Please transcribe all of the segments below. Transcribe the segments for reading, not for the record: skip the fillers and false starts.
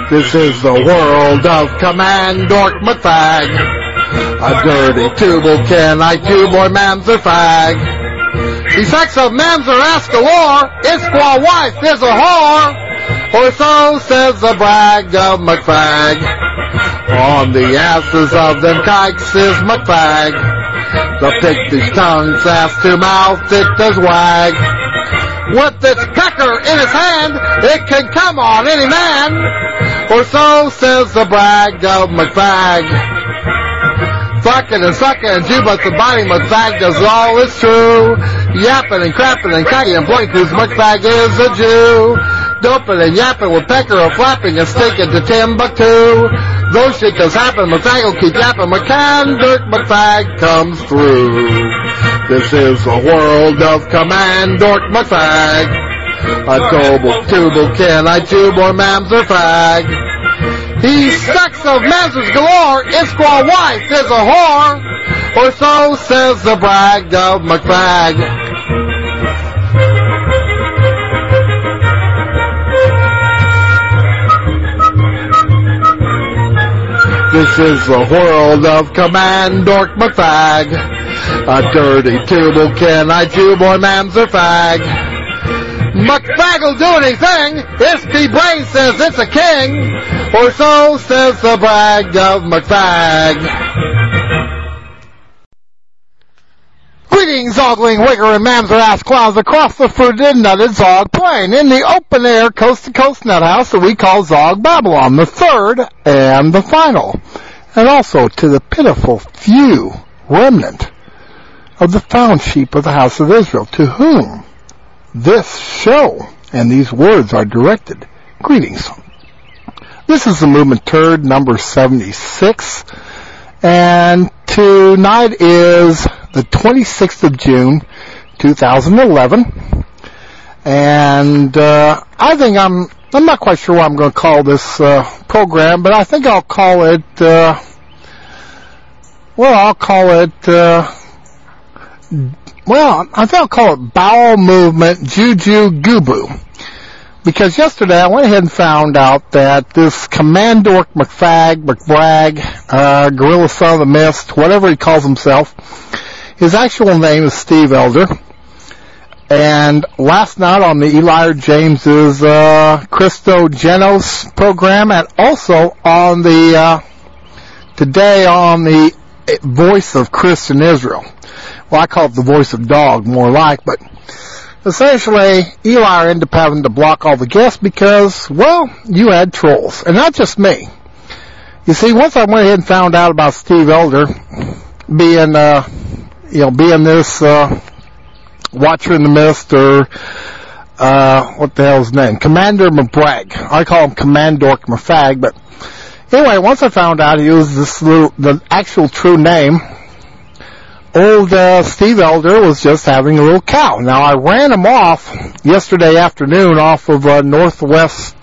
This is the world of Command Dork McFag. A dirty tubal can I two-boy mamzer fag. The sex of mamzer ass galore, its squaw wife is a whore, or so says the brag of McFag. On the asses of them kikes is McFag. The pigfish tongue sass to mouth it does wag. With its pecker in its hand, it can come on any man, or so says the brag of McFag. Fucking and sucking and Jew, but the body McFag does all is true. Yapping and crapping and cacking and blowing whose McFag is a Jew. Doping and yapping with pecker or flapping and stinking to Timbuktu. Those shit does happen, McFag will keep yapping, McCann Dirk McFag comes through. This is the world of Command Dork McFag. A tubal can I two-boy mamzer fag. He sex of mamzers galore, its squaw wife is a whore, or so says the brag of McFag. This is the world of Command Dork McFag. A dirty tubal can I two-boy mamzer fag. McFag'll do anything if the brain says it's a king, or so says the brag of McFag. Greetings, ogling, wigger, and mamzer-ass clowns across the fruited, nutted Zog Plain in the open-air, coast-to-coast nut house that we call Zog Babylon, the third and the final, and also to the pitiful few remnant of the found sheep of the house of Israel, to whom this show and these words are directed. Greetings. This is the Movement Turd number 76, and tonight is the 26th of June, 2011, and I think I'm not quite sure what I'm going to call this program, but I think I'll call it, I think I'll call it Bowel Movement Juju Gubu. Because yesterday I went ahead and found out that this Command Dork McFag, McBrag, Gorilla Son of the Mist, whatever he calls himself, his actual name is Steve Elder. And last night on the Eli James's Christo Genos program, and also on the today on the Voice of Christian Israel. Well, I call it the voice of dog, more like, but essentially, Eli ended up having to block all the guests because, well, you had trolls. And not just me. You see, once I went ahead and found out about Steve Elder being this, Watcher in the Mist, or, what the hell's his name? Commander McBrag. I call him Command Dork McFag, but anyway, once I found out he was the actual true name, old Steve Elder was just having a little cow. Now, I ran him off yesterday afternoon off of Northwest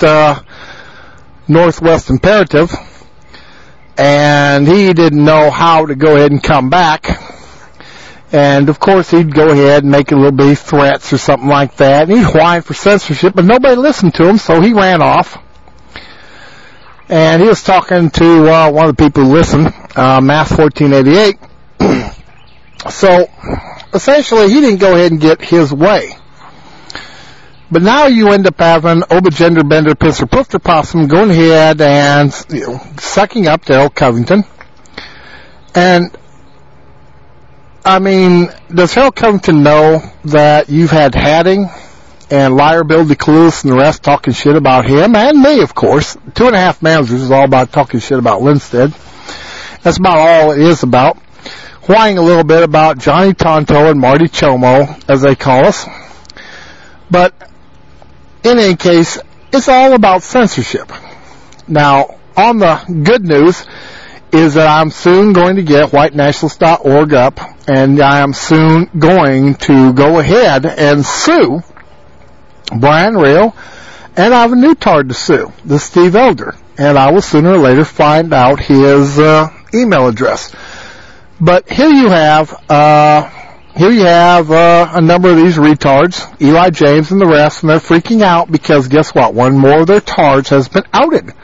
Imperative, and he didn't know how to go ahead and come back. And, of course, he'd go ahead and make a little bitty threats or something like that, and he'd whine for censorship, but nobody listened to him, so he ran off. And he was talking to one of the people who listened, Math 1488. So, essentially, he didn't go ahead and get his way. But now you end up having Obagender Bender Pisser Poofter Possum going ahead and sucking up Daryl Covington. And, I mean, does Harold Covington know that you've had Hadding and Liar Bill DeCluse and the rest talking shit about him, and me, of course? 2.5 Managers is all about talking shit about Linstead. That's about all it is about. Whining a little bit about Johnny Tonto and Marty Chomo, as they call us. But, in any case, it's all about censorship. Now, on the good news is that I'm soon going to get whitenationalist.org up, and I am soon going to go ahead and sue Brian Rail, and I have a new tard to sue, the Steve Elder, and I will sooner or later find out his email address. But here you have a number of these retards, Eli James and the rest, and they're freaking out because guess what? One more of their tards has been outed.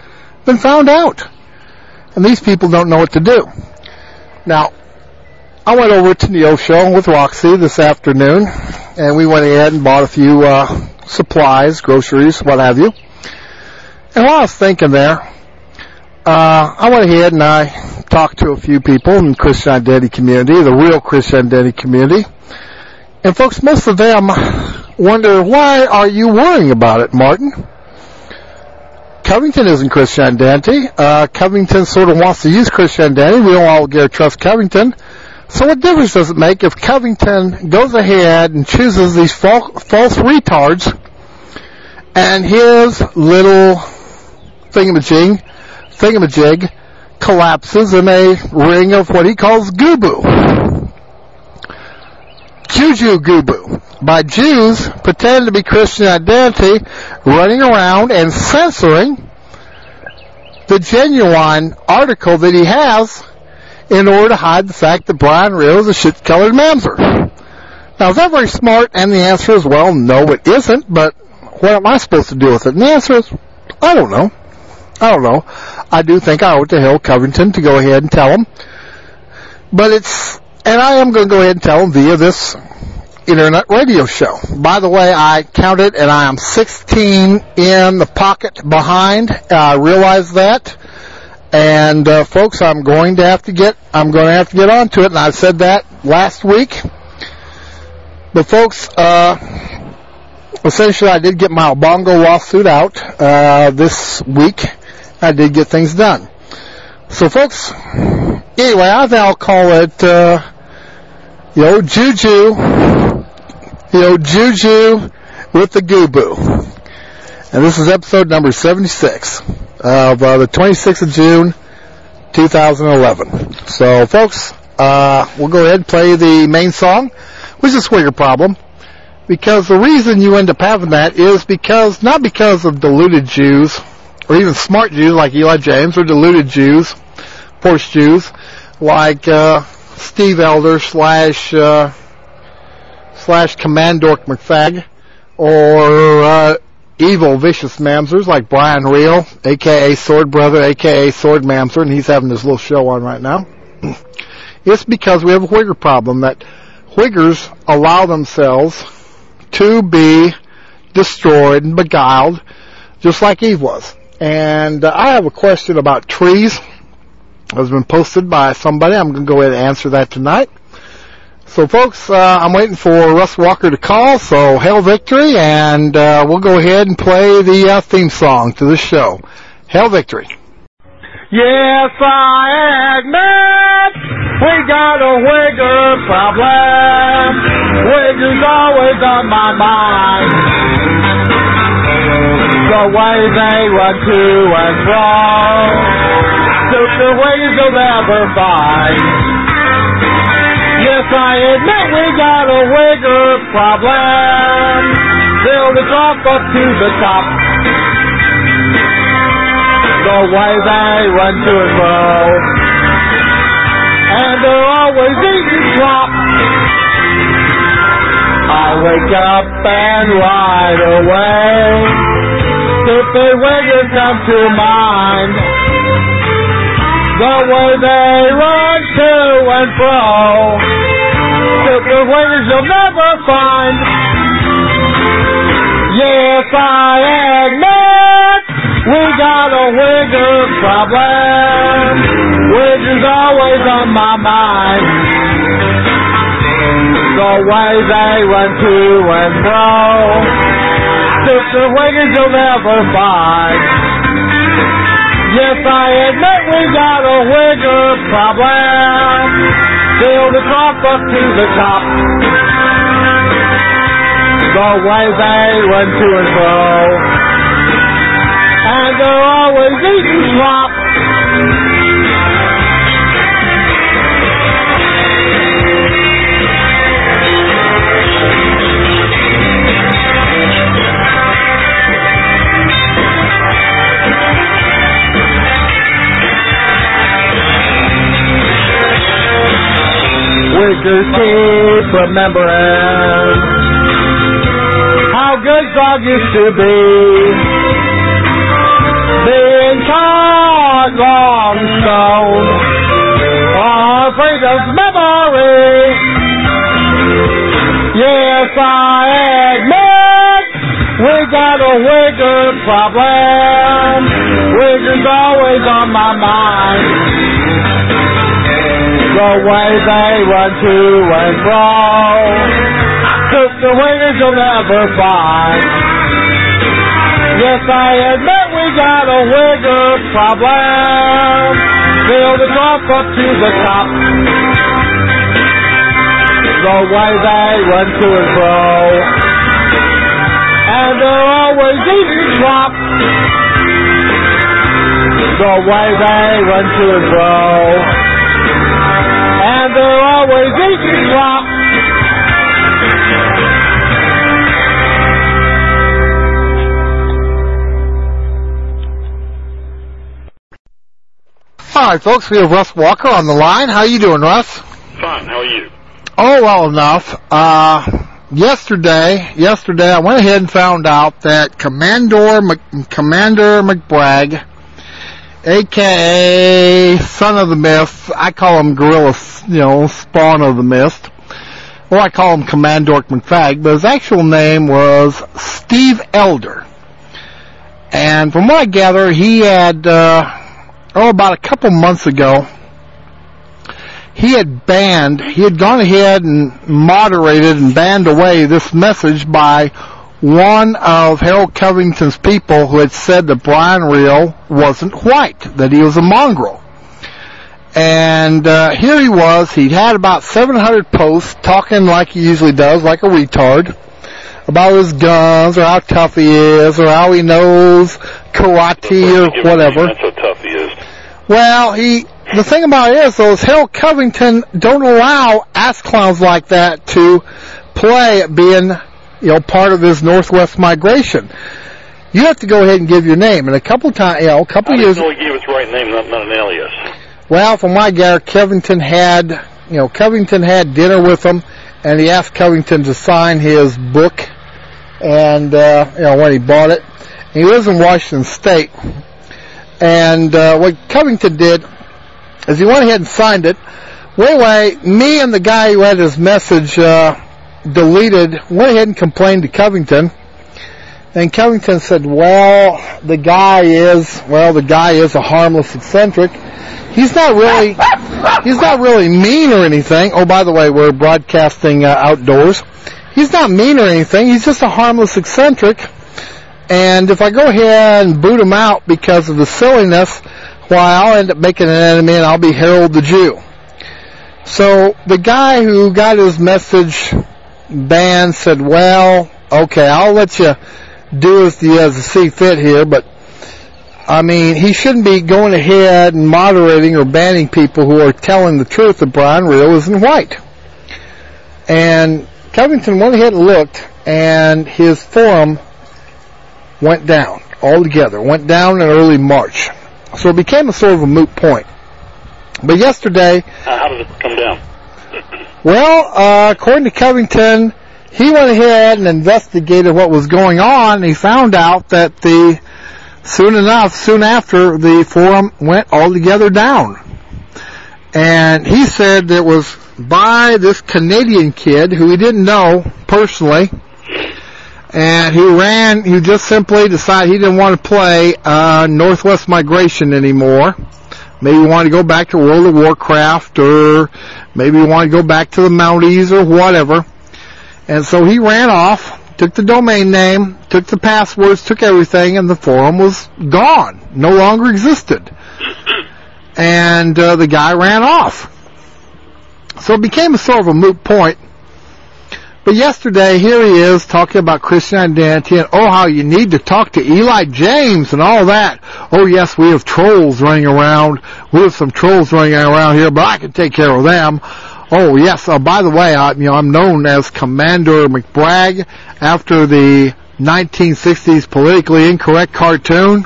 been found out. And these people don't know what to do. Now, I went over to Neil's show with Roxy this afternoon, and we went ahead and bought a few supplies, groceries, what have you. And while I was thinking there, I went ahead and I talked to a few people in the Christian Identity community, the real Christian Identity community. And folks, most of them wonder, why are you worrying about it, Martin? Covington isn't Christian Identity. Covington sort of wants to use Christian Identity. We don't all trust Covington. So what difference does it make if Covington goes ahead and chooses these false retards and his little thingamajig collapses in a ring of what he calls goo-boo. Juju goo-boo. By Jews pretending to be Christian Identity, running around and censoring the genuine article that he has in order to hide the fact that Brian Real is a shit-colored mamzer. Now, is that very smart? And the answer is, well, no, it isn't, but what am I supposed to do with it? And the answer is, I don't know. I do think I owe it to Hill Covington to go ahead and tell him. And I am going to go ahead and tell him via this internet radio show. By the way, I counted and I am 16 in the pocket behind. I realize that. And folks, I'm going to have to get onto it, and I said that last week. But folks, essentially I did get my Obongo lawsuit out this week. I did get things done. So folks, anyway, I think I'll call it Juju with the Goo-Boo. And this is episode number 76 of the 26th of June, 2011. So, folks, we'll go ahead and play the main song, which is Swigger Problem, because the reason you end up having that is not because of deluded Jews, or even smart Jews like Eli James, or deluded Jews, forced Jews, like Steve Elder slash Commandork McFag, or evil, vicious mamzers like Brian Real, a.k.a. Sword Brother, a.k.a. Sword Mamzer, and he's having his little show on right now. It's because we have a Whigger problem, that Whiggers allow themselves to be destroyed and beguiled, just like Eve was. And I have a question about trees. It has been posted by somebody. I'm going to go ahead and answer that tonight. So, folks, I'm waiting for Russ Walker to call, so hail victory, and we'll go ahead and play the theme song to the show. Hail victory. Yes, I admit we got a Whigger problem. Whiggers always on my mind. The way they run to and fro, suit the Whiggers you'll never find. Yes, I admit we got a Whigger problem. Build a drop up to the top. The way they run to and fro, and they're always eating slop. I wake up and right away, if the Whiggers come to mind. The way they run to and fro, the Whiggers you'll never find. Yes, I admit we got a Whigger problem. Whiggers always on my mind. The way they run to and fro, the Whiggers you'll never find. Yes, I admit we got a Whigger problem. Build a drop up to the top. The way they run to and fro, and they're always eating slop. Whiggers keep remembering how good God used to be, being kind long stone. Oh, freedom's memory. Yes, I admit we got a Wigger problem. Wigger's always on my mind. The way they run to and fro, took the Wiggers you'll never find. Yes, I admit we got a Wigger problem. Fill the drop up to the top. The way they run to and fro, and they're always eating slop. The way they run to and fro, and they're always eating slop. All right, folks, we have Russ Walker on the line. How you doing, Russ? Fine. How are you? Oh, well enough. Yesterday, I went ahead and found out that Commander McBragg, a.k.a. Son of the Mist, I call him Gorilla, Spawn of the Mist, or I call him Commander McFag, but his actual name was Steve Elder. And from what I gather, he had, about a couple months ago, he had gone ahead and moderated and banned away this message by one of Harold Covington's people who had said that Brian Reel wasn't white, that he was a mongrel. And here he was, he'd had about 700 posts talking like he usually does, like a retard, about his guns, or how tough he is, or how he knows karate, or whatever. That's how tough he is. Well, the thing about it is, though, is Harold Covington don't allow ass clowns like that to play at being, part of his Northwest migration. You have to go ahead and give your name. And a couple times, years. I didn't know he gave his right name, not an alias. Well, from my gather, Covington had dinner with him, and he asked Covington to sign his book, and when he bought it. He lives in Washington State, and what Covington did is he went ahead and signed it. Anyway, me and the guy who had his message deleted went ahead and complained to Covington, and Covington said, the guy is a harmless eccentric. He's not really mean or anything. Oh, by the way, we're broadcasting outdoors. He's not mean or anything. He's just a harmless eccentric. And if I go ahead and boot him out because of the silliness, I'll end up making an enemy, and I'll be Harold the Jew. So the guy who got his message banned said, okay, I'll let you do as you see fit here, but he shouldn't be going ahead and moderating or banning people who are telling the truth that Brian Reel isn't white. And Covington went ahead and looked, and his forum went down altogether, went down in early March. So it became a sort of a moot point. But yesterday... how did it come down? According to Covington, he went ahead and investigated what was going on, and he found out that soon after, the forum went altogether down. And he said it was by this Canadian kid who he didn't know personally, and he just simply decided he didn't want to play Northwest Migration anymore. Maybe he wanted to go back to World of Warcraft, or maybe he wanted to go back to the Mounties or whatever. And so he ran off, took the domain name, took the passwords, took everything, and the forum was gone. No longer existed. And the guy ran off. So it became a sort of a moot point. But yesterday, here he is talking about Christian identity, and how you need to talk to Eli James and all that. Oh yes, we have trolls running around. We have some trolls running around here, but I can take care of them. Oh yes, by the way, I'm known as Commander McBragg after the 1960s politically incorrect cartoon.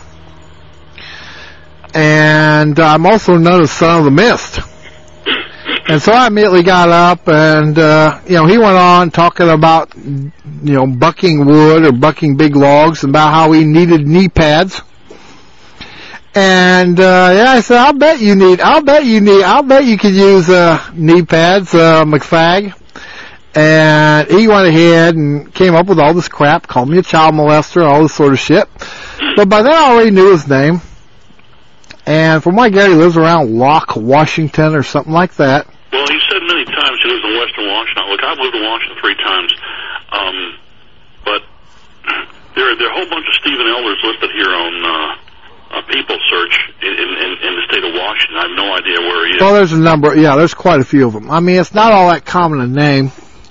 And I'm also known as Son of the Mist. And so I immediately got up, and he went on talking about bucking wood or bucking big logs, and about how he needed knee pads. And I said, I'll bet you could use knee pads, McFag. And he went ahead and came up with all this crap, called me a child molester, all this sort of shit. But by then I already knew his name. And from what I gather, he lives around Locke, Washington, or something like that. Well, he said many times he lives in Western Washington. Look, I've lived in Washington 3 times. But there are a whole bunch of Stephen Elders listed here on People Search in the state of Washington. I have no idea where he is. Well, there's a number. Yeah, there's quite a few of them. I mean, it's not all that common a name.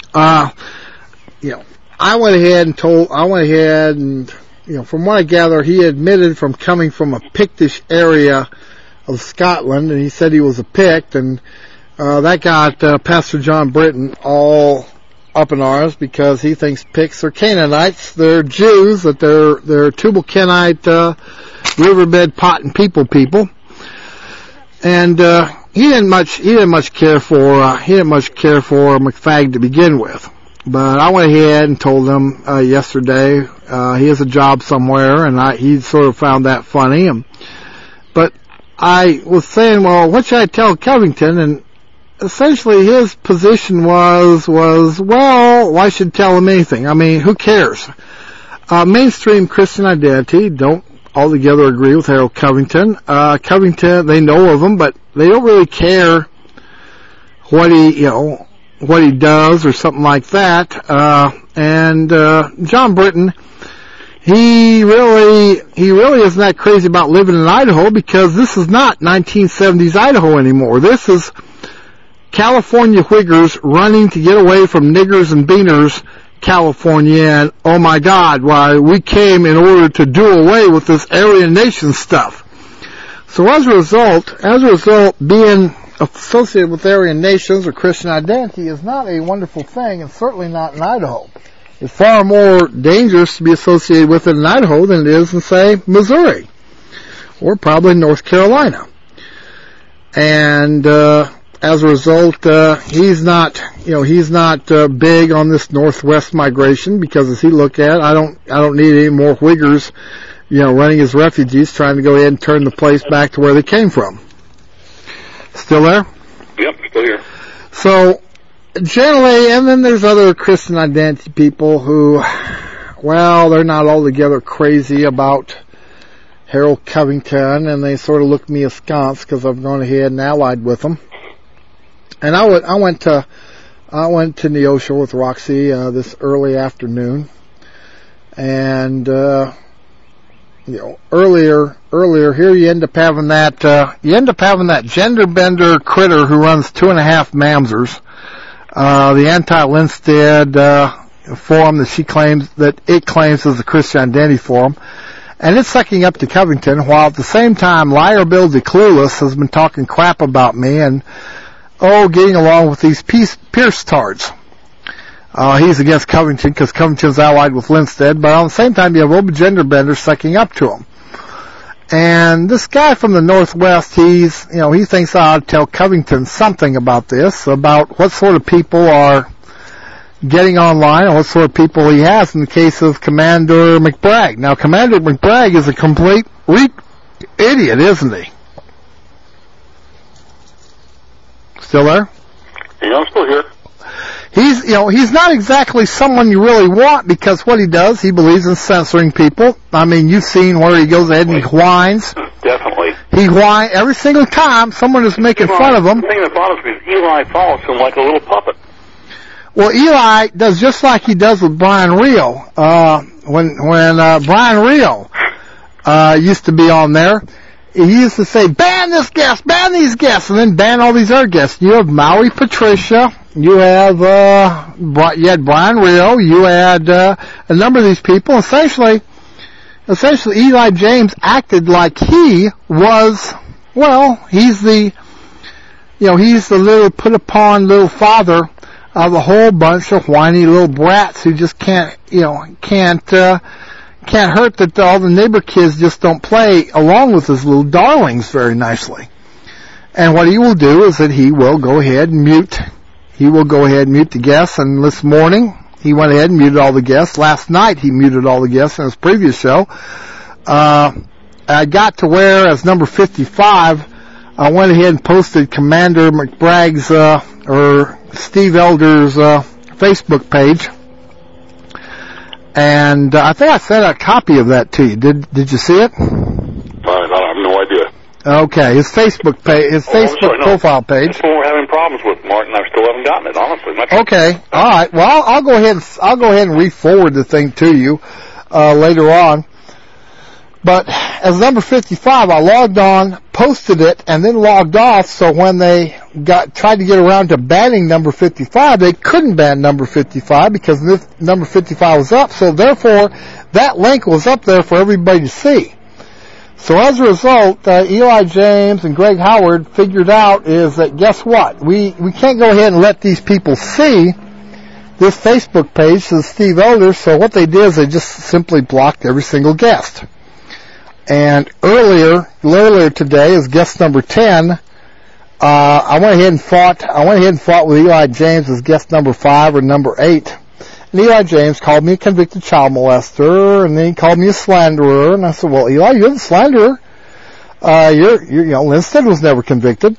I went ahead and, from what I gather, he admitted from coming from a Pictish area of Scotland, and he said he was a Pict, and that got Pastor John Britton all up in arms because he thinks Picts are Canaanites. They're Jews, that they're Tubal-Kenite, riverbed pot and people. And he didn't much care for McFag to begin with. But I went ahead and told him yesterday he has a job somewhere, and he sort of found that funny. But I was saying, well, what should I tell Covington? And essentially his position was, well, why should I tell him anything? I mean, who cares? Mainstream Christian Identity don't altogether agree with Harold Covington. Covington, they know of him, but they don't really care what he does or something like that. And John Britton, he really isn't that crazy about living in Idaho, because this is not 1970s Idaho anymore. This is California Whiggers running to get away from niggers and beaners, California, and oh my God, why we came in order to do away with this Aryan Nation stuff. So as a result, being associated with Aryan Nations or Christian Identity is not a wonderful thing, and certainly not in Idaho. It's far more dangerous to be associated with it in Idaho than it is in, say, Missouri, or probably North Carolina. And as a result, he's not big on this northwest migration, because as he looked at it, I don't need any more Whiggers, running as refugees, trying to go ahead and turn the place back to where they came from. Still there? Yep, still here. So, generally, and then there's other Christian Identity people who, well, they're not altogether crazy about Harold Covington, and they sort of look me askance because I've gone ahead and allied with them. And I went to Neosho with Roxy this early afternoon, and earlier here you end up having that gender bender critter who runs 2.5 Mamsers, the anti-Linstead forum that it claims is a Christian Identity forum, and it's sucking up to Covington, while at the same time Liar Bill DeClueless has been talking crap about me and getting along with these Pierce tards. He's against Covington because Covington's allied with Linstead, but on the same time you have Oba Gender Bender sucking up to him. And this guy from the Northwest, he thinks I ought to tell Covington something about this, about what sort of people are getting online and what sort of people he has in the case of Commander McBragg. Now, Commander McBragg is a complete idiot, isn't he? Still there? Yeah, I'm still here. He's not exactly someone you really want, because what he does, he believes in censoring people. I mean, you've seen where he goes ahead and he whines. Definitely. He whines every single time someone is making fun of him. The thing that bothers me is Eli follows him like a little puppet. Well, Eli does just like he does with Brian Rio. When Brian Rio used to be on there, he used to say, ban this guest, ban these guests, and then ban all these other guests. You have Maui Patricia, you had Brian Rio, you had a number of these people. Essentially Eli James acted like he was, he's the little put upon little father of a whole bunch of whiny little brats who just can't hurt that all the neighbor kids just don't play along with his little darlings very nicely. And what he will do is that he will go ahead and mute the guests. And this morning he went ahead and muted all the guests. Last night he muted all the guests in his previous show. I got to where, as number 55, I went ahead and posted Commander McBragg's, or Steve Elder's, Facebook page. And I think I sent a copy of that to you. Did you see it? I have no idea. Okay, his Facebook page, profile page. That's what we're having problems with, Martin. I still haven't gotten it, honestly. Okay, all right. Well, I'll go ahead and re-forward the thing to you later on. But as number 55, I logged on, posted it, and then logged off. So when they tried to get around to banning number 55, they couldn't ban number 55 because number 55 was up. So therefore, that link was up there for everybody to see. So as a result, Eli James and Greg Howard figured out is that, guess what? We can't go ahead and let these people see this Facebook page to Steve Elder. So what they did is they just simply blocked every single guest. And earlier today, as guest number 10, I went ahead and fought with Eli James as guest number 5 or number 8. And Eli James called me a convicted child molester, and then he called me a slanderer. And I said, well, Eli, you're the slanderer. Linstead was never convicted.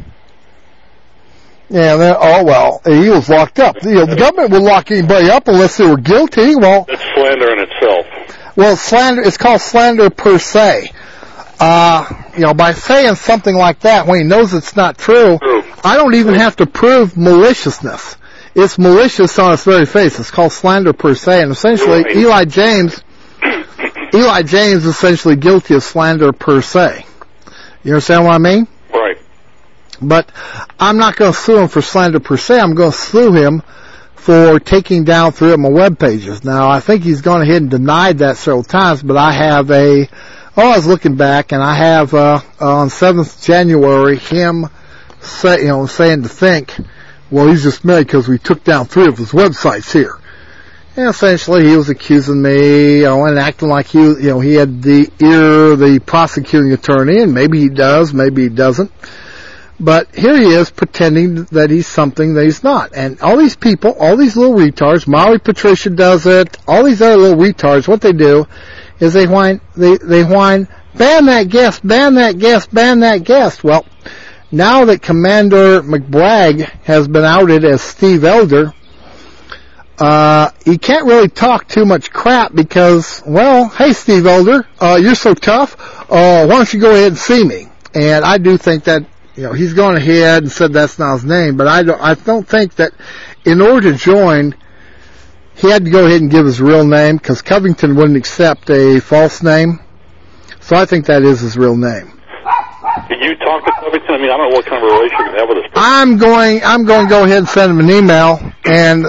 Yeah, then, he was locked up. The government would lock anybody up unless they were guilty. Well, that's slander in itself. Well, it's called slander per se. By saying something like that when he knows it's not true, I don't even have to prove maliciousness. It's malicious on its very face. It's called slander per se, and essentially, right. Eli James is essentially guilty of slander per se. You understand what I mean? Right. But I'm not going to sue him for slander per se. I'm going to sue him for taking down 3 of my web pages. Now, I think he's gone ahead and denied that several times, but I have I was looking back, and I have on 7th January him saying to think, well, he's just mad because we took down 3 of his websites here. And essentially, he was accusing me, and acting like he had the ear of the prosecuting attorney, and maybe he does, maybe he doesn't. But here he is pretending that he's something that he's not. And all these people, all these little retards, Molly Patricia does it, all these other little retards, what they do is they whine, ban that guest, ban that guest, ban that guest. Well, now that Commander McBragg has been outed as Steve Elder, he can't really talk too much crap because, well, hey, Steve Elder, you're so tough, why don't you go ahead and see me? And I do think that, he's gone ahead and said that's not his name, but I don't think that in order to join, he had to go ahead and give his real name because Covington wouldn't accept a false name. So I think that is his real name. Did you talk to Covington? I mean, I don't know what kind of relationship you have with this person. I'm going to go ahead and send him an email, and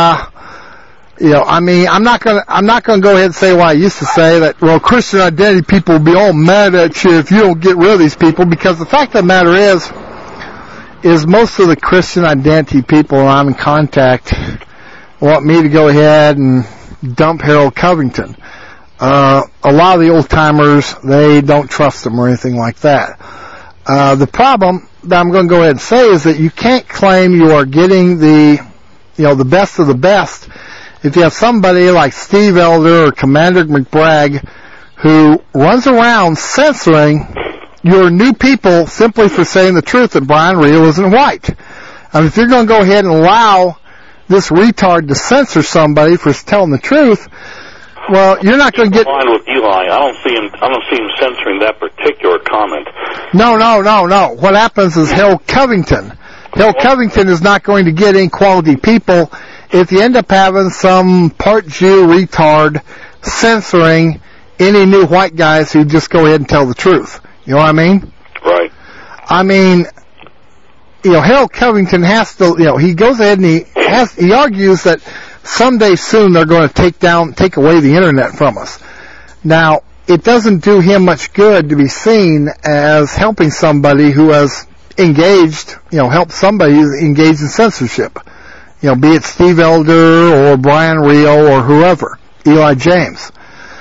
I'm not going to go ahead and say what I used to say that, well, Christian identity people will be all mad at you if you don't get rid of these people, because the fact of the matter is most of the Christian identity people I'm in contact want me to go ahead and dump Harold Covington. A lot of the old timers, they don't trust him or anything like that. The problem that I'm going to go ahead and say is that you can't claim you are getting the best of the best if you have somebody like Steve Elder or Commander McBragg who runs around censoring your new people simply for saying the truth that Brian Real isn't white. I mean, if you're going to go ahead and allow this retard to censor somebody for telling the truth, well, you're not going to get. With Eli, I don't see him censoring that particular comment. No. What happens is Harold Covington is not going to get in quality people if you end up having some part Jew retard censoring any new white guys who just go ahead and tell the truth. You know what I mean? Right. I mean, Harold Covington has to, he goes ahead and he argues that someday soon they're going to take away the internet from us. Now, it doesn't do him much good to be seen as helping somebody who has engaged, help somebody who's engaged in censorship. Be it Steve Elder or Brian Real or whoever, Eli James.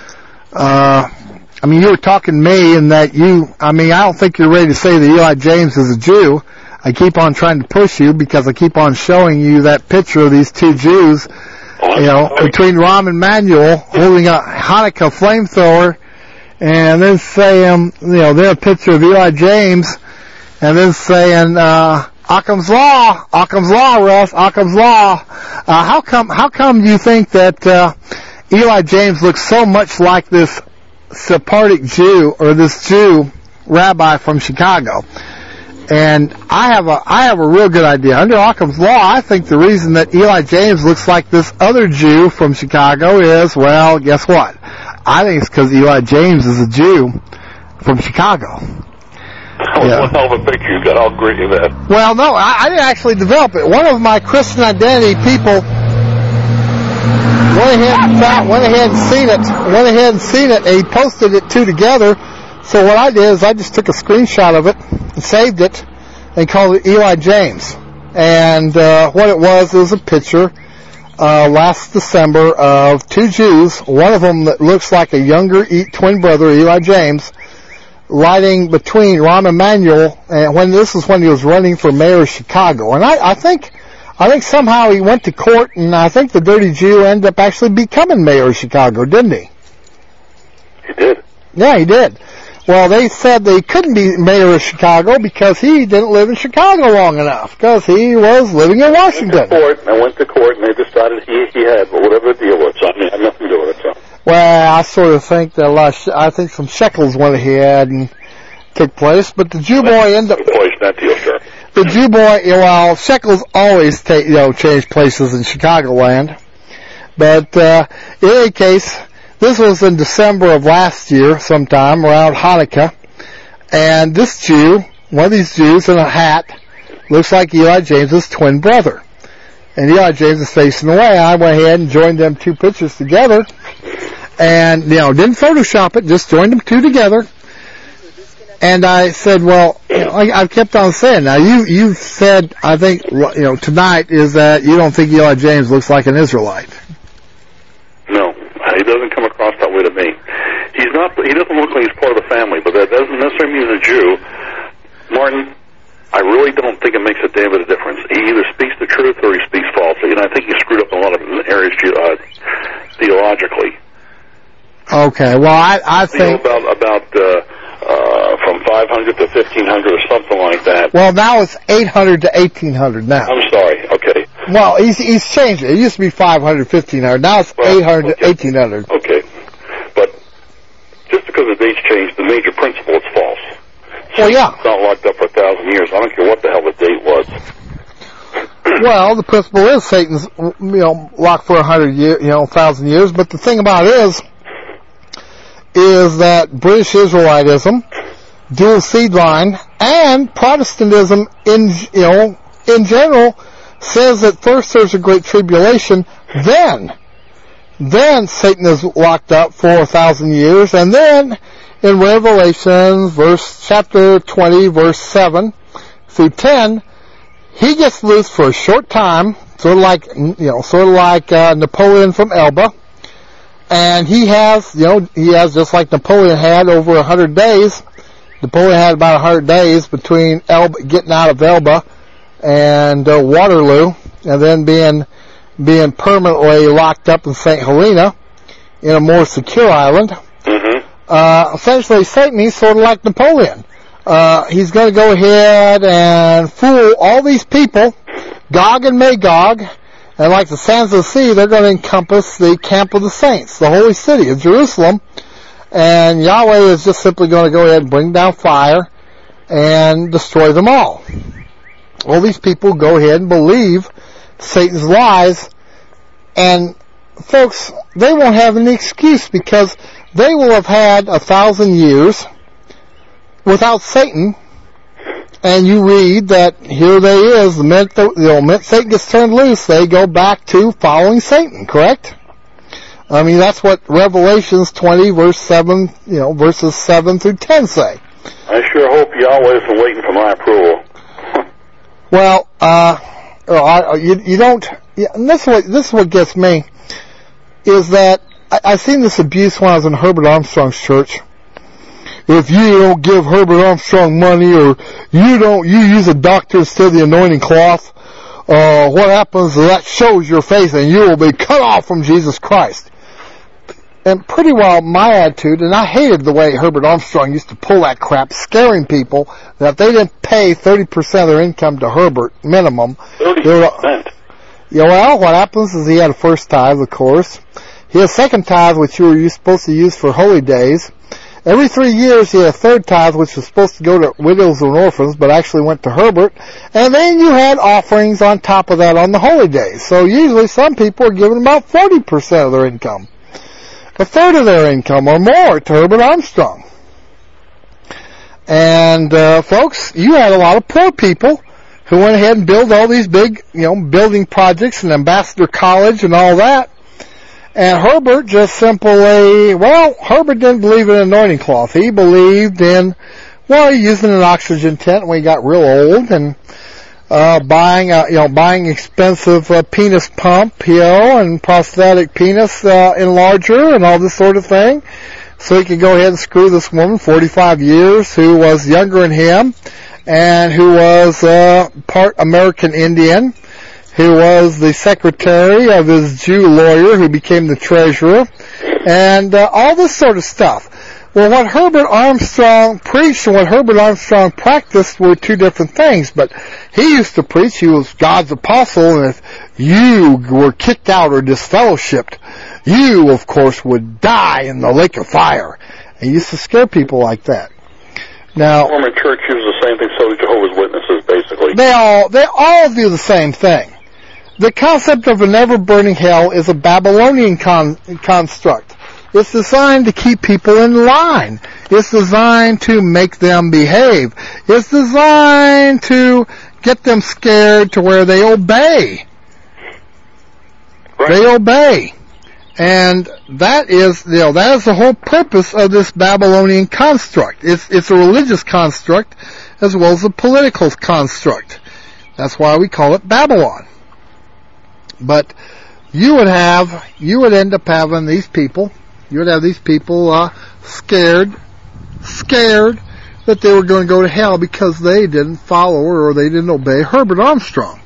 You were talking to me in that I don't think you're ready to say that Eli James is a Jew. I keep on trying to push you because I keep on showing you that picture of these 2 Jews, between Rahm Emanuel holding a Hanukkah flamethrower and then saying, then a picture of Eli James, and then saying, Occam's Law, Russ, Occam's Law. How come you think that Eli James looks so much like this Sephardic Jew, or this Jew rabbi from Chicago? And I have a real good idea. Under Occam's Law, I think the reason that Eli James looks like this other Jew from Chicago is, well, guess what? I think it's because Eli James is a Jew from Chicago. One hell of a picture you got. I'll agree with that. Well, no, I didn't actually develop it. One of my Christian Identity people went ahead and seen it, and he posted it two together. So what I did is I just took a screenshot of it and saved it and called it Eli James. And what it was a picture last December of two Jews, one of them that looks like a younger twin brother, Eli James, riding between Rahm Emanuel, and this is when he was running for mayor of Chicago. And I think somehow he went to court, and I think the dirty Jew ended up actually becoming mayor of Chicago, didn't he? He did. Yeah, he did. Well, they said they couldn't be mayor of Chicago because he didn't live in Chicago long enough, because he was living in Washington. I went to court, and they decided he had whatever the deal was. I mean, I had nothing to do with it, so. Well, I sort of think that I think some shekels went ahead and took place, but the Jew boy ended up. That deal, sure. The Jew boy, well, shekels always change places in Chicagoland. But in any case, this was in December of last year, sometime around Hanukkah, and this Jew, one of these Jews in a hat, looks like Eli James's twin brother. And Eli James is facing away. I went ahead and joined them two pictures together, and didn't Photoshop it, just joined them two together. And I said, well, I kept on saying, now you said, I think, tonight is that you don't think Eli James looks like an Israelite. No, he doesn't come across that way to me. He doesn't look like he's part of the family, but that doesn't necessarily mean he's a Jew. Martin, I really don't think it makes a damn bit of difference. He either speaks the truth or he speaks falsely, and I think he screwed up a lot of areas theologically. Okay, well, I think about from 500 to 1500 or something like that. Well, now it's 800 to 1800 now. I'm sorry. Okay. Well, he's changed it. It used to be 500, 1500. Now it's 800 to 1800. Okay. But just because the date's changed, the major principle is false. Well, yeah. It's not locked up for 1,000 years. I don't care what the hell the date was. Well, the principle is Satan's, locked for 100 years, 1,000 years. But the thing about it is that British Israelitism, dual seed line, and Protestantism in general says that first there's a great tribulation, then Satan is locked up for 1,000 years, and then in Revelation, chapter 20, verse 7 through 10, he gets loose for a short time, sort of like Napoleon from Elba. And he has just like Napoleon had over 100 days. Napoleon had about 100 days between getting out of Elba and Waterloo, and then being permanently locked up in St. Helena in a more secure island. Mm-hmm. Essentially, Satan, he's sort of like Napoleon. He's going to go ahead and fool all these people, Gog and Magog. And like the sands of the sea, they're going to encompass the camp of the saints, the holy city of Jerusalem. And Yahweh is just simply going to go ahead and bring down fire and destroy them all. All these people go ahead and believe Satan's lies. And folks, they won't have any excuse, because they will have had 1,000 years without Satan. And you read that here they is, the minute Satan gets turned loose, they go back to following Satan, correct? I mean, that's what Revelations 20, verses 7 through 10 say. I sure hope Yahweh isn't waiting for my approval. Well, you don't, and this is what gets me, is that I've seen this abuse when I was in Herbert Armstrong's church. If you don't give Herbert Armstrong money, or you use a doctor instead of the anointing cloth, what happens is that shows your faith and you will be cut off from Jesus Christ. And pretty well my attitude, and I hated the way Herbert Armstrong used to pull that crap, scaring people that if they didn't pay 30% of their income to Herbert, minimum. 30%? Yeah, well, what happens is he had a first tithe, of course. He had a second tithe, which you were supposed to use for holy days. Every 3 years, he had a third tithe, which was supposed to go to widows and orphans, but actually went to Herbert. And then you had offerings on top of that on the holy days. So usually some people are giving about 40% of their income. A third of their income or more to Herbert Armstrong. And, folks, you had a lot of poor people who went ahead and built all these big, building projects and Ambassador College and all that. And Herbert just simply, Herbert didn't believe in anointing cloth. He believed in, using an oxygen tent when he got real old and, buying expensive penis pump, and prosthetic penis enlarger and all this sort of thing, so he could go ahead and screw this woman, 45 years, who was younger than him, and who was part American Indian, who was the secretary of his Jew lawyer, who became the treasurer, and all this sort of stuff. Well, what Herbert Armstrong preached and what Herbert Armstrong practiced were two different things, but he used to preach he was God's apostle, and if you were kicked out or disfellowshipped, you, of course, would die in the lake of fire. And he used to scare people like that. Now, Mormon Church uses the same thing, so do Jehovah's Witnesses, basically. They all do the same thing. The concept of an ever-burning hell is a Babylonian construct. It's designed to keep people in line. It's designed to make them behave. It's designed to get them scared to where they obey. Right. They obey. And that is the whole purpose of this Babylonian construct. It's a religious construct as well as a political construct. That's why we call it Babylon. But you would end up having these people. You would have these people scared that they were going to go to hell because they didn't follow or they didn't obey Herbert Armstrong.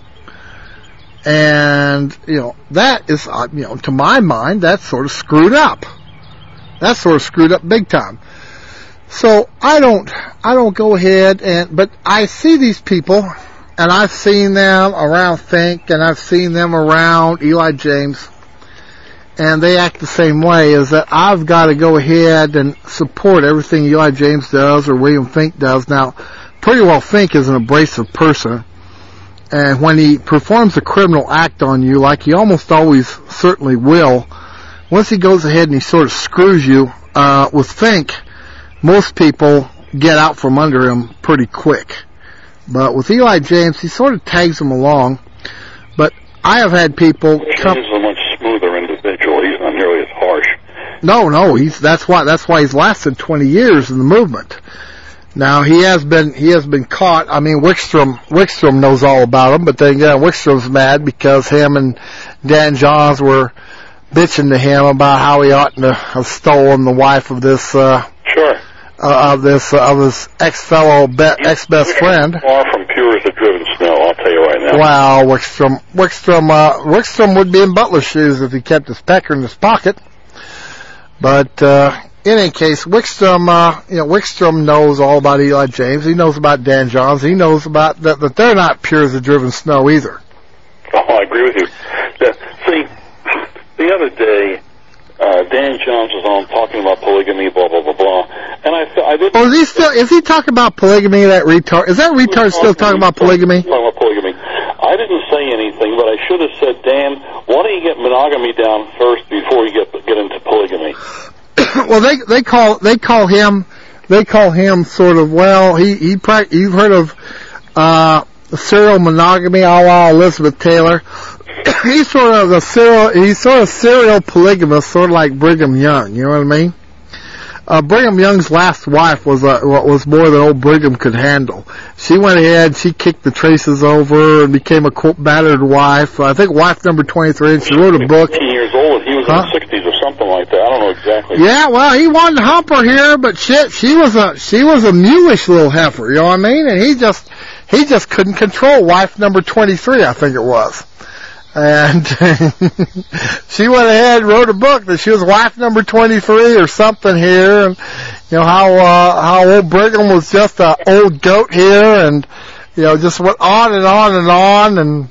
And, that is, to my mind, that's sort of screwed up. That's sort of screwed up big time. So I don't go ahead but I see these people, and I've seen them around Fink, and I've seen them around Eli James, and they act the same way, is that I've got to go ahead and support everything Eli James does or William Fink does. Now, pretty well Fink is an abrasive person, and when he performs a criminal act on you, like he almost always certainly will, once he goes ahead and he sort of screws you, with Fink, most people get out from under him pretty quick. But with Eli James, he sort of tags him along. But I have had people come... He's a much smoother individual. He's not nearly as harsh. No, that's why he's lasted 20 years in the movement. Now he has been caught. I mean, Wickstrom knows all about him, but then again, Wickstrom's mad because him and Dan Johns were bitching to him about how he oughtn't to have stolen the wife of this of his ex-best friend. Far from pure as a driven snow, I'll tell you right now. Well, Wickstrom would be in Butler's shoes if he kept his pecker in his pocket. But in any case, Wickstrom knows all about Eli James. He knows about Dan Johns. He knows about that they're not pure as a driven snow either. Oh, I agree with you. See, the other day, Dan Johns was on talking about polygamy, blah blah blah blah, and I didn't. Oh, is he talking about polygamy? That retard? Is that retard still talking about polygamy? Talking about polygamy. I didn't say anything, but I should have said, Dan, why don't you get monogamy down first before you get into polygamy? Well, they call him sort of, well, you've heard of serial monogamy a la Elizabeth Taylor. He's sort of serial polygamous, sort of like Brigham Young. You know what I mean? Brigham Young's last wife was more than old Brigham could handle. She went ahead, she kicked the traces over and became a quote battered wife. I think wife number 23, and she wrote a book. 15 years old, he was in the 60s or something like that. I don't know exactly. Yeah, well, he wanted to hump her here, but shit, she was a mulish little heifer. You know what I mean? And he just couldn't control wife number 23, I think it was. And she went ahead and wrote a book that she was wife number 23 or something here, and how old Brigham was just an old goat here, and just went on and on and on, and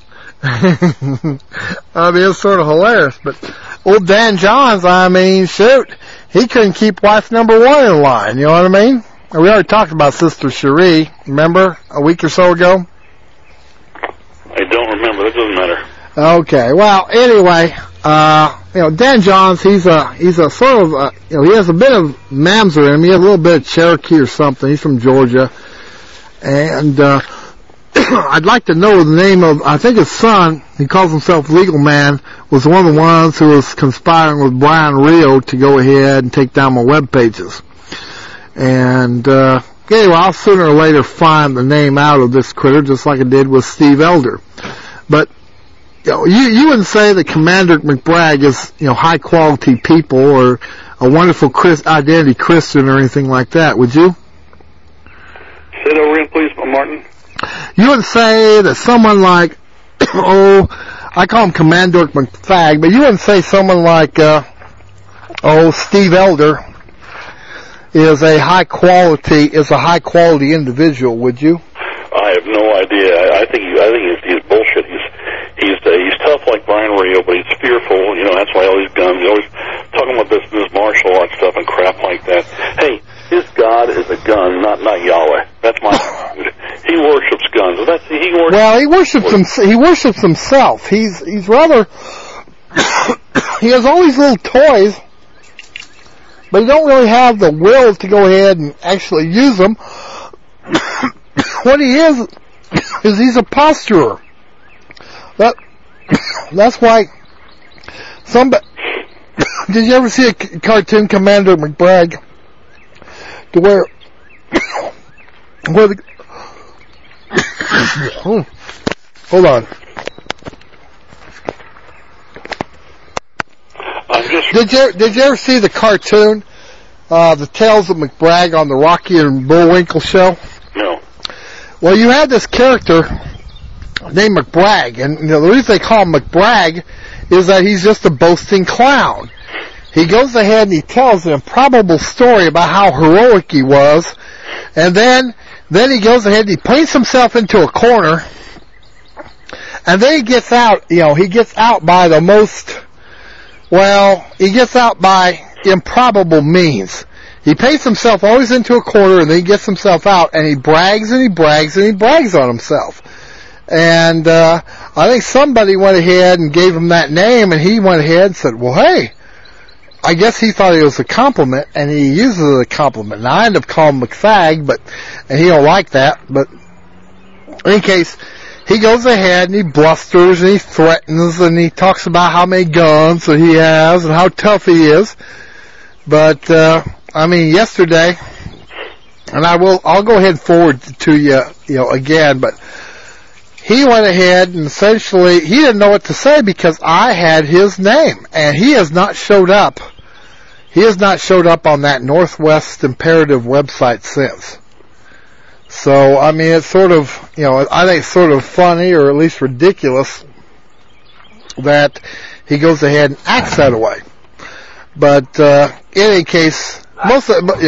I mean, it's sort of hilarious. But old Dan Johns, I mean, shoot, he couldn't keep wife number 1 in line. You know what I mean? We already talked about Sister Cherie, remember, a week or so ago? I don't remember. That doesn't matter. Okay. Well, anyway, Dan Johns, he's a sort of, he has a bit of Mamzer in him. He has a little bit of Cherokee or something. He's from Georgia. And, I'd like to know the name of, I think his son, he calls himself Legal Man, was one of the ones who was conspiring with Brian Rio to go ahead and take down my web pages. And, anyway, I'll sooner or later find the name out of this critter, just like I did with Steve Elder. But, you wouldn't say that Commander McBragg is, high quality people or a wonderful identity Christian or anything like that, would you? Say it over again, please, Martin. You would say that someone like, I call him Commander McFag, but you wouldn't say someone like, Steve Elder is a high quality individual, would you? I have no idea. I think he's bullshit. He's tough like Brian Rio, but he's fearful. That's why all these guns. He's always talking about this martial arts stuff and crap like that. Hey, his God is a gun, not Yahweh. That's my dude. He worships guns. He worships himself. He's rather. He has all these little toys, but he don't really have the will to go ahead and actually use them. What he is he's a posturer. That's why did you ever see a cartoon, Commander McBragg, to where the hold on. Did you ever see the cartoon, the Tales of McBragg on the Rocky and Bullwinkle show? No. Well, you had this character named McBragg, and the reason they call him McBragg is that he's just a boasting clown. He goes ahead and he tells an improbable story about how heroic he was, and then he goes ahead and he paints himself into a corner, and then he gets out, he gets out by improbable means. He paints himself always into a corner, and then he gets himself out, and he brags and he brags and he brags on himself. And I think somebody went ahead and gave him that name, and he went ahead and said, well, hey, I guess he thought it was a compliment, and he uses it as a compliment. Now, I end up calling him McFag, and he don't like that, but in any case, he goes ahead and he blusters and he threatens and he talks about how many guns that he has and how tough he is. But, yesterday, and I'll go ahead and forward to you, again, but he went ahead and essentially, he didn't know what to say because I had his name, and he has not showed up. He has not showed up on that Northwest Imperative website since. So, it's sort of, I think it's sort of funny or at least ridiculous that he goes ahead and acts that way. But, in any case, he's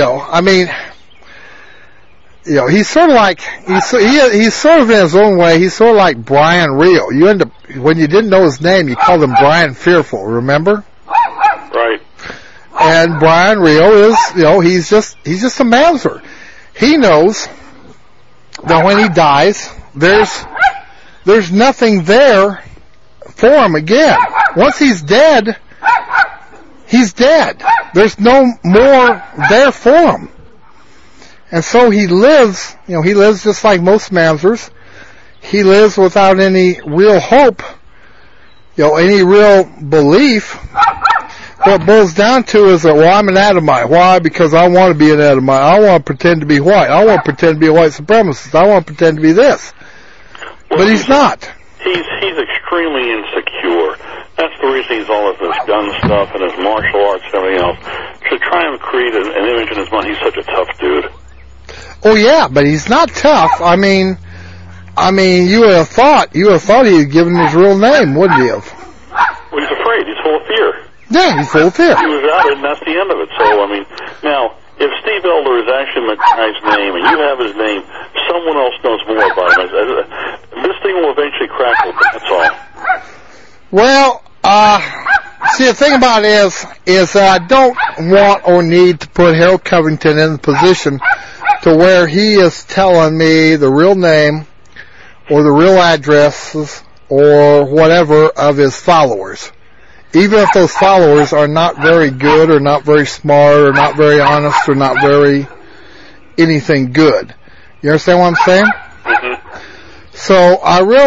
sort of like, he's sort of in his own way, he's sort of like Brian Rio. You end up, when you didn't know his name, you called him Brian Fearful, remember? Right. And Brian Rio is, he's just a Mamzer. He knows that when he dies, there's nothing there for him again. Once he's dead, he's dead. There's no more there for him. And so he lives just like most Mamzers. He lives without any real hope, any real belief. What it boils down to is that, I'm an Adamite. Why? Because I want to be an Adamite. I want to pretend to be white. I want to pretend to be a white supremacist. I want to pretend to be this. But he's not. He's extremely insecure. That's the reason he's all of this gun stuff and his martial arts and everything else. To try and create an image in his mind, he's such a tough dude. Oh, yeah, but he's not tough. I mean, you would have thought he had given his real name, wouldn't he have? Well, he's afraid. He's full of fear. Yeah, he's full of fear. He was out, and that's the end of it. So, I mean, now, if Steve Elder is actually McBride's name, and you have his name, someone else knows more about him. This thing will eventually crack open, that's all. Well, see, the thing about it is I don't want or need to put Harold Covington in the position to where he is telling me the real name or the real addresses or whatever of his followers. Even if those followers are not very good or not very smart or not very honest or not very anything good. You understand what I'm saying? Mm-hmm. So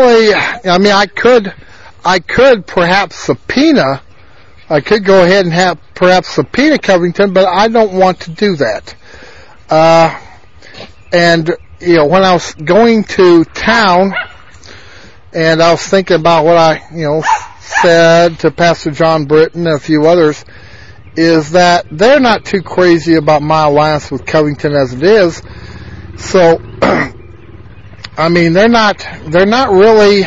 I could perhaps subpoena, I could go ahead and have perhaps subpoena Covington, but I don't want to do that. And, when I was going to town and I was thinking about what I, said to Pastor John Britton and a few others, is that they're not too crazy about my alliance with Covington as it is. So, I mean, they're not really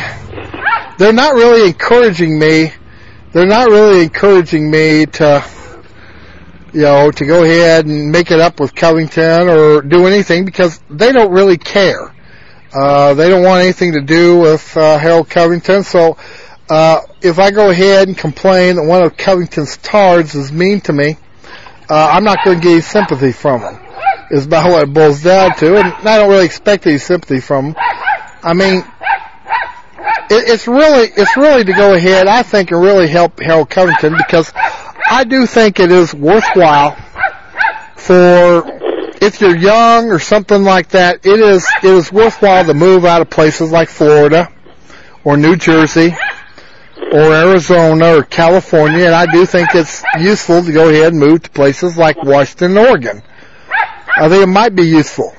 encouraging me. They're not really encouraging me to, to go ahead and make it up with Covington or do anything because they don't really care. They don't want anything to do with Harold Covington. So, if I go ahead and complain that one of Covington's tards is mean to me, I'm not going to get any sympathy from him. Is about what it boils down to, and I don't really expect any sympathy from him. I mean, it's really to go ahead, I think, and really help Harold Covington because I do think it is worthwhile for, if you're young or something like that, it is worthwhile to move out of places like Florida or New Jersey or Arizona or California, and I do think it's useful to go ahead and move to places like Washington and Oregon. I think it might be useful.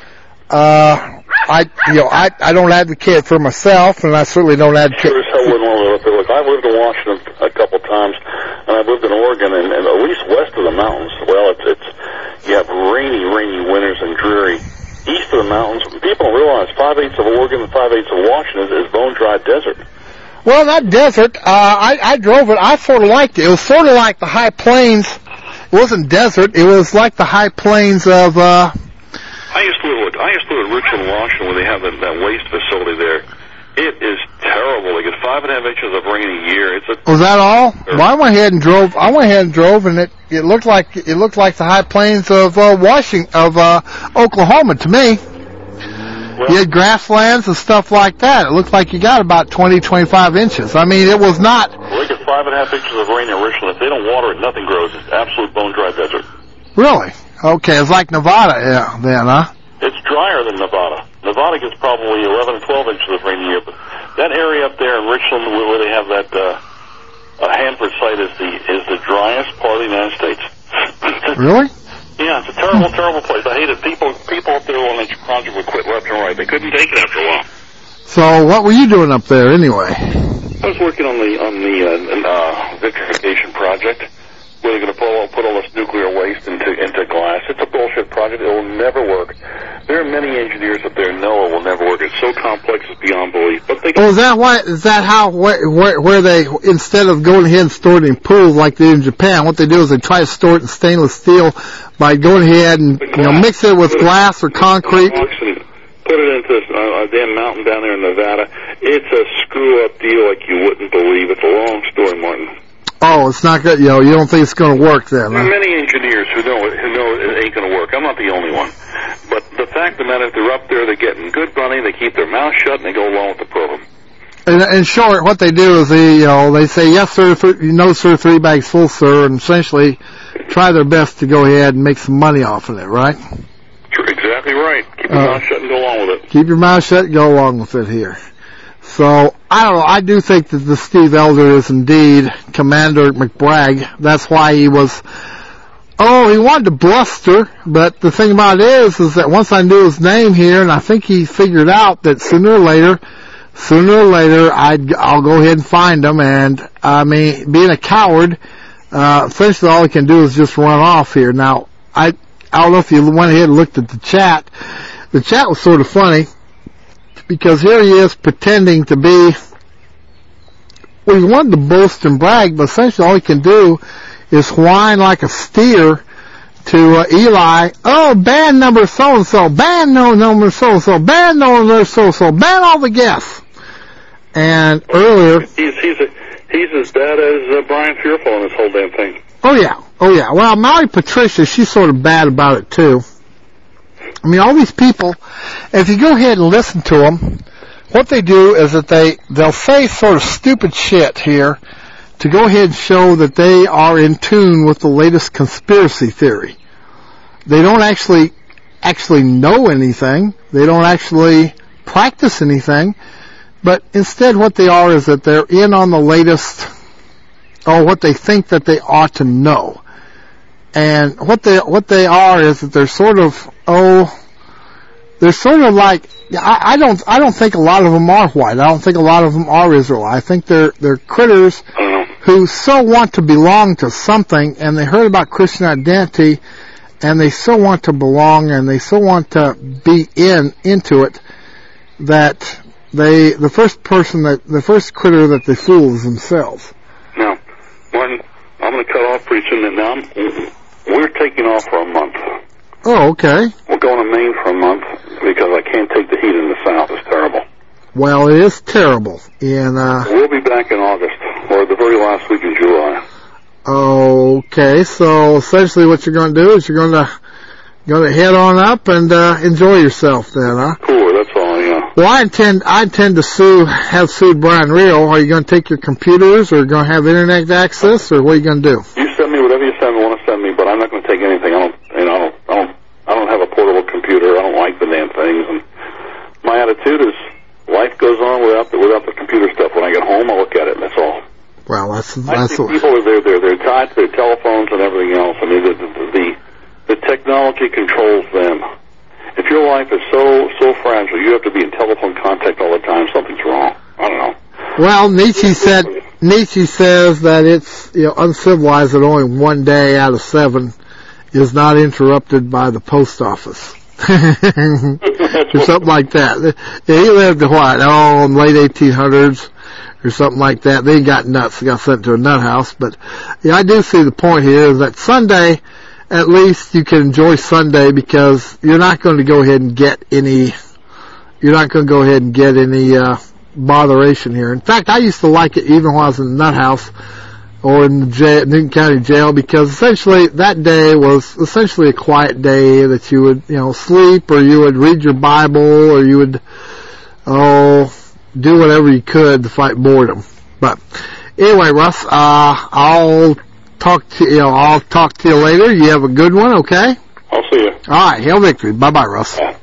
I don't advocate for myself, and I certainly don't advocate. Sure as hell wouldn't want to live there. Look, I've lived in Washington a couple times, and I've lived in Oregon, and at least west of the mountains. Well, you have rainy winters and dreary. East of the mountains, people don't realize 5/8 of Oregon and 5/8 of Washington is bone-dry desert. Well, that desert, I drove it. I sort of liked it. It was sort of like the high plains. It wasn't desert. It was like the high plains of. I used to live in Richland, Washington, where they have that waste facility there. It is terrible. They get 5.5 inches of rain a year. Was that all? Well, I went ahead and drove, and it looked like the high plains of Oklahoma to me. Well, you had grasslands and stuff like that. It looked like you got about 20-25 inches. I mean, it was not. Well, they get 5.5 inches of rain in Richland. If they don't water it, nothing grows. It's absolute bone-dry desert. Really? Okay, it's like Nevada, then, huh? It's drier than Nevada. Nevada gets probably 11 or 12 inches of rain a year, but that area up there in Richland, where they have that Hanford site, is the driest part of the United States. Really? Yeah, it's a terrible, terrible place. I hate it. People up there on that project would quit left and right. They couldn't take it after a while. So, what were you doing up there anyway? I was working on the vitrification project, where they're going to put all this nuclear waste into glass. It's a bullshit project. It will never work. There are many engineers up there who know it will never work. It's so complex, it's beyond belief. But they is that how where they, instead of going ahead and storing it in pools like they do in Japan, what they do is they try to store it in stainless steel by going ahead and mix it with glass or concrete. Put it into a damn mountain down there in Nevada. It's a screw-up deal like you wouldn't believe. It's a long story, Martin. Oh, it's not good. You don't think it's going to work then? There are many engineers who know it ain't going to work. I'm not the only one. But the fact of the matter is, they're up there, they're getting good money, they keep their mouth shut, and they go along with the program. In short, what they do is they say, yes, sir, no, sir, 3 bags full, sir, and essentially try their best to go ahead and make some money off of it, right? Exactly right. Keep your mouth shut and go along with it. Keep your mouth shut and go along with it here. So, I don't know, I do think that the Steve Elder is indeed Commander McBride. That's why he was, he wanted to bluster, but the thing about it is that once I knew his name here, and I think he figured out that sooner or later, I'll go ahead and find him, and, I mean, being a coward, essentially all he can do is just run off here. Now, I don't know if you went ahead and looked at the chat. The chat was sort of funny. because here he is pretending to be, well, he wanted to boast and brag, but essentially all he can do is whine like a steer to Eli. Oh, band number so-and-so, band number so-and-so, band number so-and-so, band all the guests. And earlier... He's as bad as Brian Fearful in this whole damn thing. Oh, yeah. Well, Molly Patricia, she's sort of bad about it, too. I mean, all these people, if you go ahead and listen to them, what they do is that they'll say sort of stupid shit here to go ahead and show that they are in tune with the latest conspiracy theory. They don't actually know anything. They don't actually practice anything. But instead what they are is that they're in on the latest, or what they think that they ought to know. And what they are is that they're sort of like, I don't think a lot of them are white. I don't think a lot of them are Israelite. I think they're critters who so want to belong to something, and they heard about Christian identity, and they so want to belong, and they so want to be into it, that the first critter that they fool is themselves. Now, Martin, I'm going to cut off pretty soon, and now we're taking off for a month. Oh, okay. We're going to Maine for a month because I can't take the heat in the south. It's terrible. Well, it is terrible. And we'll be back in August, or the very last week in July. Okay, so essentially what you're going to do is you're going to head on up and enjoy yourself then, huh? Cool, that's all, yeah. Well, I intend to have sued Brian Rio. Are you going to take your computers, or are you going to have internet access, or what are you going to do? You send me whatever you want to send me, but I'm not going to take anything. I don't have a portable computer. I don't like the damn things, and my attitude is life goes on without the computer stuff. When I get home, I'll look at it. That's all. Well, I think people they're tied to their telephones and everything else. I mean, the technology controls them. If your life is so fragile, you have to be in telephone contact all the time. Something's wrong. I don't know. Well, Nietzsche says that it's uncivilized that only one day out of 7 is not interrupted by the post office. Or something like that. He lived in the late 1800s or something like that. They got nuts. They got sent to a nut house. But yeah, I do see the point here is that Sunday, at least you can enjoy Sunday, because you're not going to go ahead and get any botheration here. In fact, I used to like it even when I was in the nut house or in the Newton County Jail, because essentially that day was essentially a quiet day that you would, sleep, or you would read your Bible, or you would, do whatever you could to fight boredom. But anyway, Russ, I'll talk to you later. You have a good one, okay? I'll see you. All right, hail victory. Bye-bye, Russ. Yeah.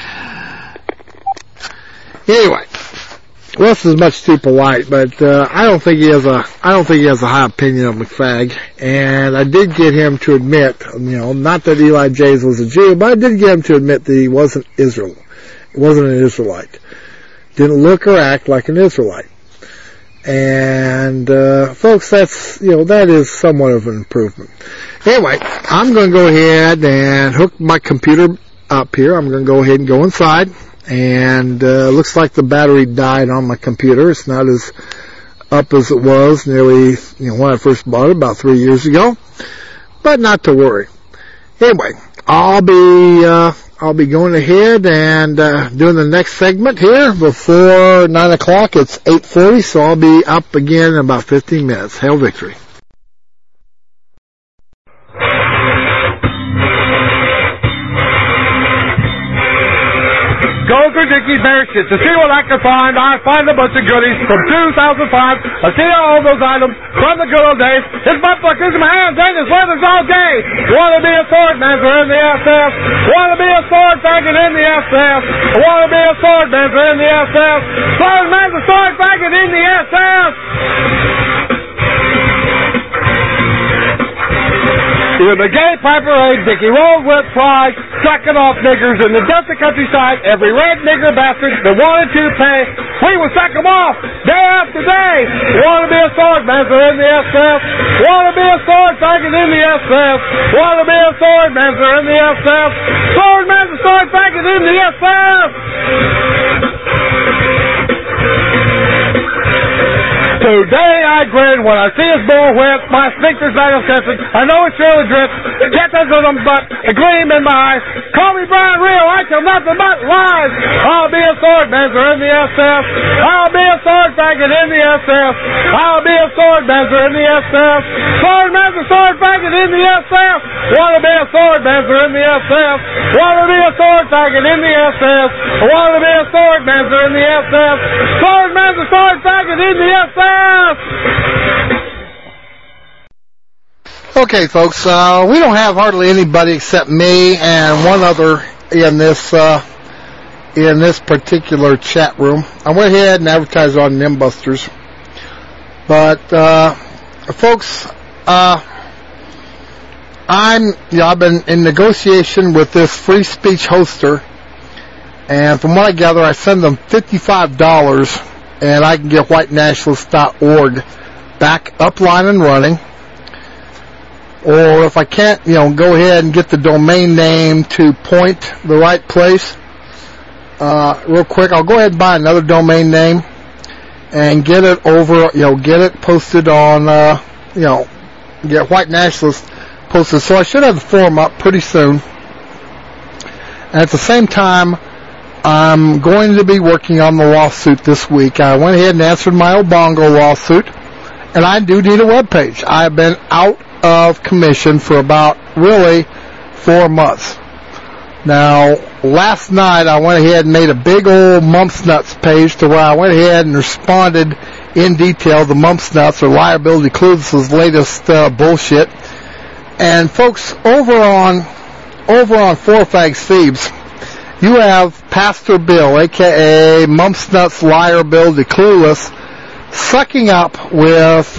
Anyway, Russ is much too polite, but I don't think he has a high opinion of McFag. And I did get him to admit, not that Eli Jays was a Jew, but I did get him to admit that he wasn't an Israelite. Didn't look or act like an Israelite. And folks, that is somewhat of an improvement. Anyway, I'm going to go ahead and hook my computer up here. I'm going to go ahead and go inside. And looks like the battery died on my computer. It's not as up as it was nearly, when I first bought it about 3 years ago. But not to worry. Anyway, I'll be going ahead and doing the next segment here before 9 o'clock. It's 8:40, so I'll be up again in about 15 minutes. Hail victory. Go to Dickie Bearships to see what I can find. I find a bunch of goodies from 2005. I see all those items from the good old days. His butt fuckers in my hands and his leathers all day. Want to be a sword mancer in the SS? Want to be a sword faggot in the SS? Want to be a sword mancer in the SS? Sword mancer, sword faggot in the SS! With a gay piper parade, Dickie rolled with pride, sucking off niggers in the dusty countryside. Every red nigger bastard that wanted to pay, we would suck them off day after day. Want to be a sword mancer in the SF? Want to be a sword faggot in the SF? Want to be a sword mancer in the SF? Sword mancer, sword faggot in the SF! Today I grin when I see his bullwhip. My sphincter's back on sensing. I know it's surely drift. Get this on them butt. A gleam in my eyes. Call me Brian Real. I tell nothing but lies. I'll be a sword bender in the SF. I'll be a sword faggot in the SF. I'll be a sword bender in the SF. Sword bender, sword faggot in the SF. Wanna be a sword bender in the SF. Wanna be a sword faggot in the SF. Wanna be a sword bender in the SF. Sword bender, sword faggot in the SF. Okay, folks, we don't have hardly anybody except me and one other in this particular chat room. I went ahead and advertised on Nimbusters. But, folks, I've been in negotiation with this free speech hoster, and from what I gather, I send them $55, and I can get whitenationalist.org back upline and running. Or if I can't, go ahead and get the domain name to point the right place, real quick, I'll go ahead and buy another domain name and get it over, get it posted on, get White Nationalist posted. So I should have the forum up pretty soon. And at the same time, I'm going to be working on the lawsuit this week. I went ahead and answered my Obongo lawsuit, and I do need a webpage. I've been out of commission for about really 4 months. Now, last night I went ahead and made a big old Mumps Nuts page to where I went ahead and responded in detail to Mumps Nuts or Liability Clueless's latest bullshit. And folks, over on Four Fags Thieves, you have Pastor Bill, aka Mumps Nuts Liability Clueless, sucking up with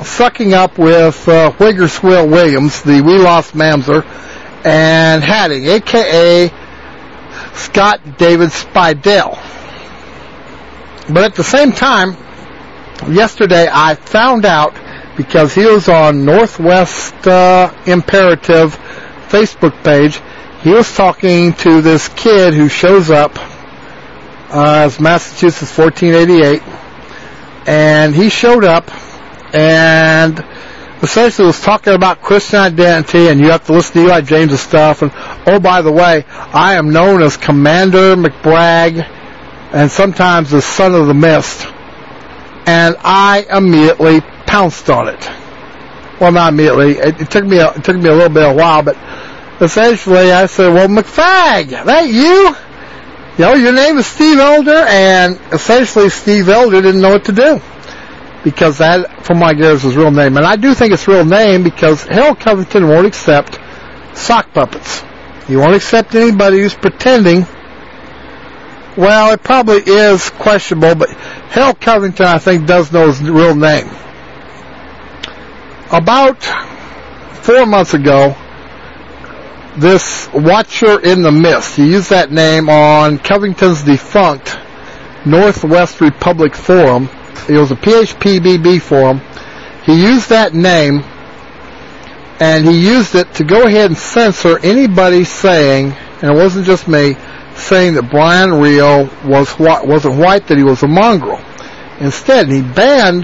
Wiggerswill Williams, the We Lost Mamser, and Hattie, a.k.a. Scott David Spidell. But at the same time, yesterday I found out, because he was on Northwest Imperative Facebook page, he was talking to this kid who shows up as Massachusetts 1488, and he showed up and essentially was talking about Christian identity, and you have to listen to Eli James' stuff, and oh, by the way, I am known as Commander McBragg, and sometimes the Son of the Mist, and I immediately pounced on it. Well, not immediately. It took me a little bit of a while, but essentially I said, well, McFag, that you? Your name is Steve Elder, and essentially Steve Elder didn't know what to do, because that, from my guess, is his real name. And I do think it's real name because Harold Covington won't accept sock puppets. He won't accept anybody who's pretending. Well, it probably is questionable, but Harold Covington, I think, does know his real name. About 4 months ago, this Watcher in the Mist, he used that name on Covington's defunct Northwest Republic forum. It was a PHPBB forum. He used that name, and he used it to go ahead and censor anybody saying, and it wasn't just me, saying that Brian Rio wasn't white, that he was a mongrel. Instead, he banned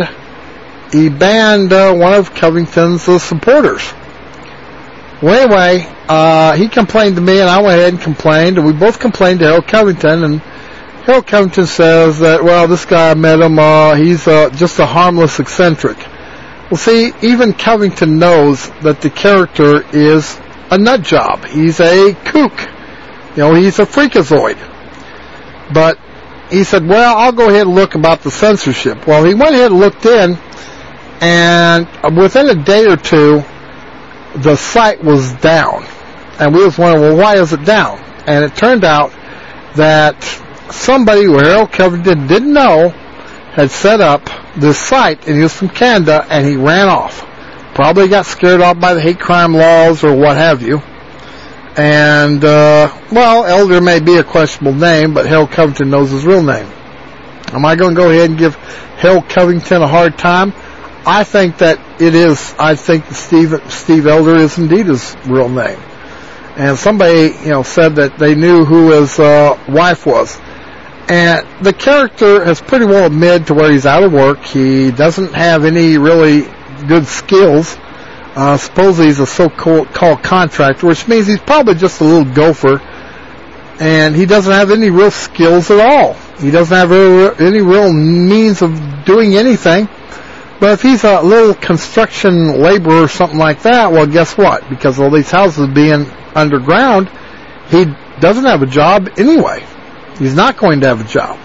one of Covington's supporters. Well, anyway, he complained to me, and I went ahead and complained, and we both complained to Harold Covington, and Harold Covington says that, well, this guy, I met him, he's just a harmless eccentric. Well, see, even Covington knows that the character is a nut job. He's a kook. He's a freakazoid. But he said, well, I'll go ahead and look about the censorship. Well, he went ahead and looked in, and within a day or two, the site was down. And we was wondering, well, why is it down? And it turned out that somebody who Harold Covington didn't know had set up this site, and he was from Canada, and he ran off. Probably got scared off by the hate crime laws or what have you. And, well, Elder may be a questionable name, but Harold Covington knows his real name. Am I going to go ahead and give Harold Covington a hard time? I think that it is. I think that Steve Elder is indeed his real name. And somebody, said that they knew who his wife was. And the character has pretty well admitted to where he's out of work. He doesn't have any really good skills. Supposedly he's a so-called contractor, which means he's probably just a little gopher. And he doesn't have any real skills at all. He doesn't have any real means of doing anything. But if he's a little construction laborer or something like that, well, guess what? Because all these houses being underground, he doesn't have a job anyway. He's not going to have a job.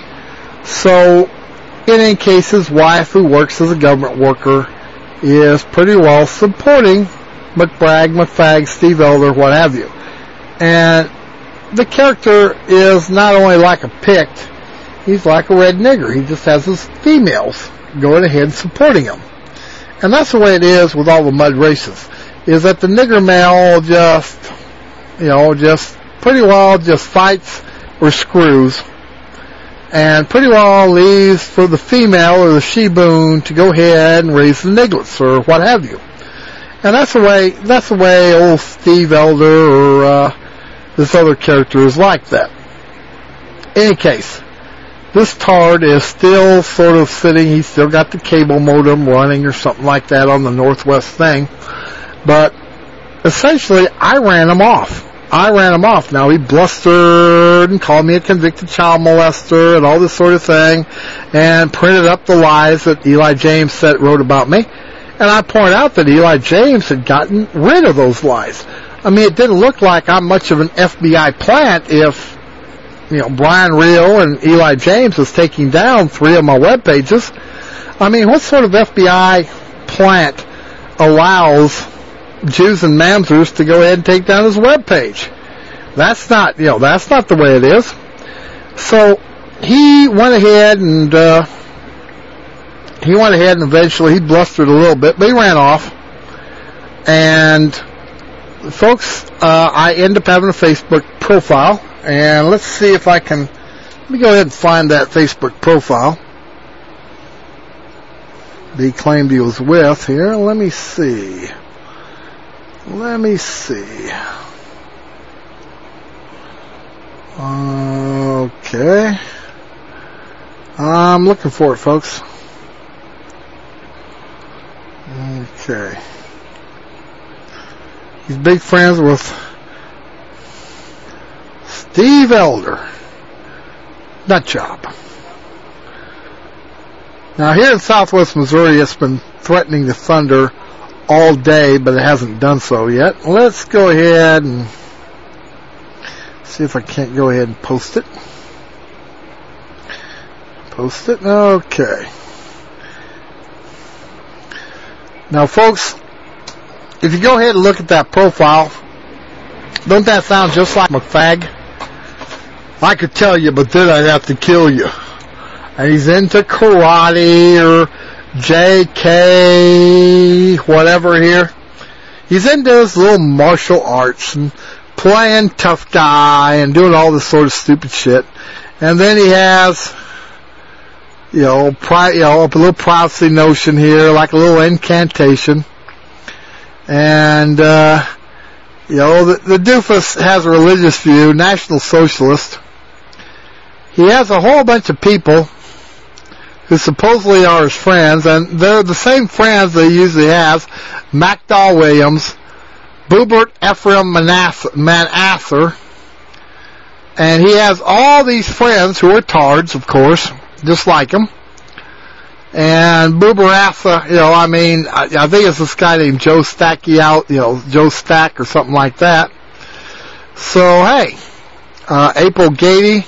So, in any case, his wife, who works as a government worker, is pretty well supporting McBragg, McFag, Steve Elder, what have you. And the character is not only like a Pict, he's like a red nigger. He just has his females going ahead and supporting him. And that's the way it is with all the mud races, is that the nigger male just pretty well just fights or screws, and pretty well leaves for the female or the she-boon to go ahead and raise the nigglets or what have you. And that's the way old Steve Elder or this other character is like that. In any case, this tard is still sort of sitting. He's still got the cable modem running or something like that on the Northwest thing. But essentially, I ran him off. Now, he blustered and called me a convicted child molester and all this sort of thing, and printed up the lies that Eli James wrote about me. And I pointed out that Eli James had gotten rid of those lies. I mean, it didn't look like I'm much of an FBI plant if, Brian Reel and Eli James was taking down 3 of my web pages. I mean, what sort of FBI plant allows Jews and Mamzers to go ahead and take down his web page? That's not the way it is. So he went ahead and eventually he blustered a little bit, but he ran off. And folks, I end up having a Facebook profile, and let's see if I can. Let me go ahead and find that Facebook profile that he claimed he was with here. Let me see. Okay. I'm looking for it, folks. Okay. He's big friends with Steve Elder. Nutjob. Now, here in southwest Missouri, it's been threatening to thunder all day, but it hasn't done so yet. Let's go ahead and see if I can't go ahead and post it. Okay. Now, folks, if you go ahead and look at that profile, don't that sound just like McFag? I could tell you, but then I'd have to kill you. And he's into karate or JK, whatever here. He's into his little martial arts and playing tough guy and doing all this sort of stupid shit. And then he has, a little privacy notion here, like a little incantation. And, the doofus has a religious view, National Socialist. He has a whole bunch of people who supposedly are his friends, and they're the same friends that he usually has. MacDowell Williams, Boobert Ephraim Manasser, and he has all these friends who are tards, of course, just like him. And Booberassa, I think it's this guy named Joe Joe Stack or something like that. So, hey, April Gady,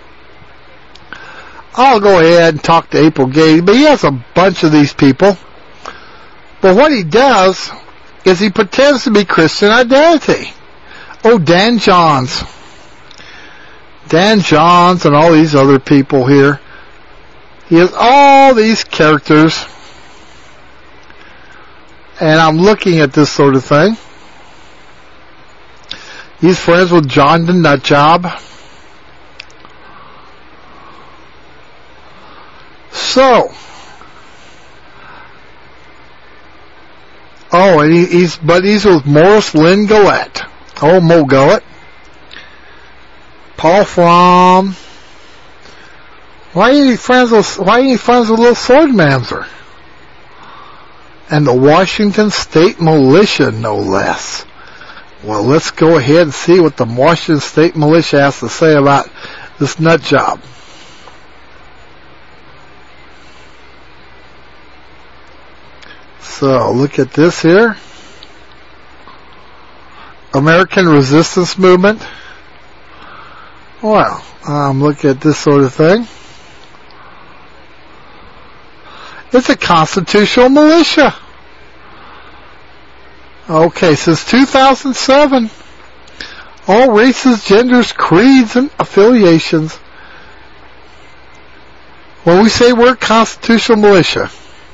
I'll go ahead and talk to April Gady, but he has a bunch of these people. But what he does is he pretends to be Christian Identity. Oh, Dan Johns and all these other people here. He has all these characters, and I'm looking at this sort of thing. He's friends with John the Nutjob. So, and he's with Morris Lynn Gullette. Oh, Mo Gullette. Paul Fromm. Why ain't he friends with little Sword Mamser? And the Washington State Militia, no less. Well, let's go ahead and see what the Washington State Militia has to say about this nut job. So, look at this here. American Resistance Movement. Well, look at this sort of thing. It's a constitutional militia. Okay, since 2007, all races, genders, creeds, and affiliations. When we say we're a constitutional militia,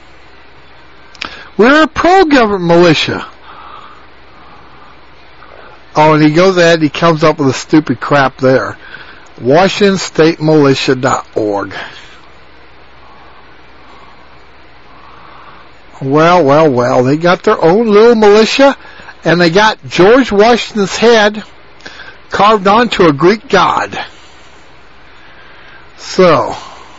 we're a pro-government militia. Oh, and he goes ahead, he comes up with a stupid crap there. WashingtonStateMilitia.org. Well, they got their own little militia, and they got George Washington's head carved onto a Greek god. So,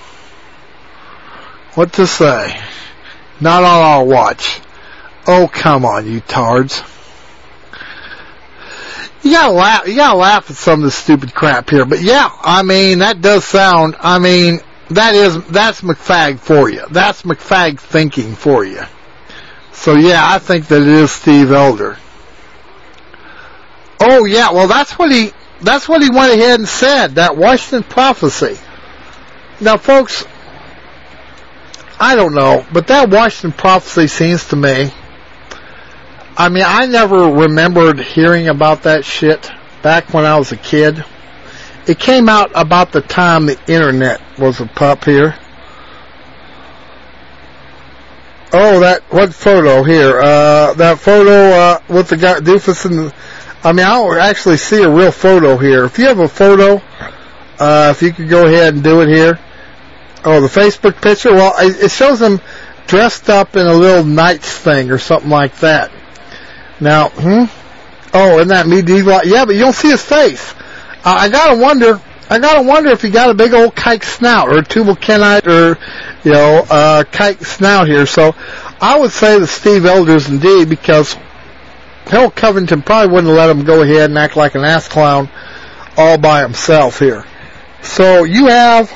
what to say? Not on our watch. Oh, come on, you tards. You gotta laugh at some of this stupid crap here, but yeah, I mean, that does sound, I mean, that's McFag for you. That's McFag thinking for you. So yeah, I think that it is Steve Elder. Oh yeah, well that's what he went ahead and said, that Washington prophecy. Now folks, I don't know, but that Washington prophecy seems to me, I mean, I never remembered hearing about that shit back when I was a kid. It came out about the time the internet was a pup here. Oh, what photo here? That photo, with the guy, doofus I mean, I don't actually see a real photo here. If you have a photo, if you could go ahead and do it here. Oh, the Facebook picture? Well, it shows him dressed up in a little knight's thing or something like that. Now, oh, isn't that medieval? Yeah, but you don't see his face. I gotta wonder if he got a big old kike snout, or a tubal-kenite, or, kike snout here. So, I would say that Steve Elder's indeed, because Harold Covington probably wouldn't let him go ahead and act like an ass clown all by himself here. So, you have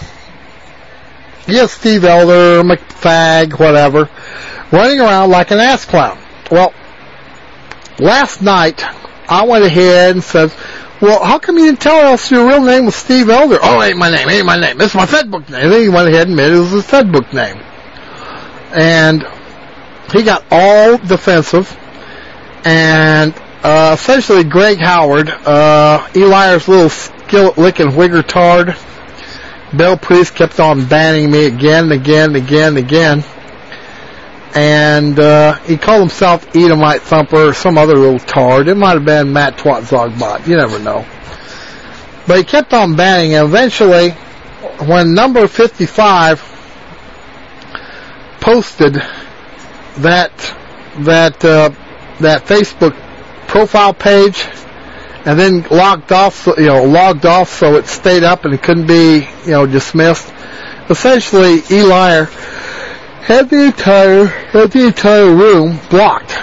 Steve Elder, McFag, whatever, running around like an ass clown. Well, last night, I went ahead and said, well, how come you didn't tell us your real name was Steve Elder? Oh, ain't my name. This is my FedBook name. And then he went ahead and admitted it was his FedBook name. And he got all defensive. And essentially Greg Howard, Eli's little skillet-licking whigger-tard, Bill Priest kept on banning me again. And he called himself Edomite Thumper or some other little tard. It might have been Matt Twat-Zogbot. You never know. But he kept on banning, and eventually, when number 55 posted that Facebook profile page, and then logged off so it stayed up and it couldn't be, dismissed. Essentially, Eli had the entire room blocked.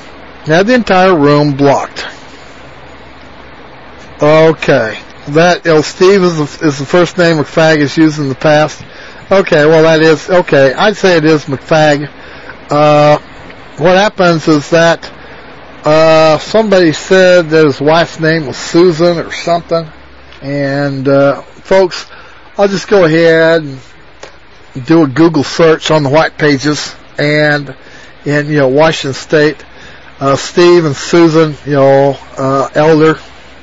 Okay. That, Steve is the first name McFag has used in the past. Okay, well that is, okay, I'd say it is McFag. What happens is that, somebody said that his wife's name was Susan or something. And, folks, I'll just go ahead and do a Google search on the white pages and in, Washington State, Steve and Susan, Elder.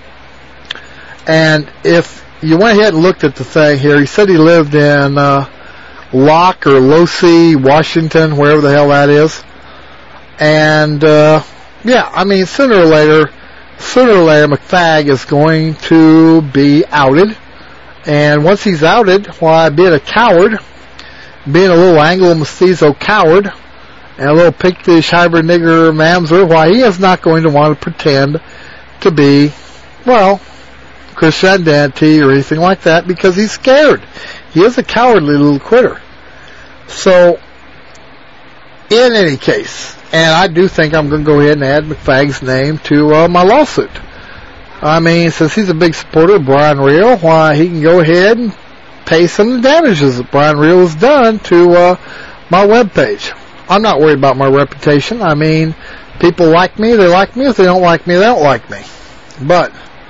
And if you went ahead and looked at the thing here, he said he lived in, Locke or Losey, Washington, wherever the hell that is. And, yeah, I mean, sooner or later, McFag is going to be outed. And once he's outed, why, being a coward, being a little Anglo-mestizo coward, and a little pigfish hybrid nigger mamzer, why, he is not going to want to pretend to be, well, Christianity or anything like that, because he's scared. He is a cowardly little critter. So, in any case, and I do think I'm going to go ahead and add McFag's name to my lawsuit. I mean, since he's a big supporter of Brian Reel, why, he can go ahead and pay some of the damages that Brian Reel has done to my webpage. I'm not worried about my reputation. I mean, people like me, they like me. If they don't like me, they don't like me. But,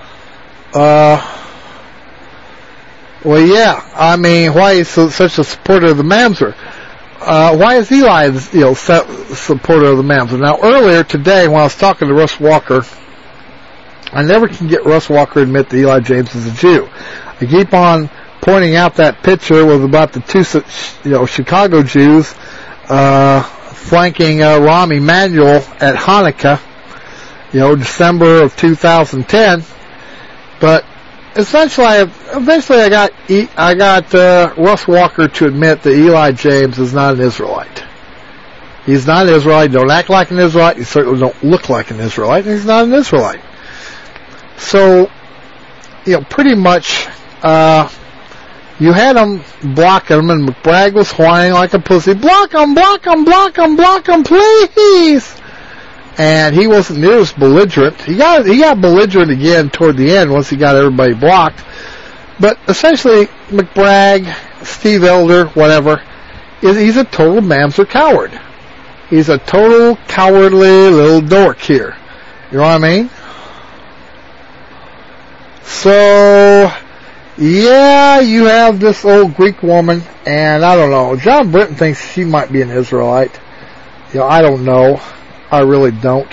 well, yeah, I mean, why is he such a supporter of the Mamzer? Why is Eli, supporter of the Mamzer? Now, earlier today, when I was talking to Russ Walker, I never can get Russ Walker to admit that Eli James is a Jew. I keep on pointing out that picture was about the two, Chicago Jews, flanking Rahm Emanuel at Hanukkah, December of 2010. But eventually I got Russ Walker to admit that Eli James is not an Israelite. He's not an Israelite. He don't act like an Israelite. He certainly don't look like an Israelite. And he's not an Israelite. So, pretty much, you had him blocking him, and McBragg was whining like a pussy. Block him, block him, block him, block him, please! And he wasn't near as belligerent. He got belligerent again toward the end once he got everybody blocked. But essentially, McBragg, Steve Elder, whatever, he's a total Mamzer coward. He's a total cowardly little dork here. You know what I mean? So, yeah, you have this old Greek woman, and I don't know. John Britton thinks she might be an Israelite. I don't know. I really don't.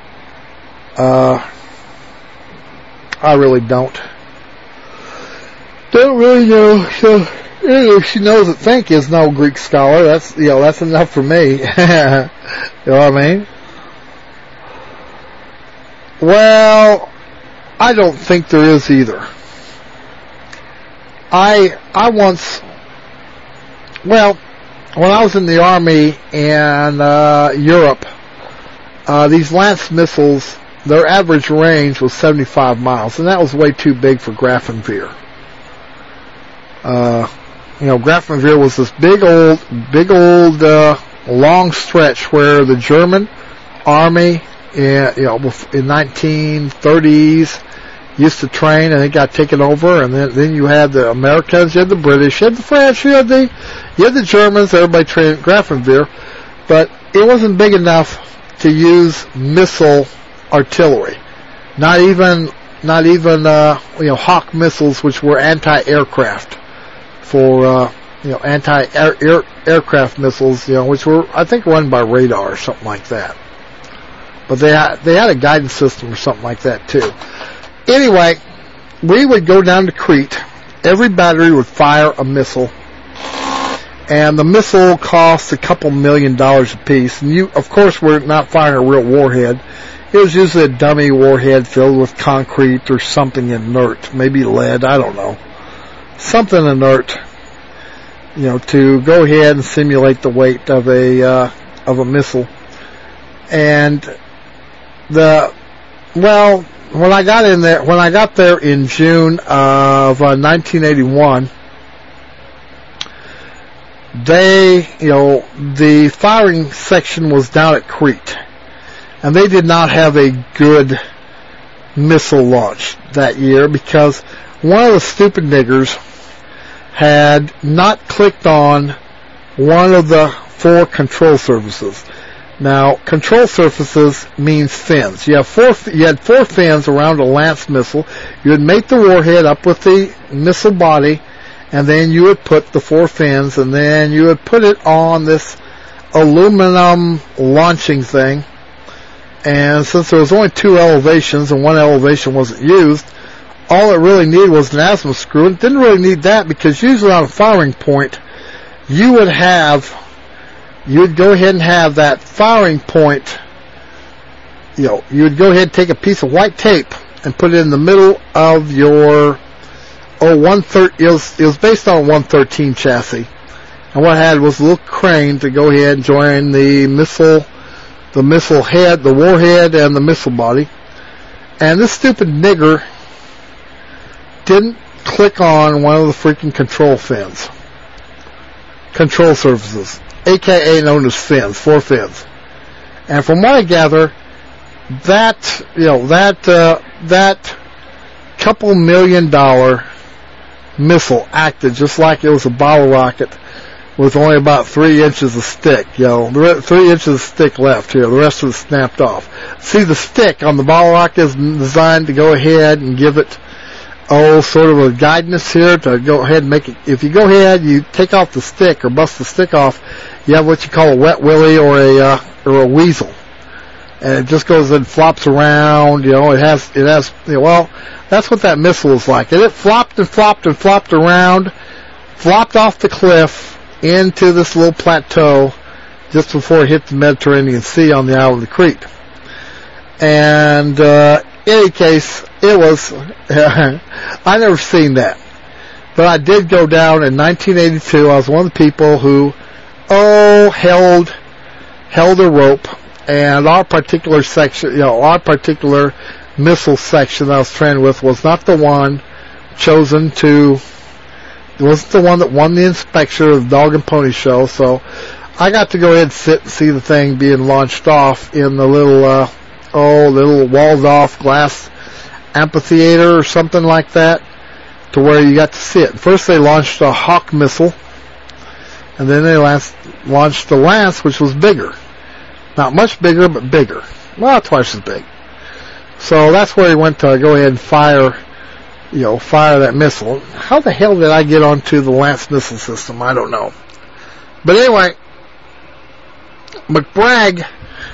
I really don't. Don't really know. So, if she knows that Fink is no Greek scholar, that's enough for me. You know what I mean? Well, I don't think there is either. I once, when I was in the Army in Europe, these Lance missiles, their average range was 75 miles, and that was way too big for Grafenwehr. Grafenwehr was this big old, long stretch where the German Army, in 1930s, used to train, and it got taken over, and then you had the Americans, you had the British, you had the French, you had the Germans, everybody trained at Grafenwehr, but it wasn't big enough to use missile artillery. Not even Hawk missiles, which were anti-aircraft for anti-aircraft missiles, which were, I think, run by radar or something like that. But they had a guidance system or something like that too. Anyway, we would go down to Crete. Every battery would fire a missile, and the missile cost a couple $1 million a piece. And you, of course, were not firing a real warhead. It was usually a dummy warhead filled with concrete or something inert, maybe lead. I don't know, something inert. To go ahead and simulate the weight of a missile. And when I got there in June of 1981, the firing section was down at Crete, and they did not have a good missile launch that year because one of the stupid niggers had not clicked on one of the 4 control surfaces. Now, control surfaces means fins. You had 4 fins around a Lance missile. You would mate the warhead up with the missile body, and then you would put the 4 fins, and then you would put it on this aluminum launching thing. And since there was only 2 elevations and one elevation wasn't used, all it really needed was an azimuth screw. It didn't really need that because usually on a firing point, you would go ahead and have that firing point, you would go ahead and take a piece of white tape and put it in the middle of your, it was based on a 113 chassis. And what I had was a little crane to go ahead and join the missile head, the warhead, and the missile body. And this stupid nigger didn't click on one of the freaking control fins. control surfaces, aka known as fins, 4 fins. And from what I gather, that couple $1 million missile acted just like it was a bottle rocket with only about 3 inches of stick. 3 inches of stick left here. The rest of it snapped off. See, the stick on the bottle rocket is designed to go ahead and give it sort of a guidance here to go ahead and make it. If you go ahead, you take off the stick or bust the stick off, you have what you call a wet willy or a weasel, and it just goes and flops around. It has. Well, that's what that missile is like. And it flopped and flopped and flopped around, flopped off the cliff into this little plateau just before it hit the Mediterranean Sea on the island of Crete. And in any case, it was, I never seen that. But I did go down in 1982. I was one of the people who, held a rope, and our particular section, our particular missile section that I was trained with was not the one chosen to, it wasn't the one that won the inspection of the Dog and Pony Show, so I got to go ahead and sit and see the thing being launched off in the little walled-off glass amphitheater or something like that, to where you got to see it. First they launched a Hawk missile, and then they launched the Lance, which was bigger. Not much bigger, but bigger. Well, twice as big. So that's where he went to go ahead and fire that missile. How the hell did I get onto the Lance missile system? I don't know. But anyway, McBragg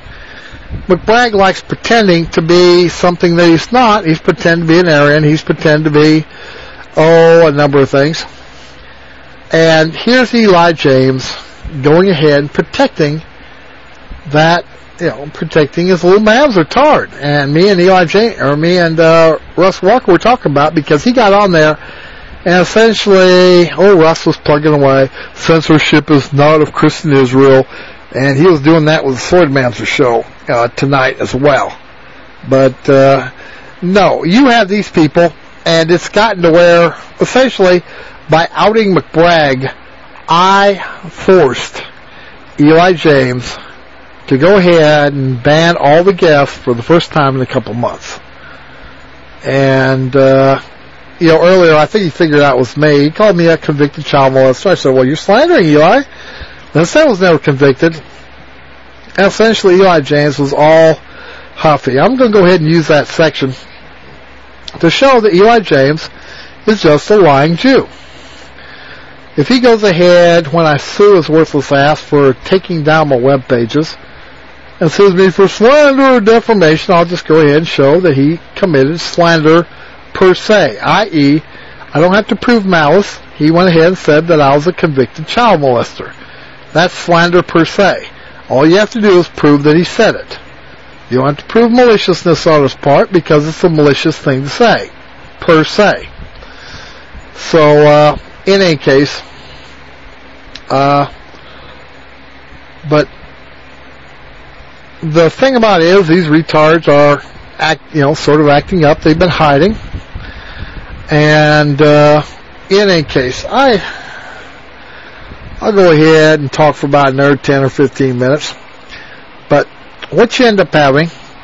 likes pretending to be something that he's not. He's pretending to be an Aryan. He's pretending to be, a number of things. And here's Eli James going ahead and protecting that, protecting his little Mavs-tard. And me and Russ Walker were talking about, because he got on there and essentially, Russ was plugging away. Censorship is not of Christian Israel. And he was doing that with the Swordmancer show tonight as well. But no, you have these people, and it's gotten to where, essentially, by outing McBragg, I forced Eli James to go ahead and ban all the guests for the first time in a couple months. And, earlier, I think he figured out it was me. He called me a convicted child molester. I said, well, you're slandering Eli. The son was never convicted. And essentially, Eli James was all huffy. I'm going to go ahead and use that section to show that Eli James is just a lying Jew. If he goes ahead, when I sue his worthless ass for taking down my web pages, and sues me for slander or defamation, I'll just go ahead and show that he committed slander per se, i.e., I don't have to prove malice. He went ahead and said that I was a convicted child molester. That's slander per se. All you have to do is prove that he said it. You don't have to prove maliciousness on his part, because it's a malicious thing to say, per se. So, in any case, but the thing about it is, these retards are sort of acting up. They've been hiding. And, in any case, I'll go ahead and talk for about another 10 or 15 minutes. But what you end up having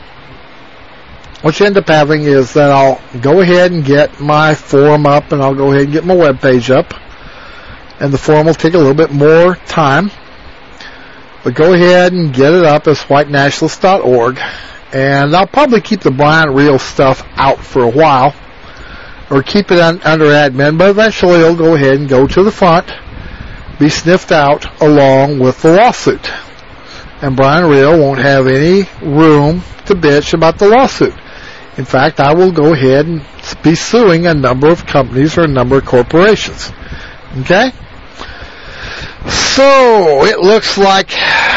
is that I'll go ahead and get my forum up, and I'll go ahead and get my web page up. And the forum will take a little bit more time. But go ahead and get it up as whitenationalist.org. And I'll probably keep the Brian Real stuff out for a while, or keep it under admin, but eventually it'll go ahead and go to the front, be sniffed out along with the lawsuit. And Brian Real won't have any room to bitch about the lawsuit. In fact, I will go ahead and be suing a number of companies or a number of corporations. Okay? So, it looks like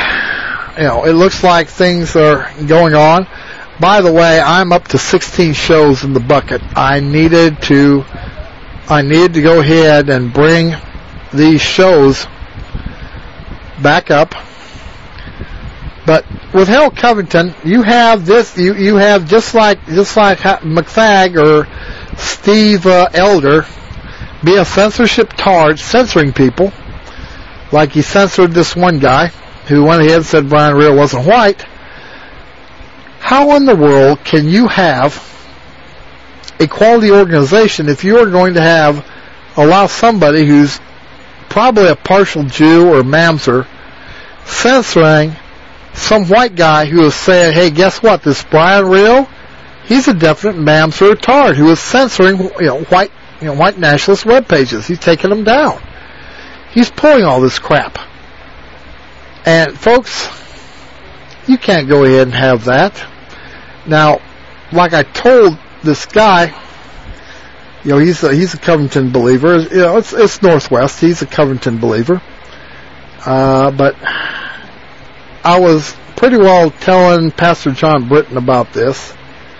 things are going on. By the way, I'm up to 16 shows in the bucket. I needed to go ahead and bring these shows back up. But with Harold Covington, you have this. You have just like McFag or Steve Elder be a censorship tard, censoring people. like he censored this one guy who went ahead and said Brian Real wasn't white. How in the world can you have a quality organization if you are going to allow somebody who's probably a partial Jew or Mamzer censoring some white guy who is saying, hey, guess what, this Brian Real, he's a definite Mamzer retard who is censoring white nationalist web pages. He's taking them down. He's pulling all this crap. And folks, you can't go ahead and have that. Now, like I told this guy, he's a Covington believer. It's Northwest. He's a Covington believer. But I was pretty well telling Pastor John Britton about this.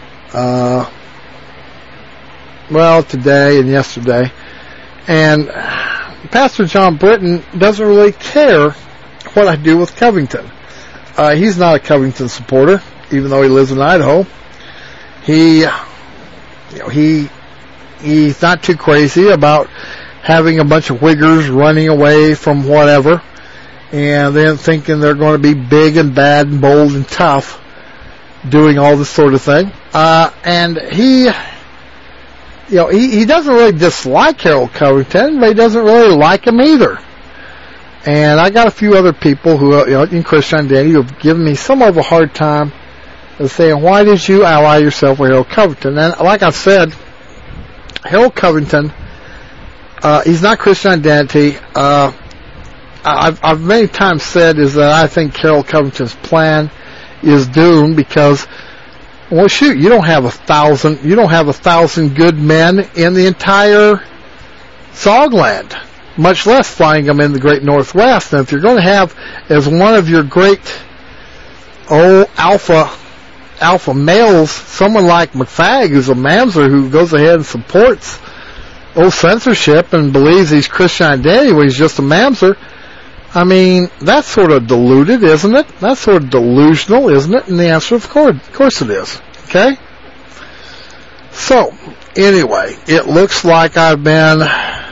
Today and yesterday. And Pastor John Britton doesn't really care what I do with Covington. He's not a Covington supporter, even though he lives in Idaho. He's not too crazy about having a bunch of Wiggers running away from whatever and then thinking they're going to be big and bad and bold and tough doing all this sort of thing. And he doesn't really dislike Harold Covington, but he doesn't really like him either. And I got a few other people who, in Christianity, who have given me somewhat of a hard time saying, why did you ally yourself with Harold Covington? And like I said, Harold Covington, he's not Christian Identity. I've many times said is that I think Harold Covington's plan is doomed because, well, shoot, you don't have 1,000 good men in the entire Zogland, much less flying them in the Great Northwest. And if you're going to have as one of your great alpha males someone like McFag, who's a Mamzer who goes ahead and supports censorship and believes he's Christian Identity when he's just a Mamzer, I mean, that's sort of deluded, isn't it? That's sort of delusional, isn't it? And the answer, of course it is. Okay? So, anyway, it looks like I've been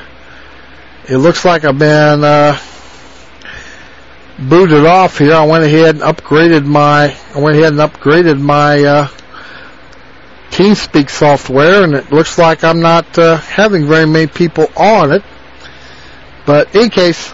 booted off here. I went ahead and upgraded my TeamSpeak software, and it looks like I'm not having very many people on it. But in case,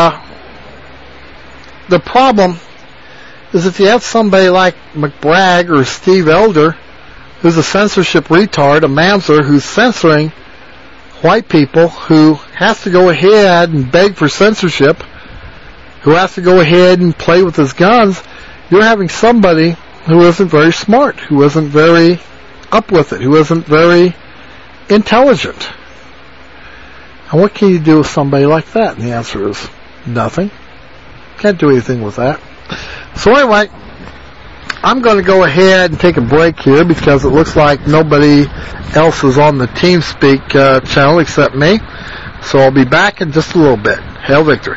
the problem is if you have somebody like McBragg or Steve Elder, who's a censorship retard, a Mamzer, who's censoring white people, who has to go ahead and beg for censorship, who has to go ahead and play with his guns, you're having somebody who isn't very smart, who isn't very up with it, who isn't very intelligent. And what can you do with somebody like that? And the answer is nothing. Can't do anything with that. So anyway, I'm going to go ahead and take a break here because it looks like nobody else is on the TeamSpeak channel except me. So I'll be back in just a little bit. Hail victory.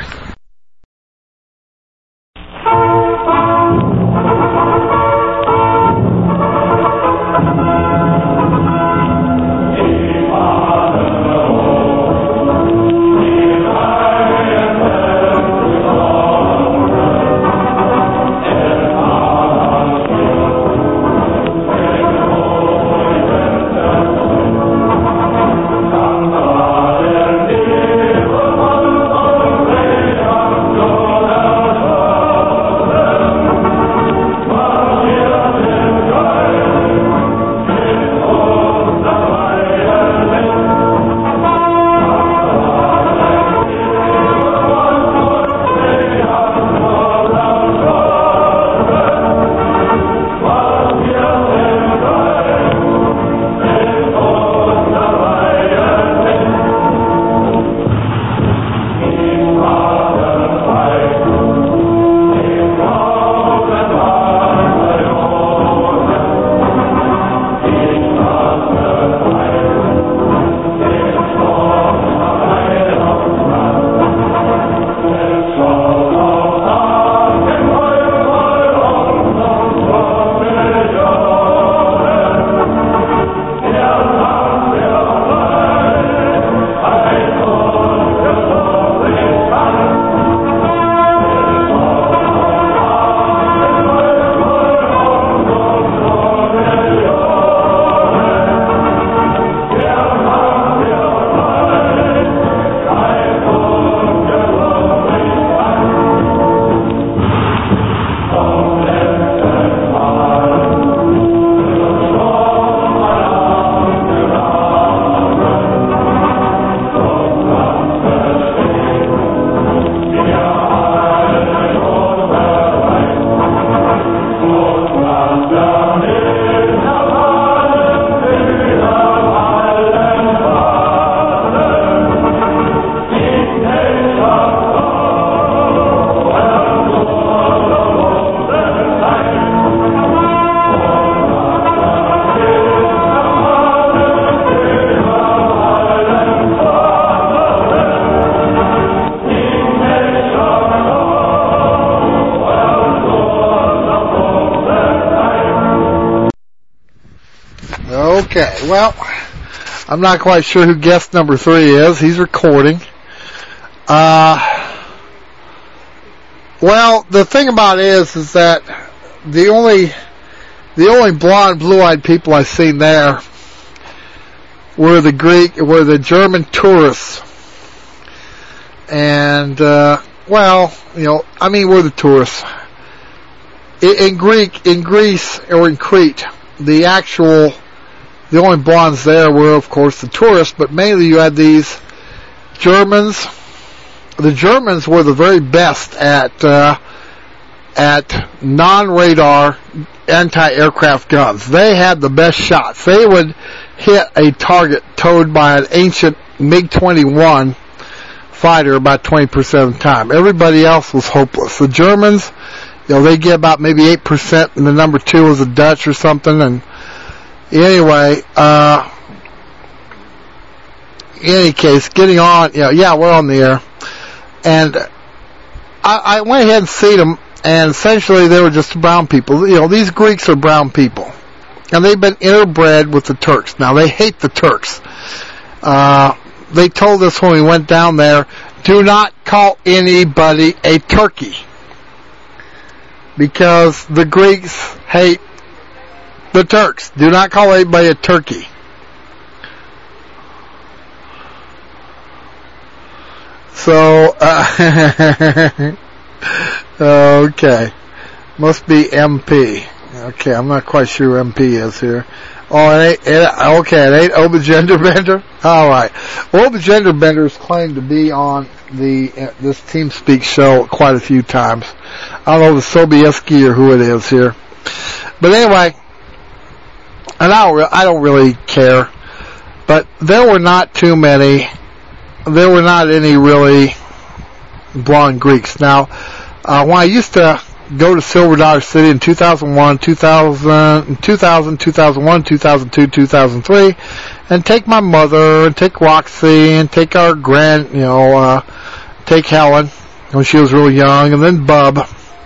Okay, well, I'm not quite sure who guest number 3 is. He's recording. Well, the thing about it is that the only blonde, blue-eyed people I've seen there were the German tourists. And, we're the tourists. In Greece, or in Crete, the only blondes there were, of course, the tourists, but mainly you had these Germans. The Germans were the very best at non-radar anti-aircraft guns. They had the best shots. They would hit a target towed by an ancient MiG-21 fighter about 20% of the time. Everybody else was hopeless. The Germans, they get about maybe 8%, and the number 2 was the Dutch or something. And anyway, in any case, getting on, we're on the air. And I went ahead and seen them, and essentially they were just brown people. These Greeks are brown people. And they've been interbred with the Turks. Now, they hate the Turks. They told us when we went down there, do not call anybody a turkey. Because the Greeks hate the Turks. Do not call anybody a turkey. So, okay. Must be MP. Okay, I'm not quite sure who MP is here. Oh, it ain't Oba Gender Bender? Alright. Oba Gender Bender's claimed to be on this TeamSpeak show quite a few times. I don't know if it's Sobieski or who it is here. But anyway, and I don't really care. But there were not any really blonde Greeks. Now, when I used to go to Silver Dollar City in 2001, 2001, 2002, 2003, and take my mother, and take Roxy, and take our take Helen when she was really young, and then Bub.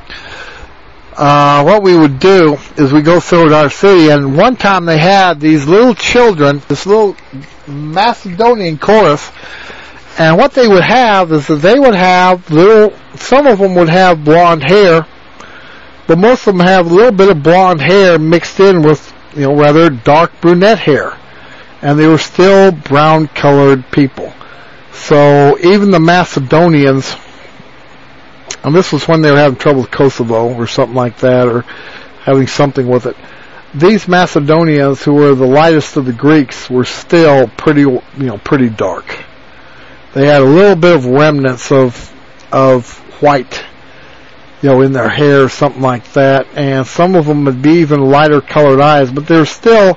What we would do is we go to Silver Dollar City, and one time they had these little children, this little Macedonian chorus, and what they would have is that they would have some of them would have blonde hair, but most of them have a little bit of blonde hair mixed in with, rather dark brunette hair. And they were still brown-colored people. So even the Macedonians, and this was when they were having trouble with Kosovo or something like that, or having something with it. These Macedonians, who were the lightest of the Greeks, were still pretty dark. They had a little bit of remnants of white, in their hair or something like that, and some of them would be even lighter colored eyes, but they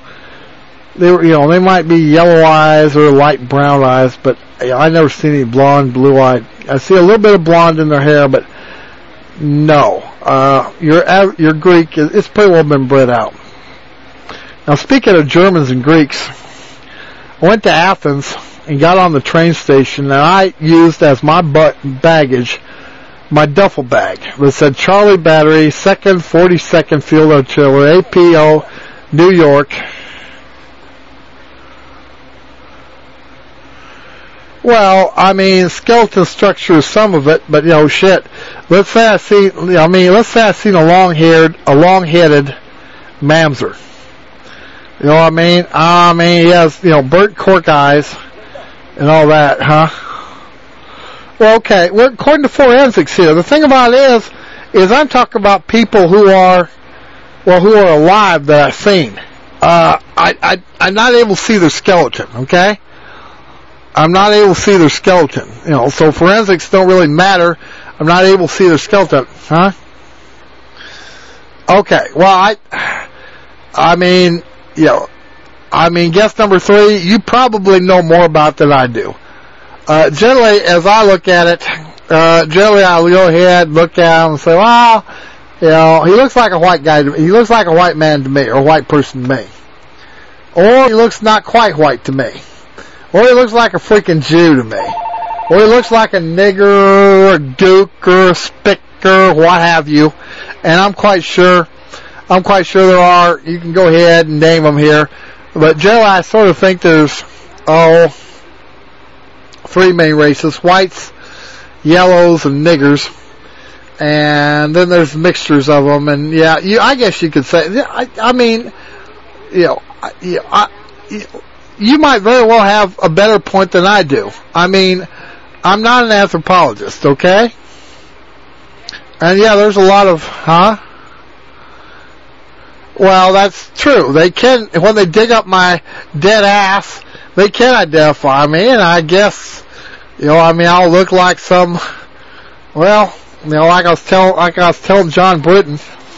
might be yellow eyes or light brown eyes, but I never seen any blonde, blue-eyed. I see a little bit of blonde in their hair, but no. Your Greek, it's pretty well been bred out. Now, speaking of Germans and Greeks, I went to Athens and got on the train station, and I used as my baggage my duffel bag that said Charlie Battery, 2nd 42nd Field Artillery, APO, New York. Well, skeleton structure is some of it, but shit. Let's say I seen a long-headed mamzer. You know what I mean? He has, burnt cork eyes and all that, huh? Well, okay. Well, according to forensics here, the thing about it is I'm talking about people who are alive that I've seen. I'm not able to see their skeleton, okay? I'm not able to see their skeleton. So forensics don't really matter. I'm not able to see their skeleton, huh? Okay. Well, guess number 3, you probably know more about than I do. Generally, as I look at it, I'll go ahead and look at him and say, well, he looks like a white guy to me. He looks like a white man to me, or a white person to me. Or he looks not quite white to me. Or he looks like a freaking Jew to me. Or he looks like a nigger, or a gook, or a spick, or what have you. And I'm quite sure there are, you can go ahead and name them here, But generally, I sort of think there's, three main races: whites, yellows, and niggers. And then there's mixtures of them. And yeah, I guess you could say. I mean, you might very well have a better point than I do. I mean, I'm not an anthropologist, okay? And yeah, there's a lot of, Well, that's true. They can, when they dig up my dead ass, they can identify me, and I guess, I'll look like some, like I was telling John Britton,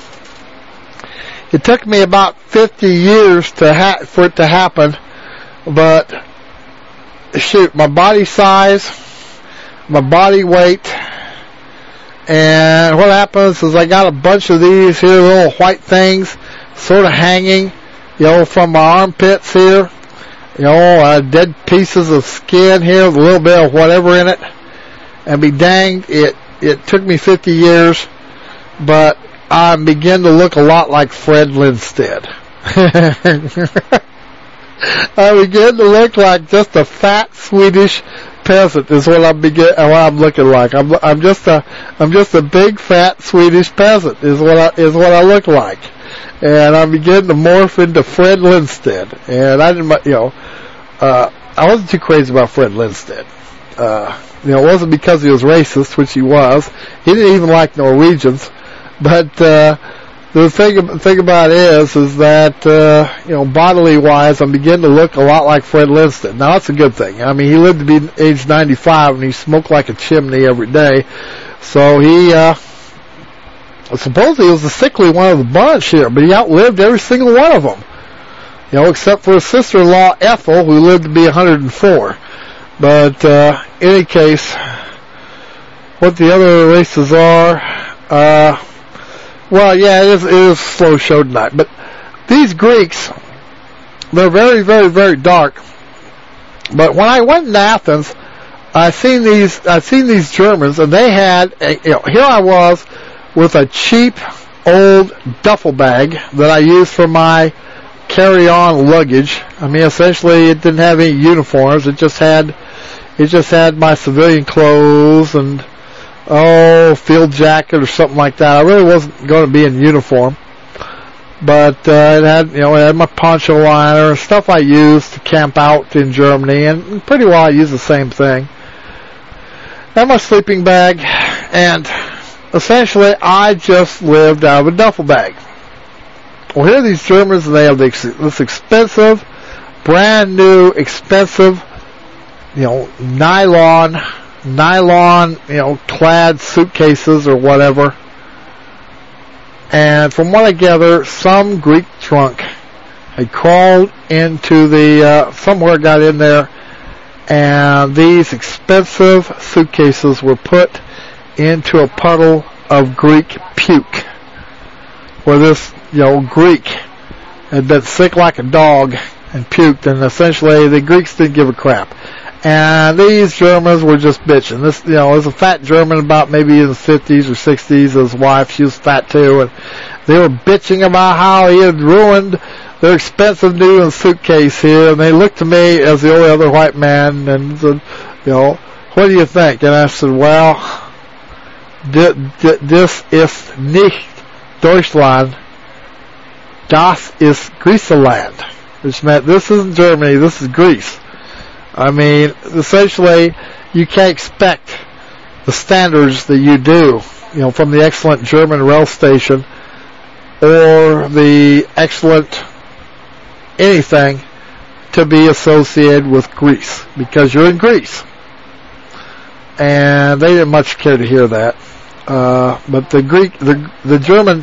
it took me about 50 years for it to happen, but shoot, my body size, my body weight, and what happens is I got a bunch of these here little white things sort of hanging, from my armpits here, dead pieces of skin here with a little bit of whatever in it, and be danged, it took me 50 years, but I begin to look a lot like Fred Lindstedt. I begin to look like just a fat Swedish peasant is what I'm looking like. I'm just a big fat Swedish peasant is what I look like, and I begin to morph into Fred Lindstedt. And I didn't, I wasn't too crazy about Fred Lindstedt. It wasn't because he was racist, which he was. He didn't even like Norwegians. But the thing about it is that bodily wise, I'm beginning to look a lot like Fred Lindstedt. Now that's a good thing. I mean, he lived to be age 95, and he smoked like a chimney every day. So he supposedly was the sickly one of the bunch here, but he outlived every single one of them. Except for his sister-in-law Ethel, who lived to be 104. But in any case, what the other races are, well, yeah, it is a slow show tonight. But these Greeks, they're very, very, very dark. But when I went to Athens, I seen these Germans, and they had, here I was with a cheap old duffel bag that I used for my carry-on luggage. I mean, essentially, it didn't have any uniforms. It just had my civilian clothes and field jacket or something like that. I really wasn't going to be in uniform, but it had my poncho liner and stuff I used to camp out in Germany, and pretty well I used the same thing. And my sleeping bag, and essentially I just lived out of a duffel bag. Well, here are these Germans, and they have this expensive, brand new, expensive, nylon, clad suitcases or whatever. And from what I gather, some Greek drunk had crawled into somewhere got in there, and these expensive suitcases were put into a puddle of Greek puke, where this, Greek had been sick like a dog and puked, and essentially the Greeks didn't give a crap. And these Germans were just bitching. This, was a fat German about maybe in the 50s or 60s. His wife, she was fat too, and they were bitching about how he had ruined their expensive new suitcase here. And they looked to me as the only other white man and said, what do you think? And I said, well, this ist nicht Deutschland, das ist Griechenland, which meant this isn't Germany, this is Greece. I mean, essentially, you can't expect the standards that you do, from the excellent German rail station or the excellent anything to be associated with Greece, because you're in Greece. And they didn't much care to hear that. But the German,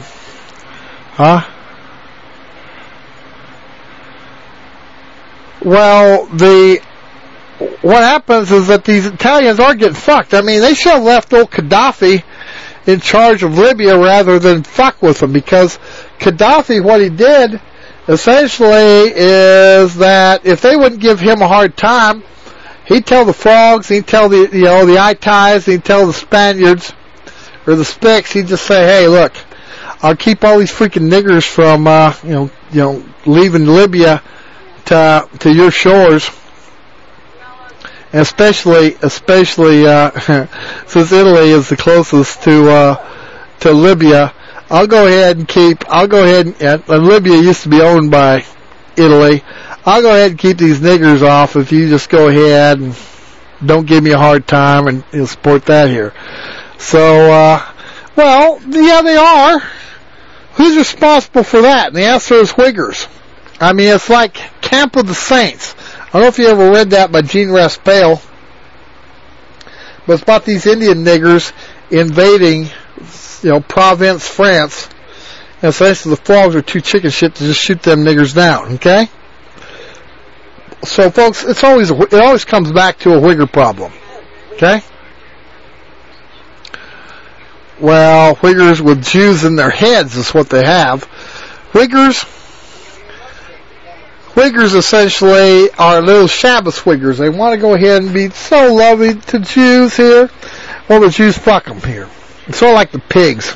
Well, what happens is that these Italians are getting fucked. I mean, they should have left old Gaddafi in charge of Libya rather than fuck with them, because Gaddafi, what he did essentially is that if they wouldn't give him a hard time, he'd tell the frogs, he'd tell the Itais, he'd tell the Spaniards or the Spicks, he'd just say, hey, look, I'll keep all these freaking niggers from leaving Libya to your shores, especially since Italy is the closest to Libya. I'll go ahead and Libya used to be owned by Italy. I'll go ahead and keep these niggers off if you just go ahead and don't give me a hard time and you'll support that here. So, well, yeah, they are. Who's responsible for that? And the answer is Uyghurs. I mean, it's like Camp of the Saints. I don't know if you ever read that by Jean Raspail, but it's about these Indian niggers invading, Provence, France. And essentially the frogs are too chicken shit to just shoot them niggers down, okay? So, folks, it always comes back to a Uyghur problem, okay? Well, Uyghurs with Jews in their heads is what they have. Uyghurs essentially are little Shabbos Uyghurs. They want to go ahead and be so loving to Jews here. Well, the Jews fuck them here. It's sort of like the pigs.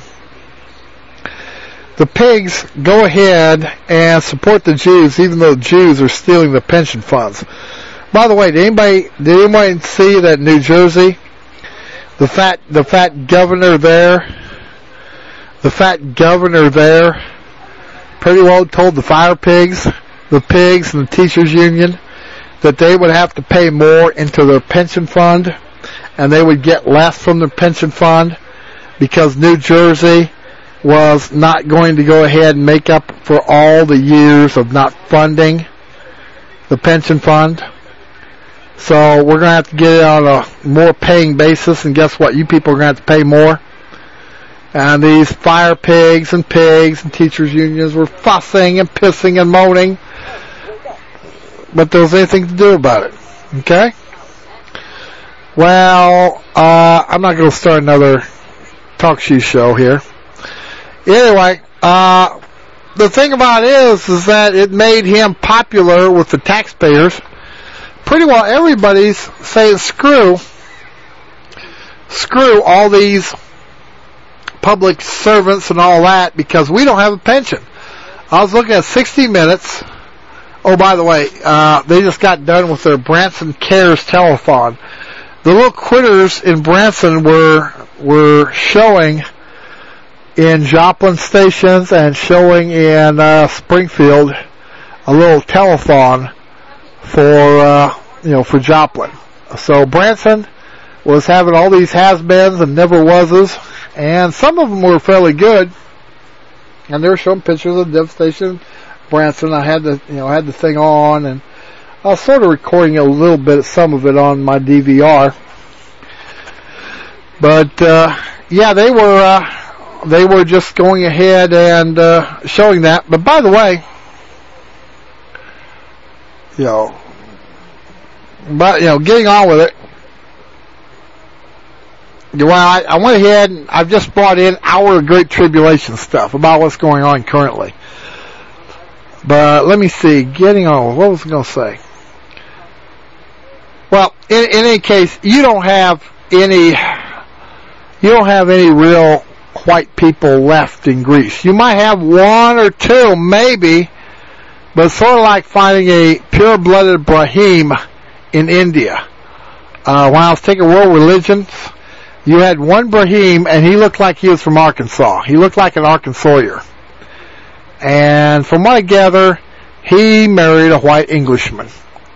The pigs go ahead and support the Jews, even though the Jews are stealing the pension funds. By the way, did anybody see that New Jersey, the fat governor there pretty well told the fire pigs, the pigs and the teachers union that they would have to pay more into their pension fund and they would get less from their pension fund because New Jersey was not going to go ahead and make up for all the years of not funding the pension fund. So we're going to have to get it on a more paying basis, and guess what? You people are going to have to pay more. And these fire pigs and teachers unions were fussing and pissing and moaning, but there was anything to do about it. Okay? Well, I'm not going to start another talk show here. Anyway, the thing about it is that it made him popular with the taxpayers. Pretty well everybody's saying screw all these public servants and all that because we don't have a pension. I was looking at 60 Minutes. Oh, by the way, they just got done with their Branson Cares telethon. The little quitters in Branson were showing in Joplin stations and showing in Springfield a little telethon for Joplin. So Branson was having all these has-beens and never-wases, and some of them were fairly good, and they were showing pictures of the devastation. Branson, I had the thing on, and I was sort of recording a little bit, some of it on my DVR. But yeah, they were just going ahead and showing that. But by the way, getting on with it. Well, I went ahead and I've just brought in our Great Tribulation stuff about what's going on currently. But let me see. Getting on. What was I going to say? Well, in any case, you don't have any real white people left in Greece. You might have one or two, maybe, but it's sort of like finding a pure-blooded Brahim in India. When I was taking world religions, you had one Brahim, and he looked like he was from Arkansas. He looked like an Arkansasier. And from what I gather, he married a white Englishwoman.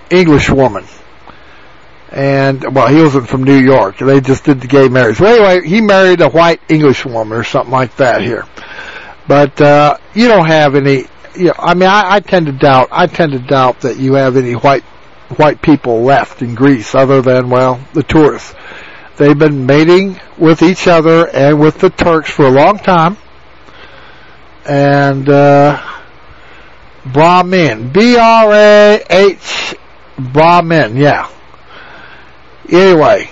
And, well, he wasn't from New York. They just did the gay marriage. But anyway, he married a white Englishwoman or something like that here. But, you don't have any, I tend to doubt that you have any white people left in Greece other than, well, the tourists. They've been mating with each other and with the Turks for a long time. And, Brahmin. B-R-A-H, Brahmin, yeah. Anyway,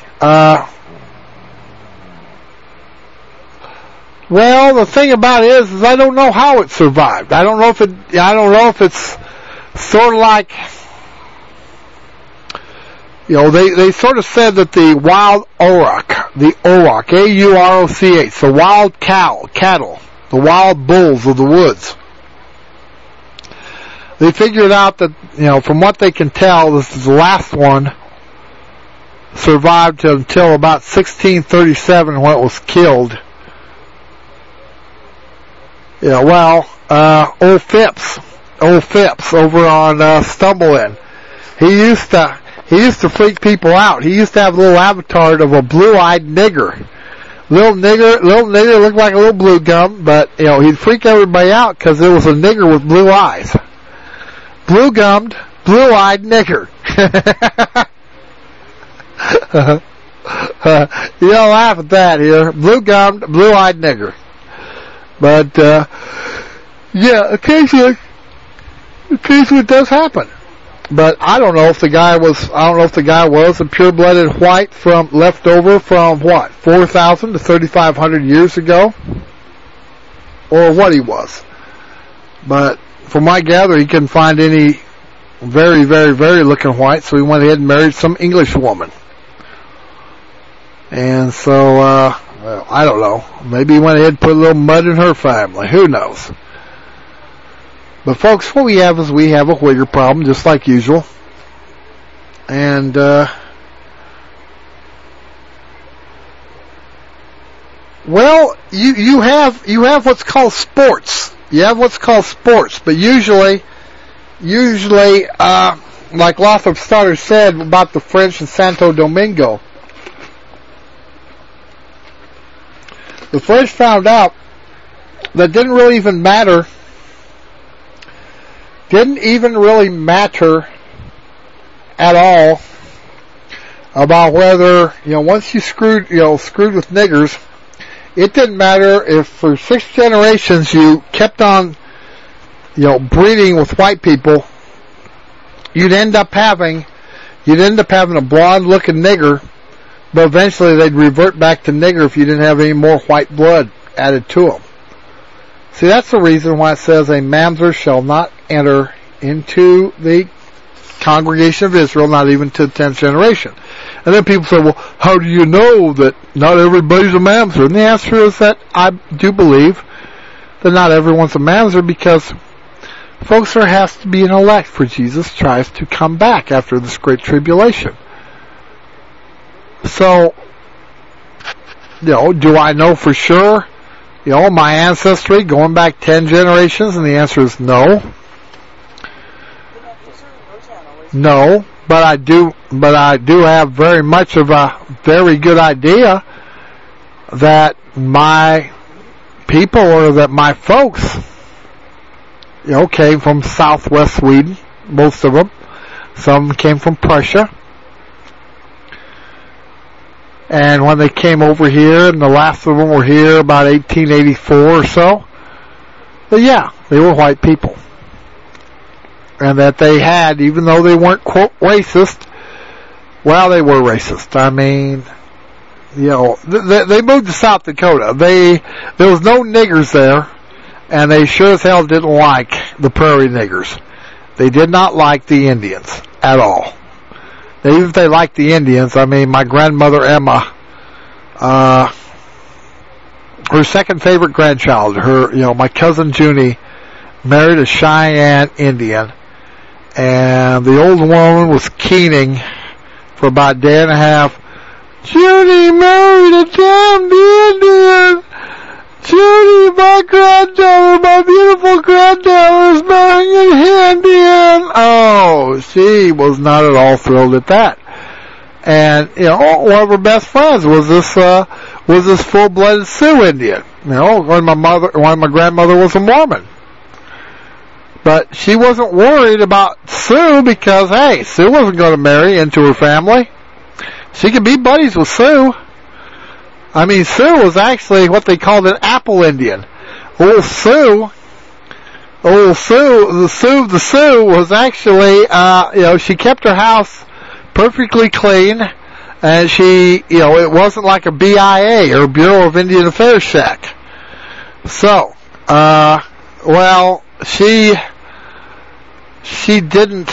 well, the thing about it is I don't know how it survived. I don't know if it's sort of like, they sort of said that the wild auroch, A-U-R-O-C-H, the wild cattle, the wild bulls of the woods, they figured out that, from what they can tell, this is the last one survived until about 1637 when it was killed. Old Phipps over on Stumblein. He used to freak people out. He used to have a little avatar of a blue-eyed nigger. Little nigger looked like a little blue gum, but he'd freak everybody out because it was a nigger with blue eyes. Blue-gummed, blue-eyed nigger. You don't laugh at that here. Blue-gummed, blue-eyed nigger. But occasionally it does happen. But I don't know if the guy was a pure-blooded white left over from 4,000 to 3,500 years ago, or what he was. But from my gather, he couldn't find any very, very, very looking white, so he went ahead and married some English woman. And so, I don't know. Maybe he went ahead and put a little mud in her family. Who knows? But folks, what we have is a Whigger problem, just like usual. And, you have what's called sports. You have what's called sports, but usually, like Lothrop Stoddard said about the French in Santo Domingo, the French found out that didn't even really matter at all about whether, once you screwed with niggers, it didn't matter if for 6 generations you kept on, breeding with white people, you'd end up having a blonde-looking nigger, but eventually they'd revert back to nigger if you didn't have any more white blood added to them. See, that's the reason why it says a mamzer shall not enter into the congregation of Israel, not even to the 10th generation. And then people say, well, how do you know that not everybody's a mamzer? And the answer is that I do believe that not everyone's a mamzer, because folks, there has to be an elect for Jesus tries to come back after this great tribulation. So, do I know for sure, my ancestry going back 10 generations? And the answer is no. No, but I do have very much of a very good idea that my people, or that my folks, came from southwest Sweden, most of them. Some came from Prussia. And when they came over here, and the last of them were here about 1884 or so, but yeah, they were white people. And that they had, even though they weren't, quote, racist, well, they were racist. I mean, they moved to South Dakota. There was no niggers there, and they sure as hell didn't like the prairie niggers. They did not like the Indians at all. Even if they liked the Indians, I mean, my grandmother Emma, her second favorite grandchild, my cousin Junie, married a Cheyenne Indian, and the old woman was keening for about a day and a half. Junie married a damn Indian! Judy, my beautiful granddaughter is marrying an Indian. Oh, she was not at all thrilled at that. And, one of her best friends was this full-blooded Sioux Indian. When my grandmother was a Mormon. But she wasn't worried about Sue because, hey, Sue wasn't going to marry into her family. She could be buddies with Sue. I mean, Sue was actually what they called an apple Indian. The Sioux was actually, she kept her house perfectly clean, and she, it wasn't like a BIA or Bureau of Indian Affairs shack. So, she didn't,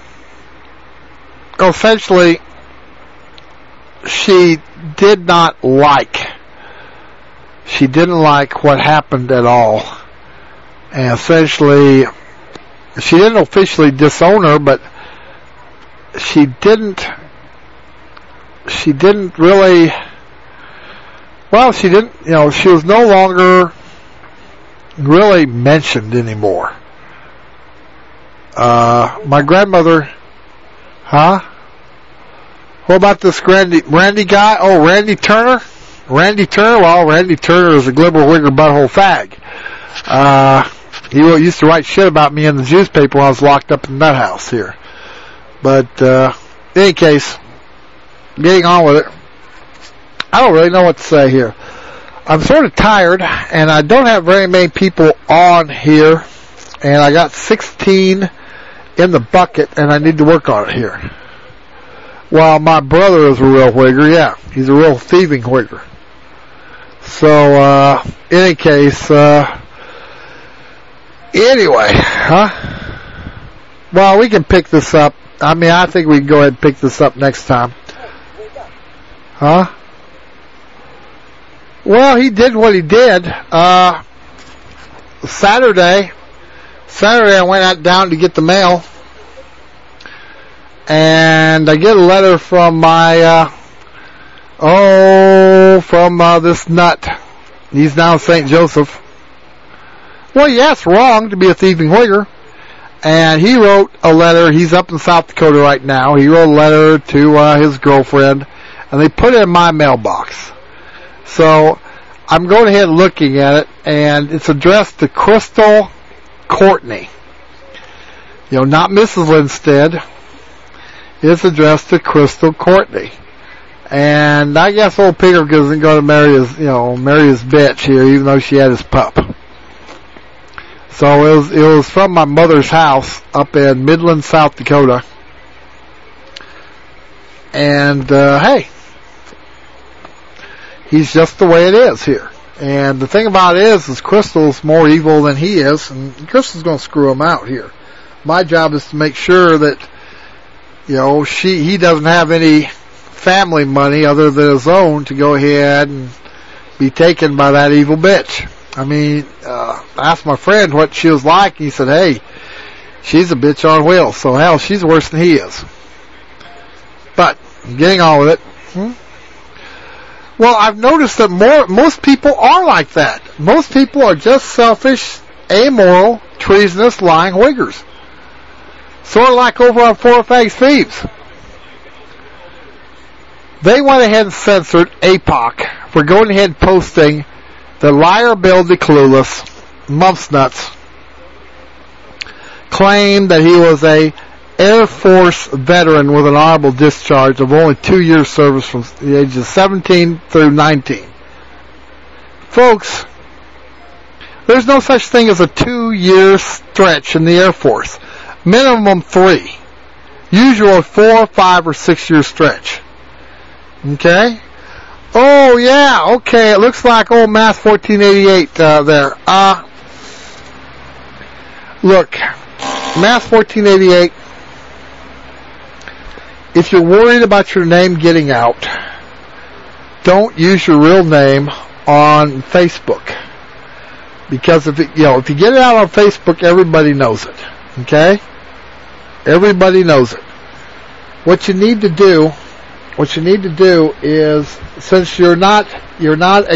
essentially, she didn't like what happened at all. And essentially, she didn't officially disown her, but she didn't really, well, she didn't, she was no longer really mentioned anymore. My grandmother, What about this Randy guy? Oh, Randy Turner? Randy Turner? Well, Randy Turner is a glibber wigger butthole fag. He used to write shit about me in the newspaper when I was locked up in that house here. But, in any case, getting on with it. I don't really know what to say here. I'm sort of tired, and I don't have very many people on here, and I got 16 in the bucket, and I need to work on it here. Well, my brother is a real wigger, yeah. He's a real thieving wigger. So, in any case, anyway, Well, we can pick this up. I mean, I think we can go ahead and pick this up next time. Well, he did what he did. Saturday I went out down to get the mail, and I get a letter from my, this nut. He's now in St. Joseph. Well, yeah, it's wrong to be a thieving wigger. And he wrote a letter. He's up in South Dakota right now. He wrote a letter to his girlfriend, and they put it in my mailbox. So I'm going ahead and looking at it, and it's addressed to Crystal Courtney. Not Mrs. Lindstead. It's addressed to Crystal Courtney. And I guess old Peter isn't going to marry his bitch here, even though she had his pup. So it was from my mother's house up in Midland, South Dakota. And, hey, he's just the way it is here. And the thing about it is Crystal's more evil than he is, and Crystal's going to screw him out here. My job is to make sure that, he doesn't have any family money other than his own to go ahead and be taken by that evil bitch. I mean, I asked my friend what she was like, and he said, hey, she's a bitch on wheels, so hell, she's worse than he is. But, getting on with it. Well, I've noticed that most people are like that. Most people are just selfish, amoral, treasonous, lying wiggers. Sort of like over on Four Fags Thieves. They went ahead and censored APOC for going ahead and posting the liar Bill the Clueless, Mumps Nuts, claimed that he was a Air Force veteran with an honorable discharge of only 2 years service from the ages 17 through 19. Folks, there's no such thing as a 2-year stretch in the Air Force. Minimum 3. Usually 4, 5, or 6 year stretch. Okay? Oh, yeah, okay, it looks like old Math 1488 there. Look, Math 1488, if you're worried about your name getting out, don't use your real name on Facebook. Because if you get it out on Facebook, everybody knows it. Okay? Everybody knows it. What you need to do is, since you're not in the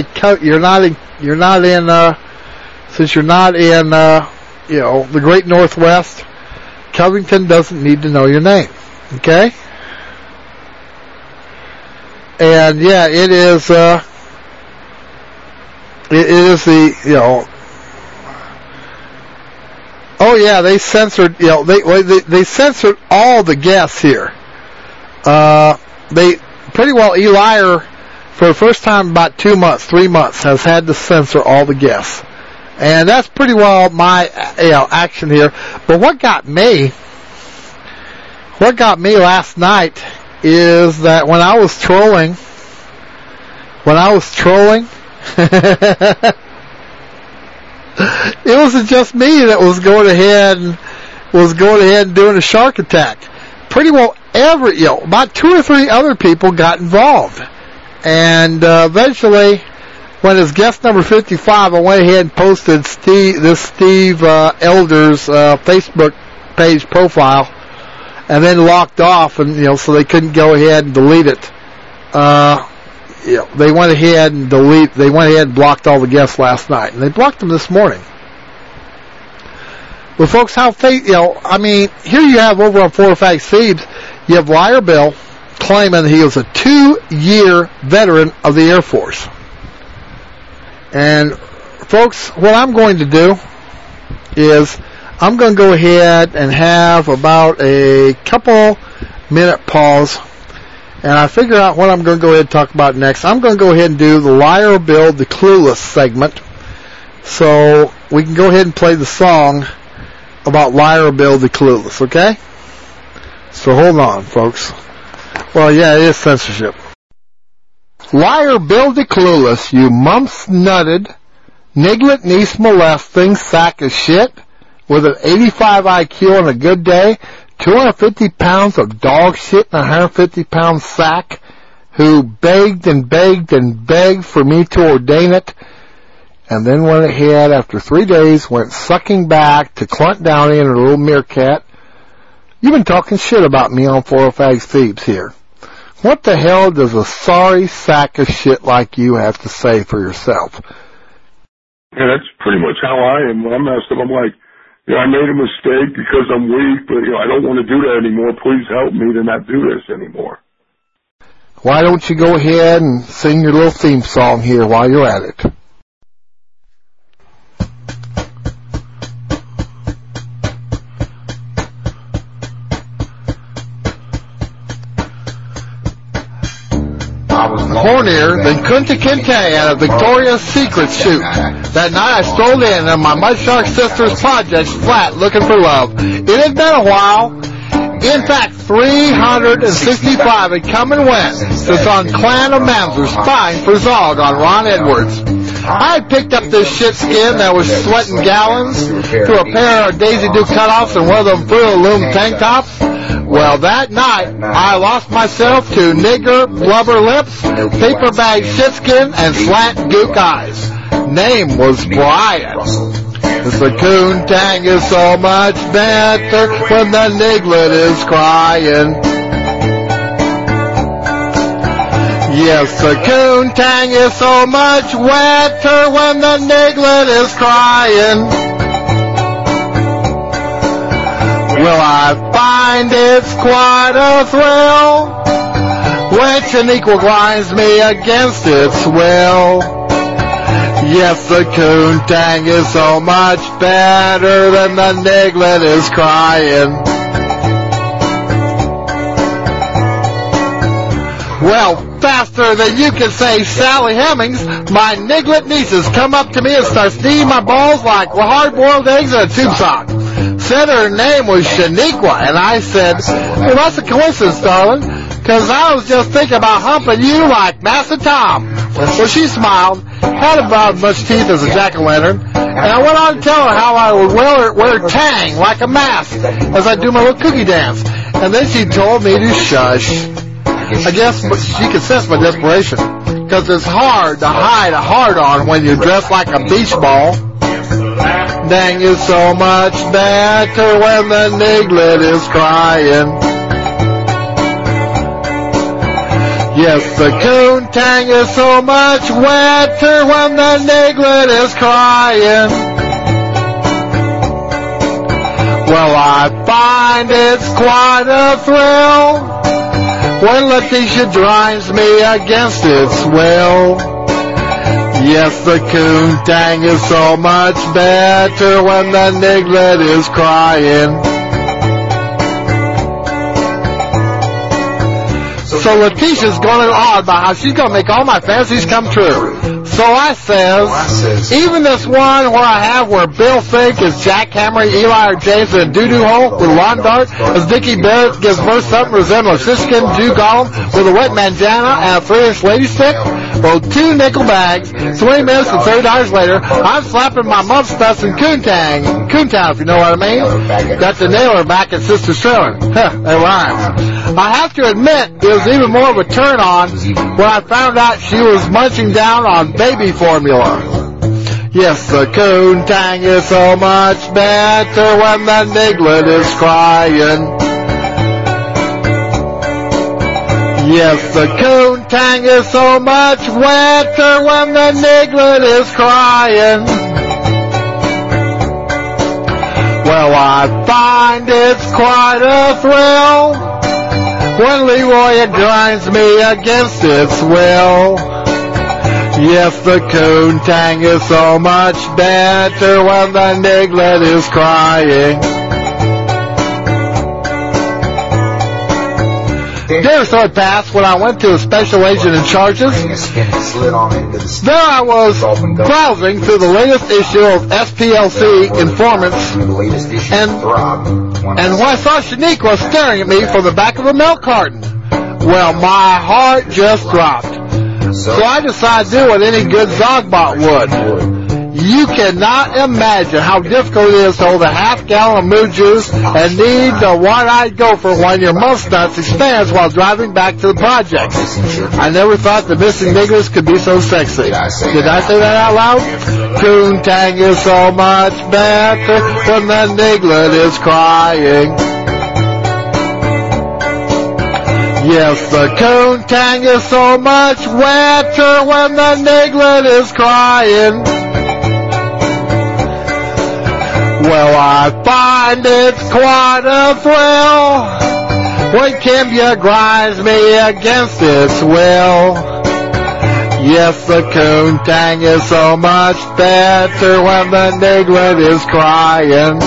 Great Northwest, Covington doesn't need to know your name. Okay? And yeah, it is the, oh yeah, they censored, they censored all the guests here. They pretty well, Eli, for the first time in about 2 months, 3 months, has had to censor all the guests. And that's pretty well my, action here. But what got me last night is that when I was trolling, it wasn't just me that was going ahead and doing a shark attack. Pretty well about 2 or 3 other people got involved. And eventually, when it's guest number 55, I went ahead and posted Steve Elder's Facebook page profile, and then locked off, and so they couldn't go ahead and delete it. They went ahead and blocked all the guests last night, and they blocked them this morning. Well, folks, here you have over on 405 Thieves, you have Liar Bill claiming he was a 2-year veteran of the Air Force. And, folks, what I'm going to do is I'm going to go ahead and have about a couple-minute pause, and I figure out what I'm going to go ahead and talk about next. I'm going to go ahead and do the Liar Bill, the Clueless segment, so we can go ahead and play the song about Liar Bill, the Clueless, okay? So hold on, folks. Well, yeah, it is censorship. Liar Bill the Clueless, you mumps-nutted, niglet-niece molesting sack of shit with an 85 IQ on a good day, 250 pounds of dog shit in a 150-pound sack, who begged and begged and begged for me to ordain it, and then went ahead after 3 days, went sucking back to Clunt Downey and her little meerkat. You've been talking shit about me on 405 Thieves here. What the hell does a sorry sack of shit like you have to say for yourself? Yeah, that's pretty much how I am. When I'm messed up, I'm like, I made a mistake because I'm weak, but I don't want to do that anymore. Please help me to not do this anymore. Why don't you go ahead and sing your little theme song here while you're at it? Hornier than Kunta Kinte at a Victoria's Secret shoot. That night I strolled in on my Mudshark Sisters Project's flat looking for love. It had been a while. In fact, 365 had come and went since on Clan of Mamser spying for Zog on Ron Edwards. I had picked up this shit skin that was sweating gallons through a pair of Daisy Duke cutoffs and one of them Fruit of the Loom tank tops. Well, that night, I lost myself to nigger, blubber lips, paper bag shitskin, and slant gook eyes. Name was Brian. The coontang is so much better when the niglet is crying. Yes, the coontang is so much wetter when the niglet is crying. Well, I find it's quite a thrill when Shaniqua grinds me against its will. Yes, the coontang is so much better than the niglet is crying. Well, faster than you can say Sally Hemings, my niglet nieces come up to me and start steaming my balls like hard-boiled eggs in a tube sock. Said her name was Shaniqua, and I said, well, that's a coincidence, darling, because I was just thinking about humping you like Master Tom. Well, she smiled, had about as much teeth as a jack-o'-lantern, and I went on to tell her how I would wear tang like a mask as I do my little cookie dance. And then she told me to shush. I guess she could sense my desperation, because it's hard to hide a hard-on when you're dressed like a beach ball. Dang is so much better when the niglet is crying. Yes, the coontang is so much wetter when the niglet is crying. Well, I find it's quite a thrill when Letitia drives me against its will. Yes, the coontang is so much better when the niglet is crying. So Letitia's going on about how she's going to make all my fantasies come true. So I says, even this one where Bill Fink is jackhammering Eli or James in a doo-doo hole with a lawn dart, as Dickie Barrett gives birth something resembling a siskin Jew golem with a wet manjana and a 3-inch lady stick. Well, 2 nickel bags, 20 minutes and $30 later, I'm slapping my mump stuffs in Coontown, if you know what I mean. Got the nailer back at Sister's Trailer. That rhymes. I have to admit, it was even more of a turn-on when I found out she was munching down on baby formula. Yes, the Coontang is so much better when the niglet is crying. Yes, the Coontang is so much wetter when the niglet is crying. Well, I find it's quite a thrill when Leroy grinds me against its will. Yes, the Coontang is so much better when the niglet is crying. Dear Sword Pass, when I went to a special agent in charges, there I was browsing through the latest issue of SPLC Informants, and when I saw Shaniqua staring at me from the back of a milk carton, well, my heart just dropped. So I decided to do what any good Zogbot would. You cannot imagine how difficult it is to hold a half-gallon of moo juice and need the one-eyed gopher when your mustache expands while driving back to the project. I never thought the missing niggers could be so sexy. Did I say that out loud? Coontang is so much better when the niglet is crying. Yes, the Coontang is so much wetter when the niglet is crying. Well, I find it's quite a thrill when Kimbia grinds me against its will. Yes, the Coontang is so much better when the niglet is crying.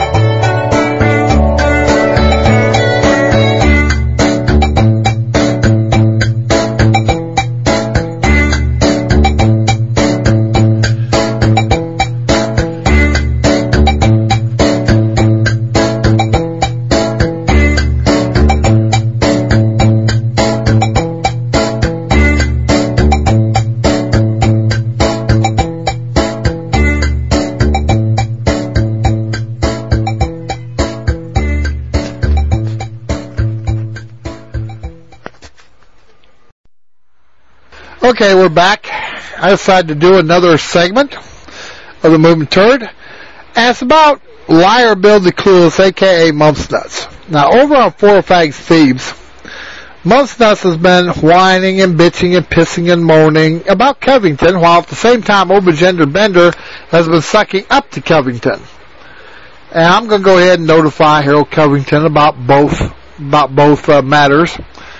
Okay, we're back. I decided to do another segment of the Movement Turd, and it's about Liar Bill the Clueless, a.k.a. Mumps Nuts. Now, over on Four Fags Thieves, Mumps Nuts has been whining and bitching and pissing and moaning about Covington, while at the same time Overgender Bender has been sucking up to Covington. And I'm going to go ahead and notify Harold Covington about both matters,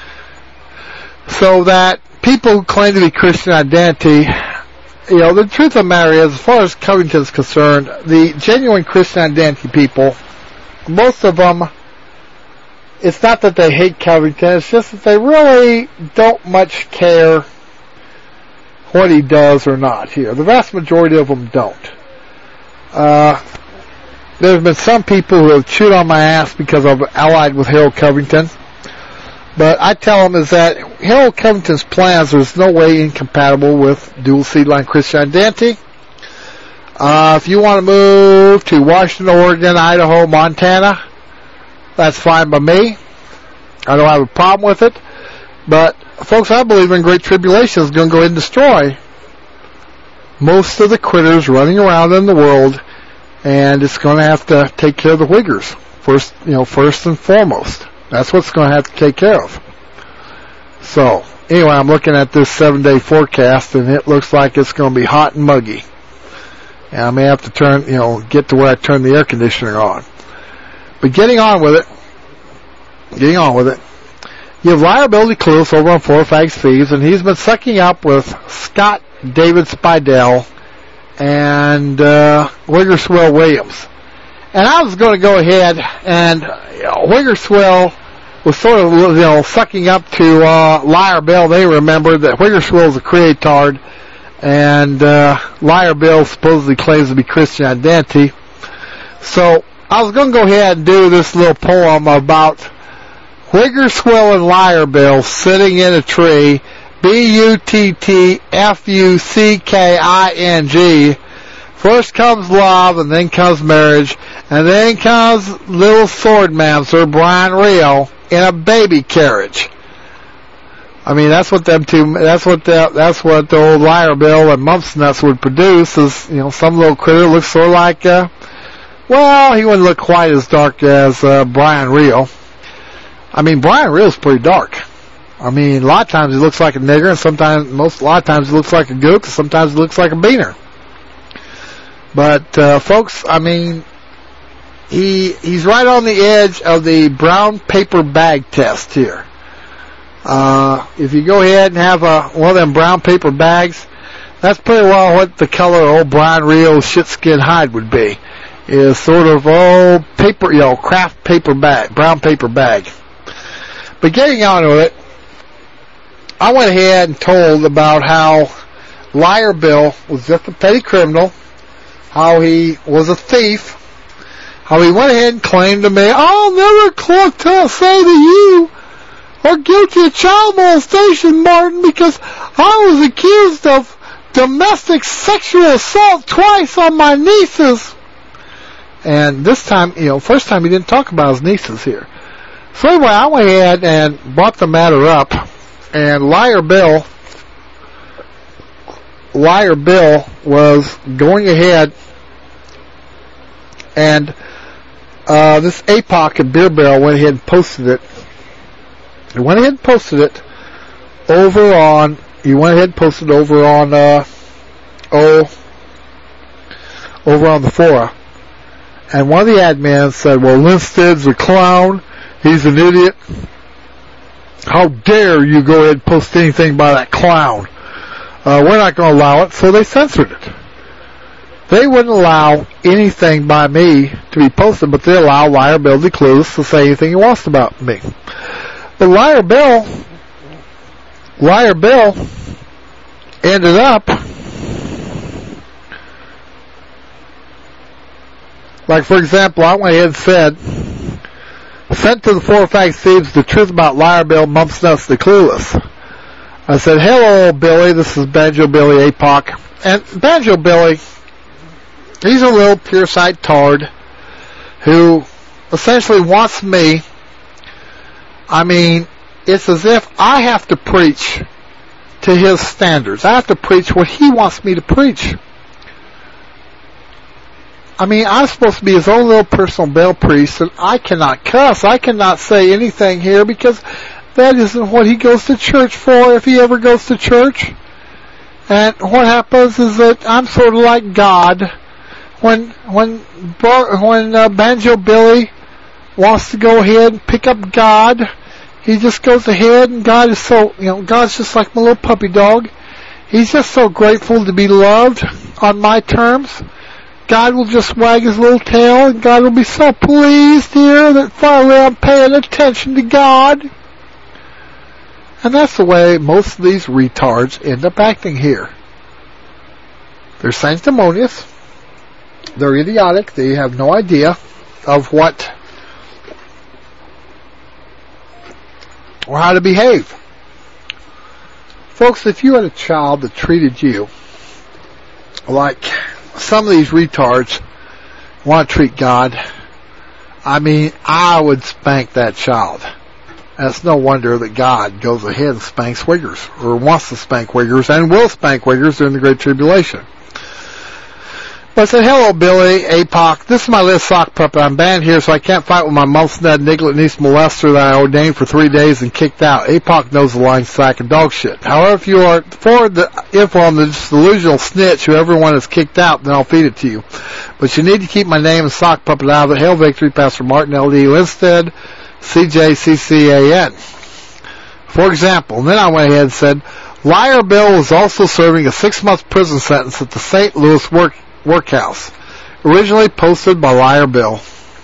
so that people who claim to be Christian identity, the truth of the matter is, as far as Covington's concerned, the genuine Christian identity people, most of them, it's not that they hate Covington, it's just that they really don't much care what he does or not here. The vast majority of them don't. There's been some people who have chewed on my ass because I've allied with Harold Covington. But I tell them is that Harold Covington's plans is no way incompatible with dual seed line Christian identity. If you want to move to Washington, Oregon, Idaho, Montana, that's fine by me. I don't have a problem with it. But, folks, I believe in Great Tribulation is going to go ahead and destroy most of the critters running around in the world, and it's going to have to take care of the Wiggers first and foremost. That's what it's going to have to take care of. So, anyway, I'm looking at this 7-day forecast, and it looks like it's going to be hot and muggy. And I may have to get to where I turn the air conditioner on. But getting on with it, you have Liability Clueless over on Four Fags Thieves, and he's been sucking up with Scott David Spidell and Wiggerswell Williams. And I was going to go ahead and Wiggerswell was sort of, sucking up to Liar Bill. They remembered that Wiggerswell is a creatard, and Liar Bill supposedly claims to be Christian identity. So I was going to go ahead and do this little poem about Wiggerswell and Liar Bill sitting in a tree, BUTTFUCKING. First comes love, and then comes marriage, and then comes little sword mamser Brian Rio in a baby carriage. I mean, that's what them two. That's what the old Liar Bill and Mumps Nuts would produce. Is some little critter looks sort of like. Well, he wouldn't look quite as dark as Brian Reel. I mean, Brian Reel's pretty dark. I mean, a lot of times he looks like a nigger, and a lot of times he looks like a gook, and sometimes he looks like a beaner. But folks, I mean, he's right on the edge of the brown paper bag test here. If you go ahead and have one of them brown paper bags, that's pretty well what the color of old Brian Reel's shitskin hide would be. Is sort of old paper, craft paper bag, brown paper bag. But getting on with it, I went ahead and told about how Liar Bill was just a petty criminal, how he was a thief, how he went ahead and claimed to me, I'll never say to you, are guilty of child molestation, Martin, because I was accused of domestic sexual assault twice on my nieces. And this time, first time he didn't talk about his nieces here. So anyway, I went ahead and brought the matter up, and Liar Bill was going ahead, and this APOC at Beer Barrel went ahead and posted it. He went ahead and posted it over on the fora. And one of the admins said, well, Linstead's a clown. He's an idiot. How dare you go ahead and post anything by that clown? We're not going to allow it. So they censored it. They wouldn't allow anything by me to be posted, but they allow Liar Bill DeCluse to say anything he wants about me. But Liar Bill ended up, like, for example, I went ahead and said, sent to the Four Facts Thieves the truth about Liar Bill, Mumps Nuts, the Clueless. I said, hello, Billy, this is Banjo Billy APOC. And Banjo Billy, he's a little pure-side tard who essentially wants me, I mean, it's as if I have to preach to his standards. I have to preach what he wants me to preach. I mean, I'm supposed to be his own little personal bail priest, and I cannot cuss. I cannot say anything here because that isn't what he goes to church for, if he ever goes to church. And what happens is that I'm sort of like God. When Banjo Billy wants to go ahead and pick up God, he just goes ahead, and God is so, God's just like my little puppy dog. He's just so grateful to be loved on my terms. God will just wag his little tail, and God will be so pleased here that finally I'm paying attention to God. And that's the way most of these retards end up acting here. They're sanctimonious. They're idiotic. They have no idea of what or how to behave. Folks, if you had a child that treated you like some of these retards want to treat God, I mean, I would spank that child. And it's no wonder that God goes ahead and spanks Wiggers, or wants to spank Wiggers, and will spank Wiggers during the Great Tribulation. But I said, hello, Billy, APOC. This is my little sock puppet. I'm banned here, so I can't fight with my mumsned niglet niece molester that I ordained for 3 days and kicked out. APOC knows the lying sack of dog shit. However, if you are forward the info on the delusional snitch who everyone has kicked out, then I'll feed it to you. But you need to keep my name and sock puppet out of it. Hail victory, Pastor Martin L.D. Linstead, CJCCAN. For example, and then I went ahead and said, Liar Bill was also serving a 6-month prison sentence at the St. Louis Workhouse, originally posted by Liar Bill.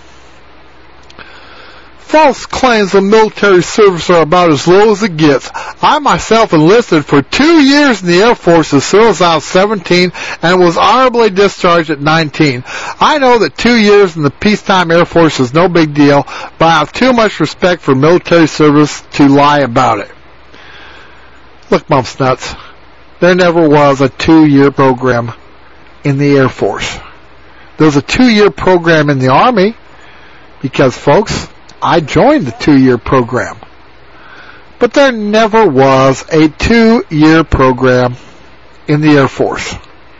False claims of military service are about as low as it gets. I myself enlisted for 2 years in the Air Force as soon as I was 17 and was honorably discharged at 19. I know that 2 years in the peacetime Air Force is no big deal, but I have too much respect for military service to lie about it. Look, Mumps Nuts, there never was a 2-year program in the Air Force. There was a 2-year program in the Army because, folks, I joined the 2-year program. But there never was a 2-year program in the Air Force.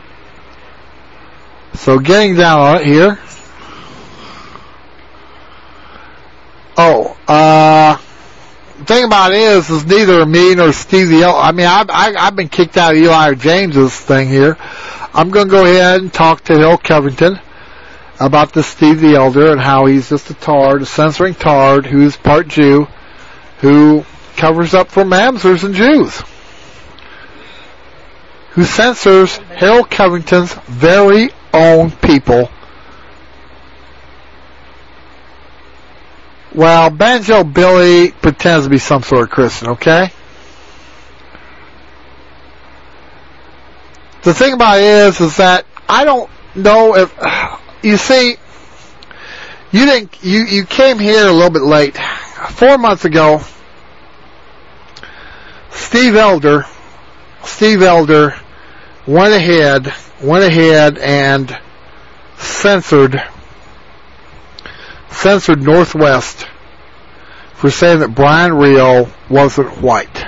So getting down on it here. The thing about it is neither me nor Steve the Elder. I mean, I've been kicked out of Eli James's thing here. I'm going to go ahead and talk to Hill Covington about this Steve the Elder and how he's just a tard, a censoring tard who's part Jew, who covers up for Mamzers and Jews, who censors Harold Covington's very own people. Well, Banjo Billy pretends to be some sort of Christian, okay? The thing about it is that I don't know if, you see, you came here a little bit late. 4 months ago, Steve Elder went ahead and censored Northwest for saying that Brian Rio wasn't white.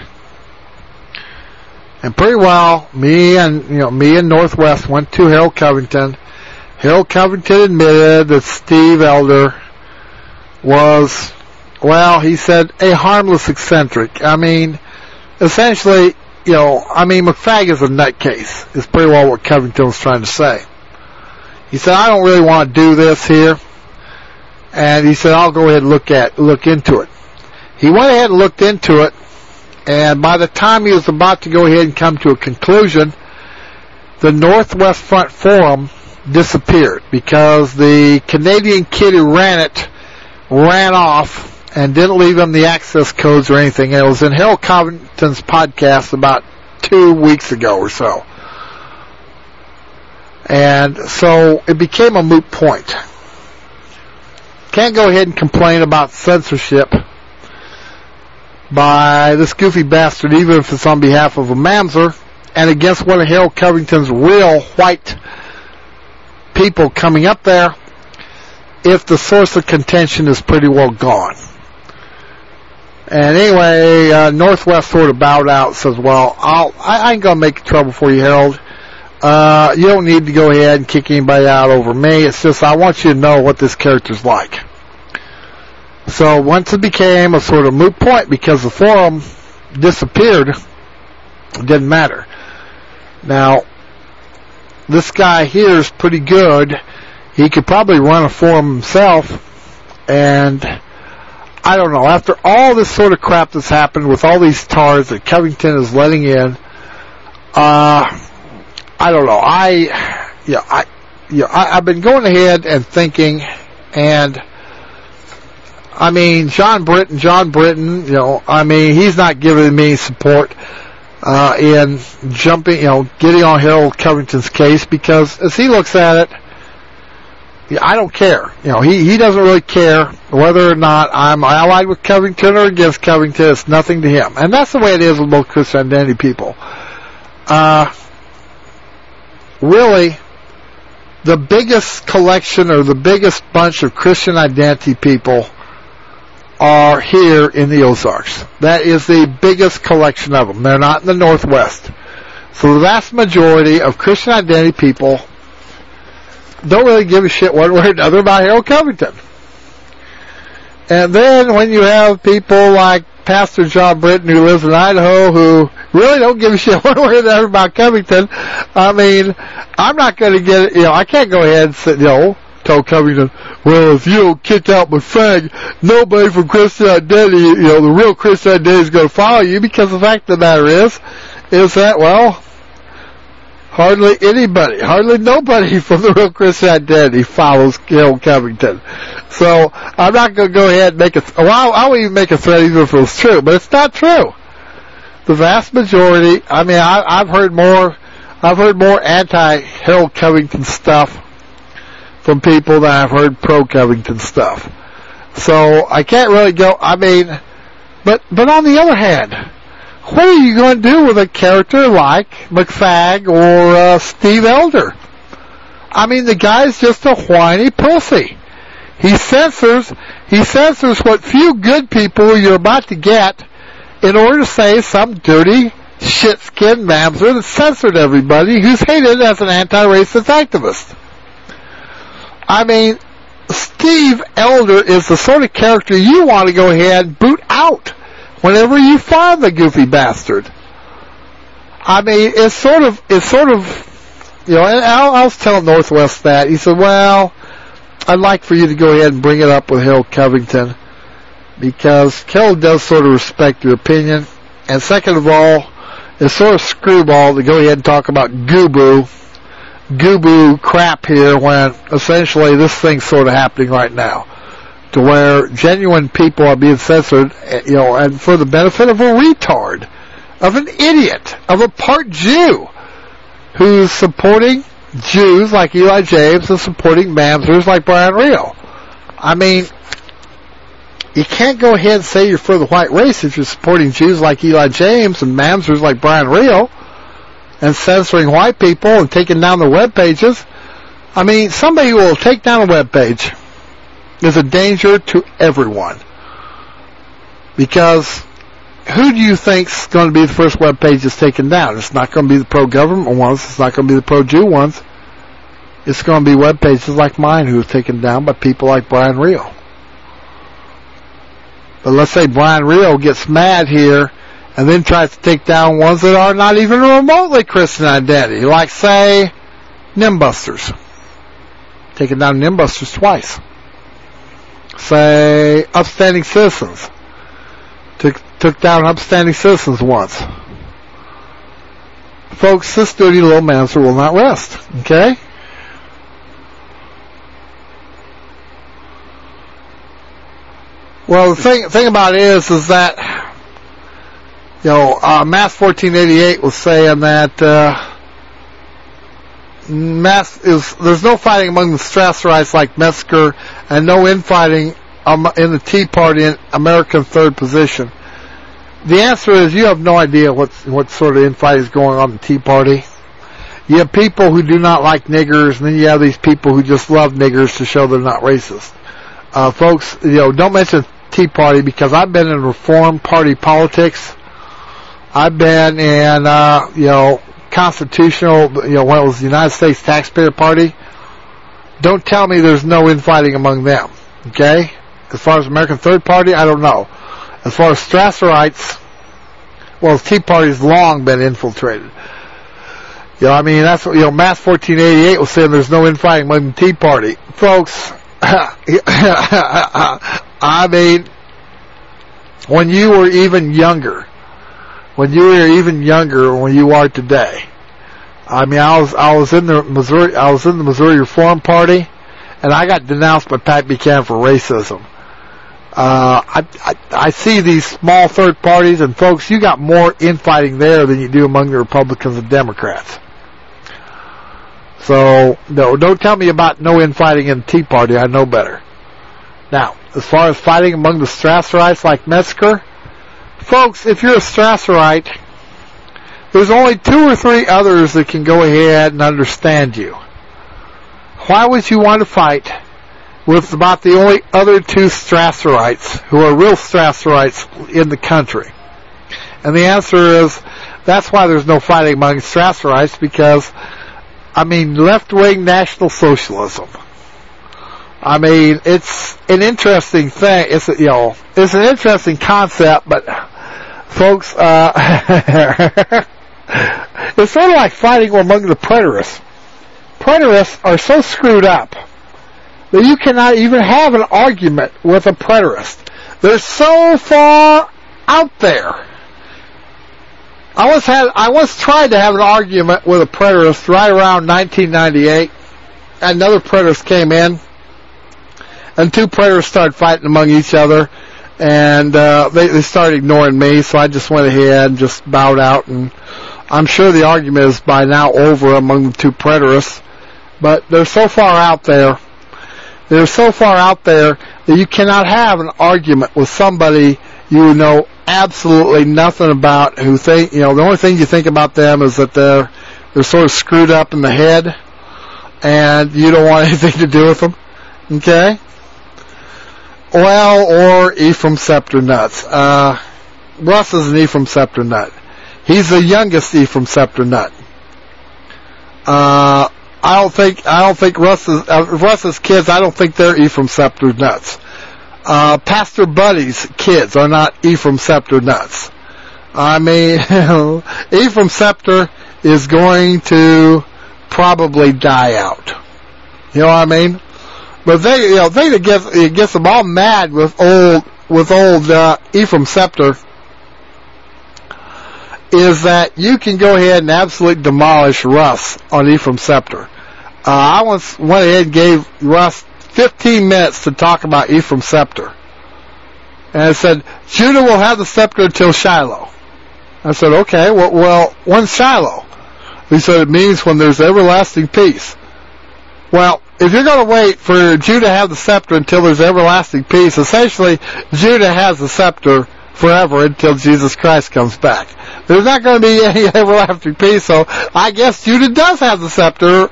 And pretty well, me and Northwest went to Harold Covington. Harold Covington admitted that Steve Elder was, well, he said, a harmless eccentric. I mean, essentially, McFag is a nutcase, is pretty well what Covington was trying to say. He said, I don't really want to do this here. And he said, I'll go ahead and look into it. He went ahead and looked into it, and by the time he was about to go ahead and come to a conclusion, the Northwest Front Forum disappeared because the Canadian kid who ran it ran off and didn't leave him the access codes or anything. And it was in Harold Covington's podcast about 2 weeks ago or so. And so it became a moot point. Can't go ahead and complain about censorship by this goofy bastard, even if it's on behalf of a Mamzer and against one of Harold Covington's real white people coming up there, if the source of contention is pretty well gone. And anyway, Northwest sort of bowed out, says, well, I ain't going to make trouble for you, Harold. You don't need to go ahead and kick anybody out over me. It's just I want you to know what this character's like. So once it became a sort of moot point because the forum disappeared, it didn't matter. Now, this guy here is pretty good. He could probably run a forum himself, and I don't know. After all this sort of crap that's happened with all these TARs that Covington is letting in, I don't know. I've been going ahead and thinking, and I mean, John Britton, he's not giving me support in jumping, getting on Harold Covington's case, because as he looks at it, I don't care. He doesn't really care whether or not I'm allied with Covington or against Covington. It's nothing to him. And that's the way it is with most Christian identity people. Really, the biggest collection or the biggest bunch of Christian identity people are here in the Ozarks. That is the biggest collection of them. They're not in the Northwest. So the vast majority of Christian identity people don't really give a shit one way or another about Harold Covington. And then when you have people like Pastor John Britton, who lives in Idaho, who really don't give a shit one way or another about Covington, I mean, I'm not going to get it, I can't go ahead and say, tell Covington, well, if you don't kick out McFag, nobody from Christian Identity, the real Christian Identity is going to follow you, because the fact of the matter is that, well, hardly nobody from the real Christian Identity follows Harold Covington. So, I'm not going to go ahead and make I won't even make a threat even if it was true, but it's not true. The vast majority, I mean, I've heard more anti-Harold Covington stuff from people than I've heard pro-Covington stuff. So, I can't really go, but on the other hand, what are you going to do with a character like McFag or Steve Elder? I mean, the guy's just a whiny pussy. He censors what few good people you're about to get in order to save some dirty shit-skinned mamzer that censored everybody who's hated as an anti-racist activist. I mean, Steve Elder is the sort of character you want to go ahead and boot out whenever you find the goofy bastard. I mean, it's sort of, you know, and I was telling Northwest that. He said, well, I'd like for you to go ahead and bring it up with Harold Covington, because Harold does sort of respect your opinion. And second of all, it's sort of screwball to go ahead and talk about goo-boo crap here when essentially this thing's sort of happening right now, to where genuine people are being censored, you know, and for the benefit of a retard, of an idiot, of a part Jew who's supporting Jews like Eli James and supporting mamzers like Brian Rio. I mean, you can't go ahead and say you're for the white race if you're supporting Jews like Eli James and mamzers like Brian Rio and censoring white people and taking down the web pages. I mean, somebody who will take down a web page is a danger to everyone. Because who do you think's going to be the first web page that's taken down? It's not going to be the pro-government ones. It's not going to be the pro-Jew ones. It's going to be web pages like mine who are taken down by people like Brian Rio. But let's say Brian Rio gets mad here and then tries to take down ones that are not even remotely Christian identity, like, say, Nimbusters. Taking down Nimbusters twice. Say, Upstanding Citizens. Took down Upstanding Citizens once. Folks, this dirty little mamzer will not rest, okay? Well, the thing about it is that, you know, Mass 1488 was saying that there's no fighting among the Strasserites like Metzger, and no infighting in the Tea Party in American third position. The answer is you have no idea what sort of infighting is going on in the Tea Party. You have people who do not like niggers, and then you have these people who just love niggers to show they're not racist. Folks, you know, don't mention Tea Party, because I've been in Reform Party politics. I've been in, you know, constitutional, you know, when it was the United States Taxpayer Party. Don't tell me there's no infighting among them, okay? As far as American Third Party, I don't know. As far as Strasserites, well, the Tea Party's long been infiltrated. You know, I mean, that's what, you know, Mass 1488 was saying there's no infighting among the Tea Party. Folks, I mean, when you were even younger, when you are today, I mean, I was in the Missouri Reform Party, and I got denounced by Pat Buchanan for racism. I see these small third parties, and folks, you got more infighting there than you do among the Republicans and Democrats. So, no, don't tell me about no infighting in the Tea Party. I know better. Now, as far as fighting among the Strasserites like Metzger, folks, if you're a Strasserite, there's only 2 or 3 others that can go ahead and understand you. Why would you want to fight with about the only other 2 Strasserites who are real Strasserites in the country? And the answer is, that's why there's no fighting among Strasserites, because, I mean, left-wing National Socialism. I mean, it's an interesting thing. It's an interesting concept, but folks, it's sort of like fighting among the preterists. Preterists are so screwed up that you cannot even have an argument with a preterist. They're so far out there. I once tried to have an argument with a preterist right around 1998. Another preterist came in, and 2 preterists started fighting among each other, and they started ignoring me, so I just went ahead and just bowed out, and I'm sure the argument is by now over among the 2 preterists, but they're so far out there that you cannot have an argument with somebody you know absolutely nothing about, who think, you know, the only thing you think about them is that they're sort of screwed up in the head, and you don't want anything to do with them, okay? Well, or Ephraim Scepter nuts. Russ is an Ephraim Scepter nut. He's the youngest Ephraim Scepter nut. I don't think Russ's kids, I don't think they're Ephraim Scepter nuts. Pastor Buddy's kids are not Ephraim Scepter nuts. I mean, Ephraim Scepter is going to probably die out. You know what I mean? But the thing that gets them all mad with old Ephraim Scepter is that you can go ahead and absolutely demolish Russ on Ephraim Scepter. I once went ahead and gave Russ 15 minutes to talk about Ephraim Scepter. And I said, Judah will have the scepter until Shiloh. I said, okay, well, when's Shiloh? He said, it means when there's everlasting peace. Well, if you're going to wait for Judah to have the scepter until there's everlasting peace, essentially, Judah has the scepter forever until Jesus Christ comes back. There's not going to be any everlasting peace, so I guess Judah does have the scepter,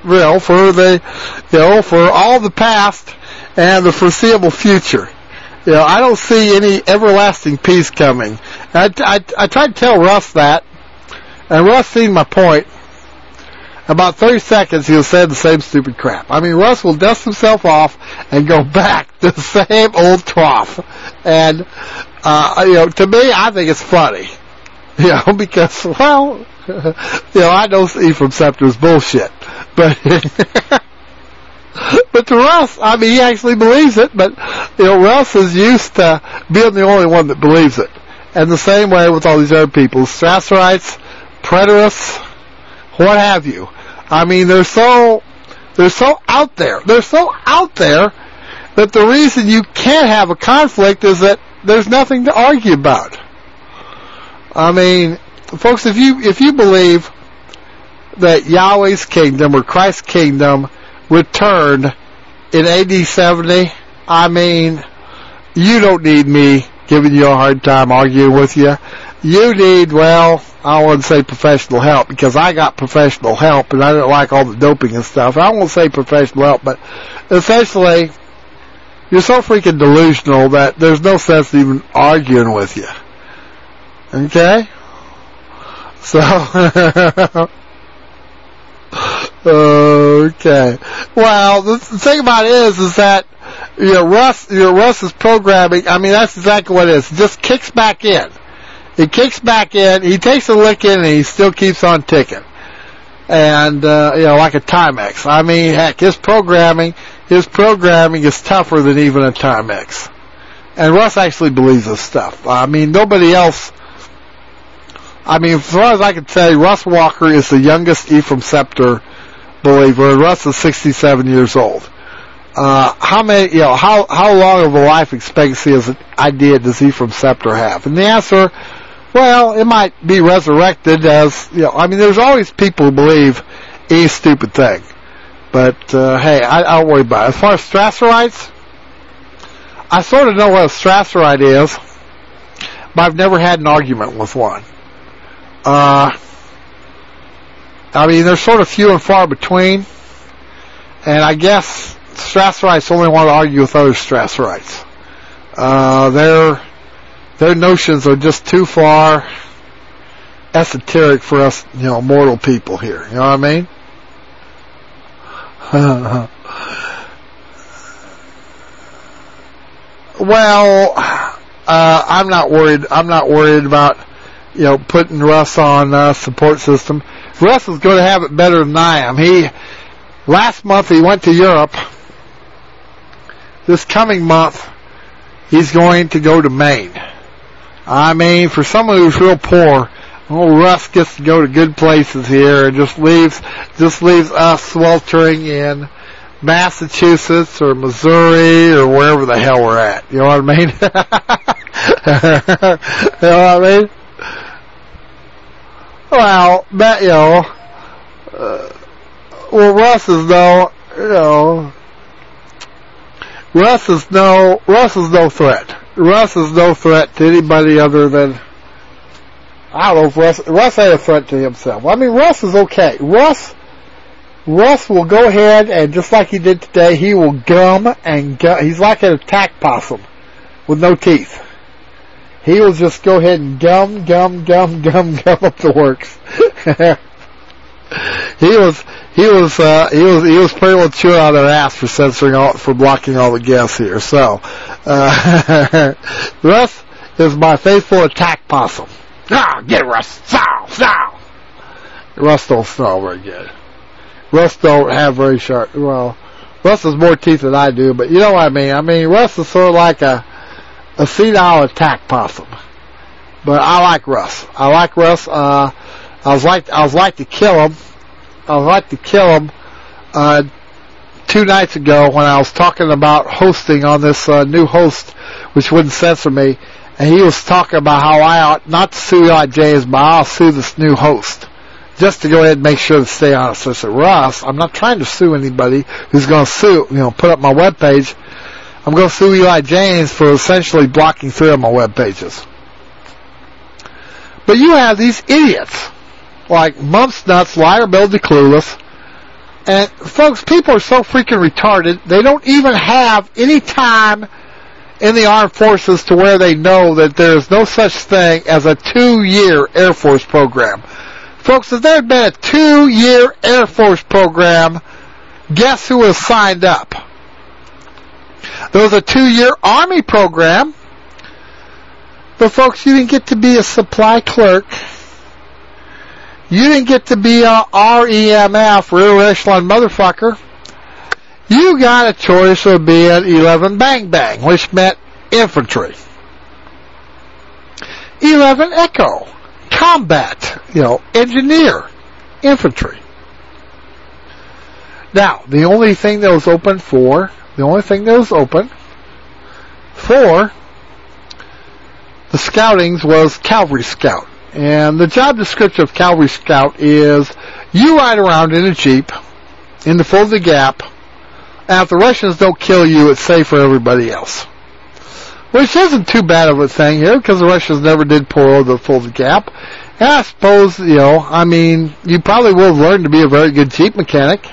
for all the past and the foreseeable future. I don't see any everlasting peace coming. I tried to tell Russ that, and Russ seen my point. About 30 seconds, he'll say the same stupid crap. I mean, Russ will dust himself off and go back to the same old trough. And, to me, I think it's funny. Because, well, I know Ephraim Scepter is bullshit. But, but to Russ, I mean, he actually believes it, but, Russ is used to being the only one that believes it. And the same way with all these other people, Strasserites, preterists, what have you. I mean, they're so out there. They're so out there that the reason you can't have a conflict is that there's nothing to argue about. I mean, folks, if you believe that Yahweh's kingdom or Christ's kingdom returned in AD 70, I mean, you don't need me giving you a hard time arguing with you. You need, well, I wouldn't say professional help, because I got professional help, and I don't like all the doping and stuff. I won't say professional help, but essentially, you're so freaking delusional that there's no sense in even arguing with you. Okay? So, okay. Well, the thing about it is that, Russ's programming, I mean, that's exactly what it is. It just kicks back in. It kicks back in, he takes a lick in, and he still keeps on ticking. And, like a Timex. I mean, heck, his programming is tougher than even a Timex. And Russ actually believes this stuff. I mean, nobody else, as far as I can say, Russ Walker is the youngest Ephraim Scepter believer, and Russ is 67 years old. How long of a life expectancy as an idea does Ephraim Scepter have? And the answer, well, it might be resurrected as, there's always people who believe any stupid thing. But, hey, I don't worry about it. As far as Strasserites, I sort of know what a Strasserite is, but I've never had an argument with one. They're sort of few and far between, and I guess Strasserites only want to argue with other Strasserites. Their notions are just too far esoteric for us, mortal people here. You know what I mean? Well, I'm not worried about, putting Russ on support system. Russ is going to have it better than I am. Last month he went to Europe. This coming month, he's going to go to Maine. For someone who's real poor, Russ gets to go to good places here and just leaves us sweltering in Massachusetts or Missouri or wherever the hell we're at. You know what I mean? You know what I mean? Well, Russ is no threat. Russ is no threat to anybody other than, I don't know if Russ ain't a threat to himself. Russ is okay. Russ will go ahead and, just like he did today, he will gum and gum. He's like an attack possum with no teeth. He will just go ahead and gum up the works. He was pretty well chewing on their ass for for blocking all the guests here. So, Russ is my faithful attack possum. Ah, get it, Russ. Sow. Russ don't smell very good. Russ don't have very sharp. Well, Russ has more teeth than I do, but you know what I mean. I mean, Russ is sort of like a senile attack possum. But I like Russ. I was like to kill him. 2 nights ago when I was talking about hosting on this new host, which wouldn't censor me, and he was talking about how I ought not to sue Eli James, but I'll sue this new host, just to go ahead and make sure to stay honest. So I said, Russ, I'm not trying to sue anybody who's going to put up my webpage. I'm going to sue Eli James for essentially blocking 3 of my web pages. But you have these idiots like Mumps Nuts, Liar Bill, the Clueless, and folks, people are so freaking retarded, they don't even have any time in the armed forces to where they know that there is no such thing as a 2-year Air Force program. Folks, if there had been a 2-year Air Force program, guess who was signed up? There was a 2-year Army program, but folks, you didn't get to be a supply clerk. You didn't get to be a REMF, rear echelon motherfucker. You got a choice of being 11 Bang Bang, which meant infantry. 11 Echo, combat, engineer, infantry. Now, the only thing that was open for the scoutings was Cavalry Scout. And the job description of Cavalry Scout is you ride around in a Jeep in the Fulda Gap, and if the Russians don't kill you, it's safe for everybody else. Which isn't too bad of a thing here, because the Russians never did pull over the Fulda Gap. And I suppose, you probably will have learned to be a very good Jeep mechanic.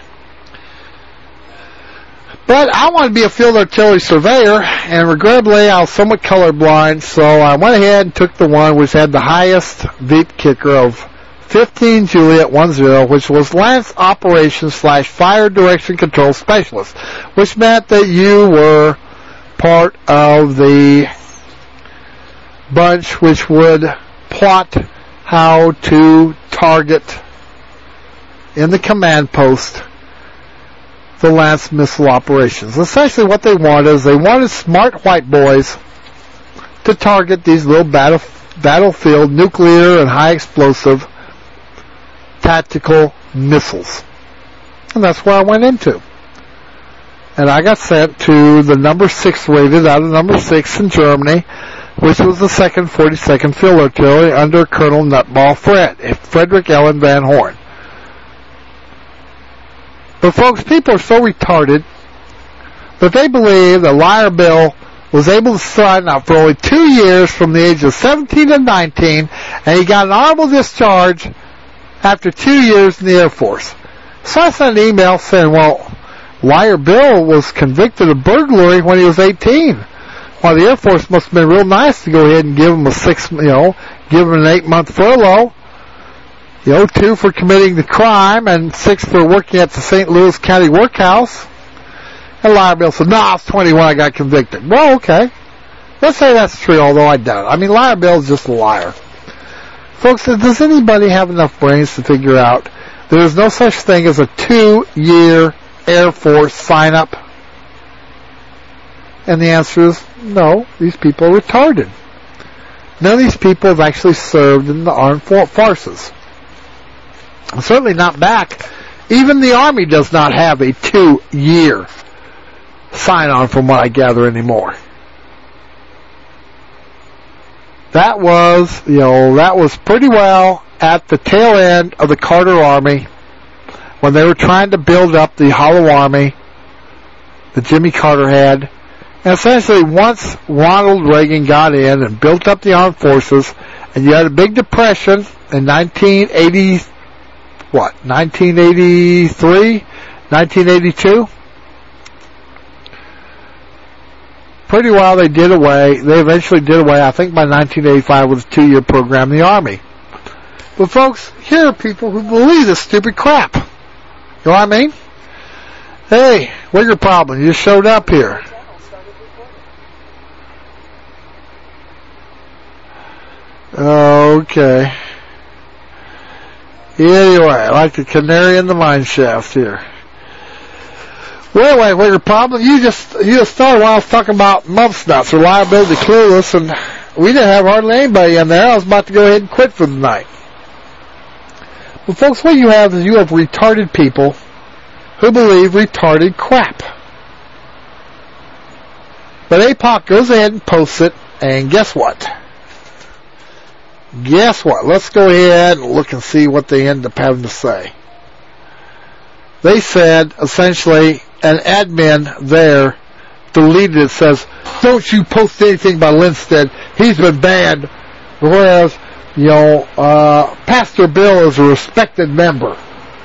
But I wanted to be a field artillery surveyor, and regrettably I was somewhat colorblind, so I went ahead and took the one which had the highest VEEP kicker of 15 Juliet 10, which was Lance Operations / Fire Direction Control Specialist, which meant that you were part of the bunch which would plot how to target in the command post the Lance missile operations. Essentially what they wanted smart white boys to target these little battlefield nuclear and high explosive tactical missiles. And that's where I went into. And I got sent to the number 6 rated out of number 6 in Germany, which was the 2nd 42nd Field Artillery under Colonel Nutball Frederick Ellen Van Horn. But folks, people are so retarded that they believe that Liar Bill was able to sign up for only 2 years from the age of 17 to 19, and he got an honorable discharge after 2 years in the Air Force. So I sent an email saying, well, Liar Bill was convicted of burglary when he was 18. Well, the Air Force must have been real nice to go ahead and give him give him an 8-month furlough. 2 for committing the crime and 6 for working at the St. Louis County Workhouse. And Liar Bill said, no, I was 21, I got convicted. Well, okay. Let's say that's true, although I doubt it. I mean, Liar Bill is just a liar. Folks, does anybody have enough brains to figure out there is no such thing as a 2-year Air Force sign-up? And the answer is no, these people are retarded. None of these people have actually served in the armed forces. Certainly not back. Even the Army does not have a 2-year sign-on from what I gather anymore. That was pretty well at the tail end of the Carter Army when they were trying to build up the Hollow Army that Jimmy Carter had. And essentially once Ronald Reagan got in and built up the armed forces, and you had a big depression in 1982? pretty well they did away. They eventually did away, I think by 1985, with a 2-year program in the Army. But folks, here are people who believe this stupid crap. You know what I mean? Hey, what's your problem? You just showed up here. Okay. Anyway, like the canary in the mine shaft here. Well, anyway, what's your problem? You just started while I was talking about mump snuts, reliability, clueless, and we didn't have hardly anybody in there. I was about to go ahead and quit for the night. Well, folks, what you have is you have retarded people who believe retarded crap. But APOC goes ahead and posts it, and guess what? Guess what? Let's go ahead and look and see what they end up having to say. They said, essentially, an admin there deleted it, says, don't you post anything by Lindstedt. He's been banned. Whereas, Pastor Bill is a respected member.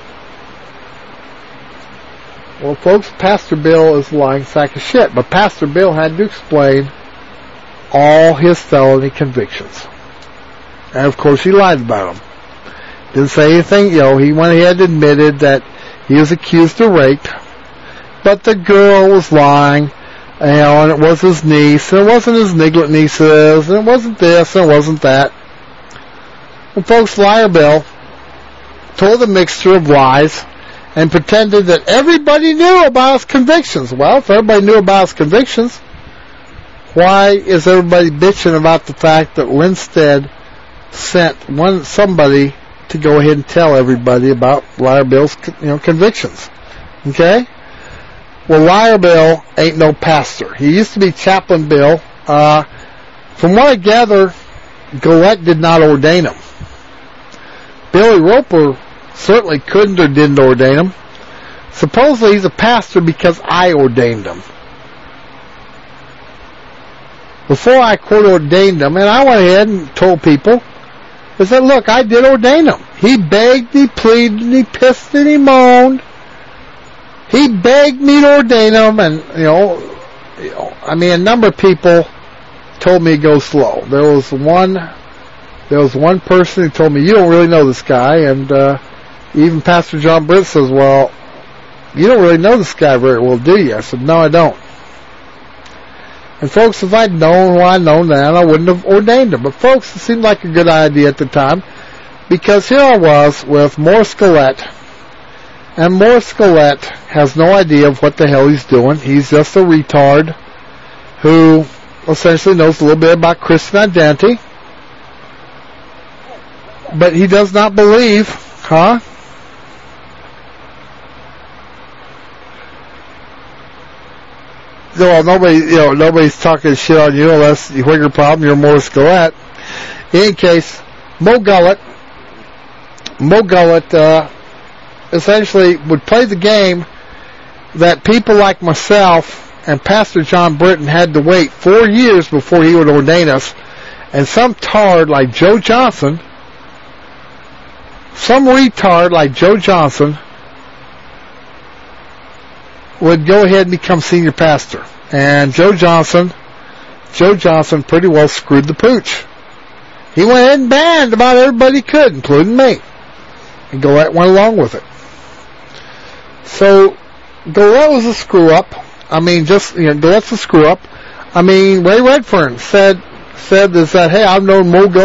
Well, folks, Pastor Bill is a lying sack of shit. But Pastor Bill had to explain all his felony convictions. And, of course, he lied about them. Didn't say anything, he went ahead and admitted that he was accused of rape. But the girl was lying, and it was his niece, and it wasn't his negligent nieces, and it wasn't this, and it wasn't that. And folks, Liar Bill told a mixture of lies and pretended that everybody knew about his convictions. Well, if everybody knew about his convictions, why is everybody bitching about the fact that Lindstedt sent somebody to go ahead and tell everybody about Liar Bill's convictions? Okay? Well, Liar Bill ain't no pastor. He used to be Chaplain Bill. From what I gather, Gillette did not ordain him. Billy Roper certainly couldn't or didn't ordain him. Supposedly he's a pastor because I ordained him. Before I quote ordained him, and I went ahead and told people, I said, look, I did ordain him. He begged, he pleaded, he pissed, and he moaned. He begged me to ordain him, and, a number of people told me to go slow. There was one person who told me, you don't really know this guy, and even Pastor John Britt says, well, you don't really know this guy very well, do you? I said, no, I don't. And folks, if I'd known what I'd known then, I wouldn't have ordained him. But folks, it seemed like a good idea at the time, because here I was with Morris Gillette, and Morris Gillette has no idea of what the hell he's doing. He's just a retard who essentially knows a little bit about Christian identity, but he does not believe, Well, nobody's talking shit on you unless you your problem. You're Morris Gillette. In any case, Mo Gullett essentially would play the game that people like myself and Pastor John Britton had to wait 4 years before he would ordain us, and some tard like Joe Johnson, some retard like Joe Johnson would go ahead and become senior pastor. And Joe Johnson pretty well screwed the pooch. He went ahead and banned about everybody he could, including me. And Gillette went along with it. So, Gillette was a screw-up. Gillette's a screw-up. Ray Redfern said that, hey, I've known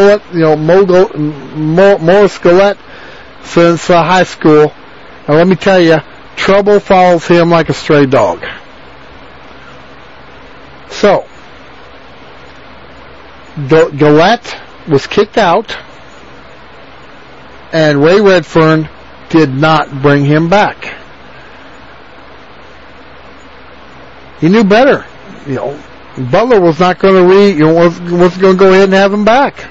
Morris Gillette since high school. And let me tell you, trouble follows him like a stray dog. So, Gillette was kicked out, and Ray Redfern did not bring him back. He knew better. Butler was not going to wasn't going to go ahead and have him back.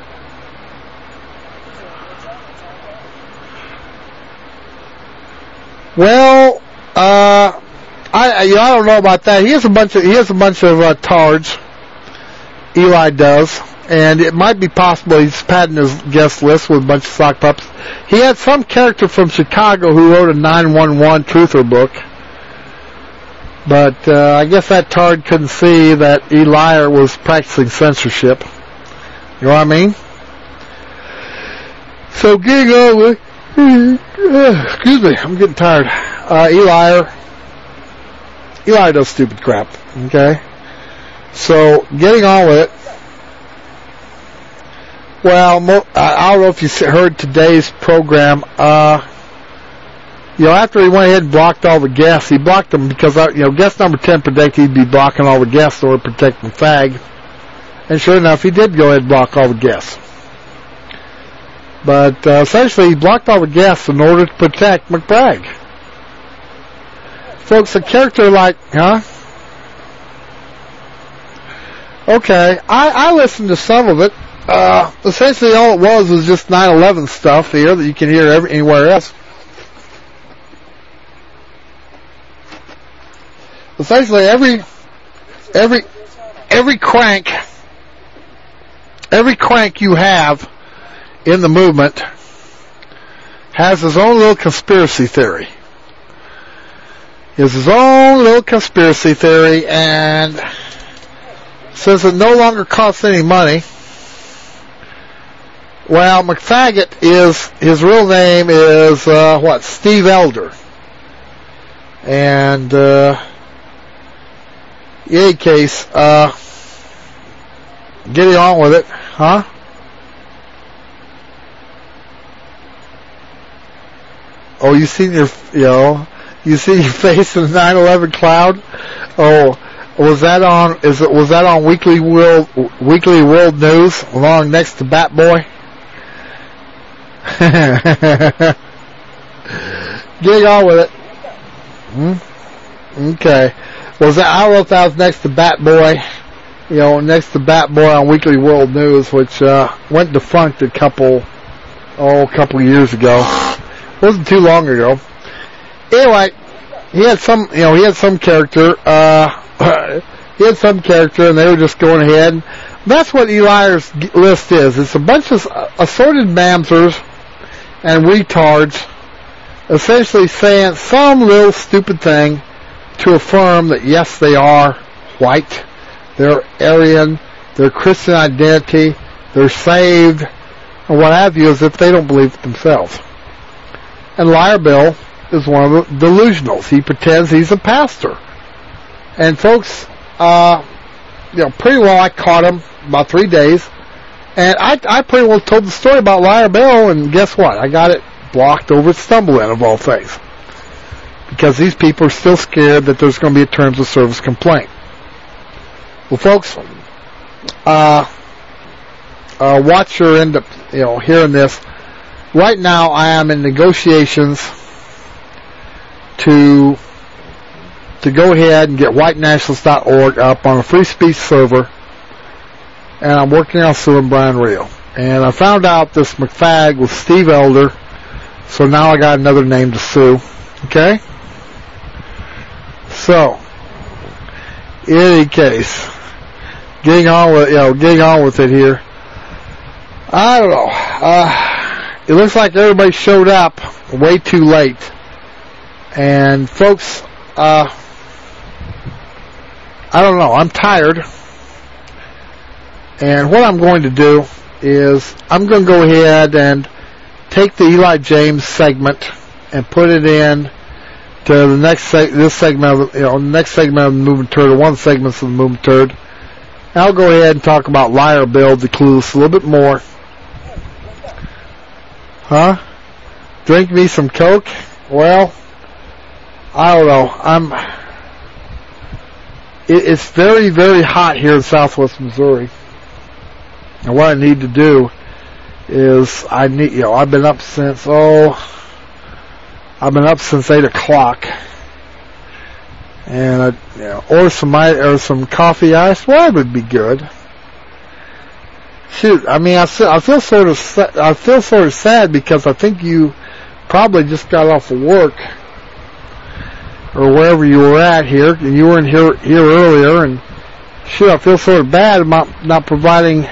Well, I don't know about that. He has a bunch of tards. Eli does, and it might be possible he's padding his guest list with a bunch of sock pups. He had some character from Chicago who wrote a 911 truther book. But I guess that tard couldn't see that Eli was practicing censorship. You know what I mean? So getting on with, excuse me, I'm getting tired. Eli does stupid crap. Okay? So getting on with it. Well, I don't know if you heard today's program. After he went ahead and blocked all the guests, he blocked them because, guest number 10 predicted he'd be blocking all the guests in order to protect McFag. And sure enough, he did go ahead and block all the guests. But essentially, he blocked all the guests in order to protect McBragg. Folks, a character like, Okay, I listened to some of it. Essentially, all it was just 9/11 stuff here that you can hear anywhere else. Essentially, every crank you have in the movement has his own little conspiracy theory. Is his own little conspiracy theory, and since it no longer costs any money, well, McFaggot his real name is Steve Elder, and in any case, getting on with it, huh? Oh, you see your face in the 9/11 cloud? Oh, was that on Weekly World News along next to Bat Boy? Getting on with it. Okay. I don't know if that was next to Bat Boy, next to Bat Boy on Weekly World News, which went defunct a couple years ago. It wasn't too long ago. Anyway, he had some character. He had some character, and they were just going ahead. That's what Eli's list is. It's a bunch of assorted mamsers and retards, essentially saying some little stupid thing to affirm that yes, they are white, they're Aryan, they're Christian identity, they're saved, and what have you, as if they don't believe it themselves. And Liar Bill is one of the delusionals. He pretends he's a pastor. And folks, pretty well I caught him about 3 days, and I pretty well told the story about Liar Bill, and guess what? I got it blocked over at StumbleIn, of all things. Because these people are still scared that there's going to be a terms of service complaint. Well, folks, watch your end up, hearing this. Right now, I am in negotiations to go ahead and get whitenationalist.org up on a free speech server, and I'm working on suing Brian Rio. And I found out this McFag was Steve Elder, so now I got another name to sue. Okay? So, in any case, getting on with it here. I don't know. It looks like everybody showed up way too late. And folks, I don't know. I'm tired. And what I'm going to do is I'm going to go ahead and take the Eli James segment and put it in to the next segment of the Movement Turd, or one segment of the Movement Turd. And I'll go ahead and talk about Liar Bill to clue us a little bit more. Huh? Drink me some Coke? Well, I don't know. It's very, very hot here in Southwest Missouri. And what I need to do is I've been up since 8 o'clock, and or some coffee ice. Well, that would be good. Shoot, I mean, I feel sort of sad because I think you probably just got off of work or wherever you were at here, and you weren't here earlier, and shoot, I feel sort of bad about not providing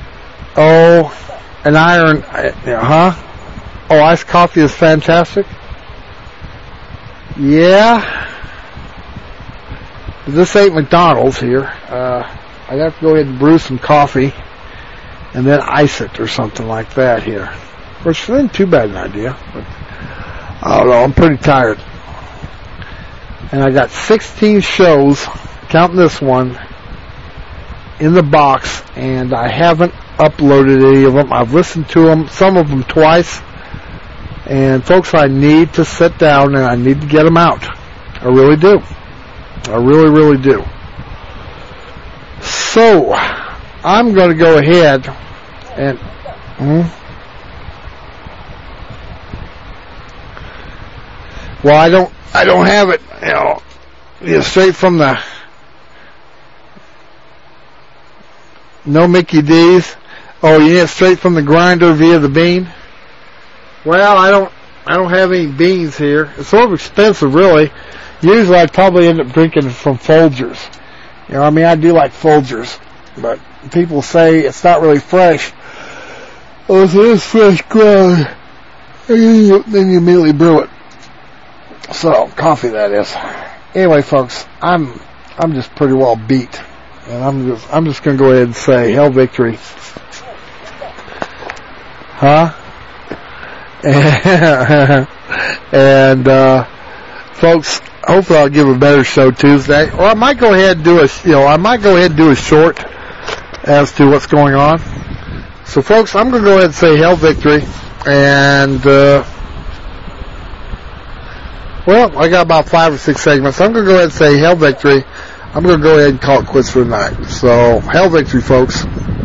an iron, iced coffee is fantastic. Yeah. this ain't McDonald's here. I'd have to go ahead and brew some coffee and then ice it or something like that here. Which isn't too bad an idea, but I don't know, I'm pretty tired. And I got 16 shows, counting this one, in the box, and I haven't uploaded any of them. I've listened to them, some of them twice, and folks, I need to sit down and I need to get them out. I really do. I really, really do. So, I'm going to go ahead and... Well, I don't have it, straight from the... No Mickey D's. Oh, you need it straight from the grinder via the bean? Well, I don't have any beans here. It's sort of expensive, really. Usually I'd probably end up drinking it from Folgers. I do like Folgers, but people say it's not really fresh. Oh, if it is fresh ground, then you immediately brew it. So, coffee that is. Anyway, folks, I'm just pretty well beat. And I'm just going to go ahead and say, hell victory. Huh? And folks, hopefully I'll give a better show Tuesday. Or I might go ahead and do a short as to what's going on. So folks, I'm going to go ahead and say hell victory. And, well, I got about 5 or 6 segments. I'm going to go ahead and say hell victory. I'm going to go ahead and call it quits for the night. So, hell victory, folks.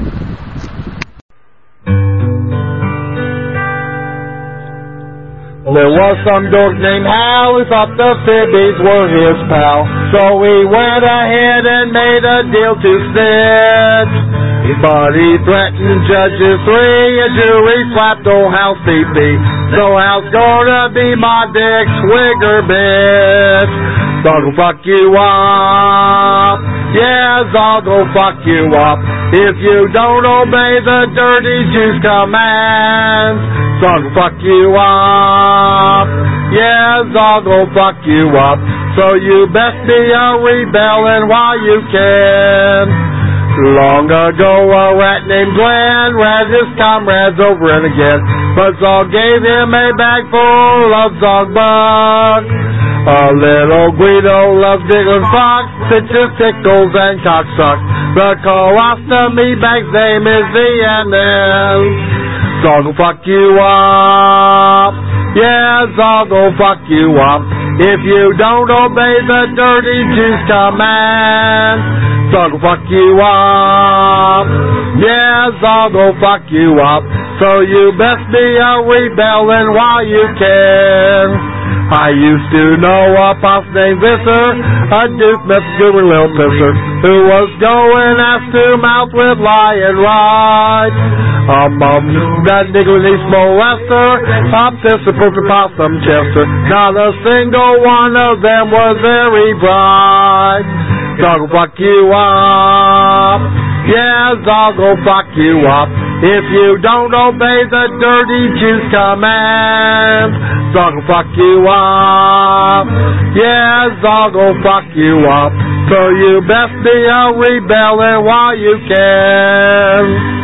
There was some dork named Hal who thought the Fibbies were his pal. So he went ahead and made a deal to snitch. But he threatened judges 3, a jury slapped old Hal's pee-pee. So Hal's gonna be my dick swigger bitch. I'll go fuck you up. Yes, I'll go fuck you up. If you don't obey the dirty Jew's commands, so I'll go fuck you up. Yes, I'll go fuck you up. So you best be a rebelling while you can. Long ago, a rat named Glenn ran his comrades over and again. Buzzsaw gave him a bag full of zog bugs. A little Guido loves diggling fox, pitches, tickles, and cocksucks. The colostomy bag's name is the NN. So I'll go fuck you up. Yes, I'll go fuck you up. If you don't obey the dirty Jew's command, so I'll go fuck you up. Yes, I'll go fuck you up. So you best be a rebelling while you can. I used to know a posse named Visser, a Duke Messenger little pisser, who was going ass to mouth with Lion Ride. That Nicholas molester, a pisser, perfect possum chester, not a single one of them was very bright. So I'll go fuck you up. Yes, I'll go fuck you up. If you don't obey the dirty Jew's command, so I'll go fuck you up. Yes, I'll go fuck you up. So you best be a rebelling while you can.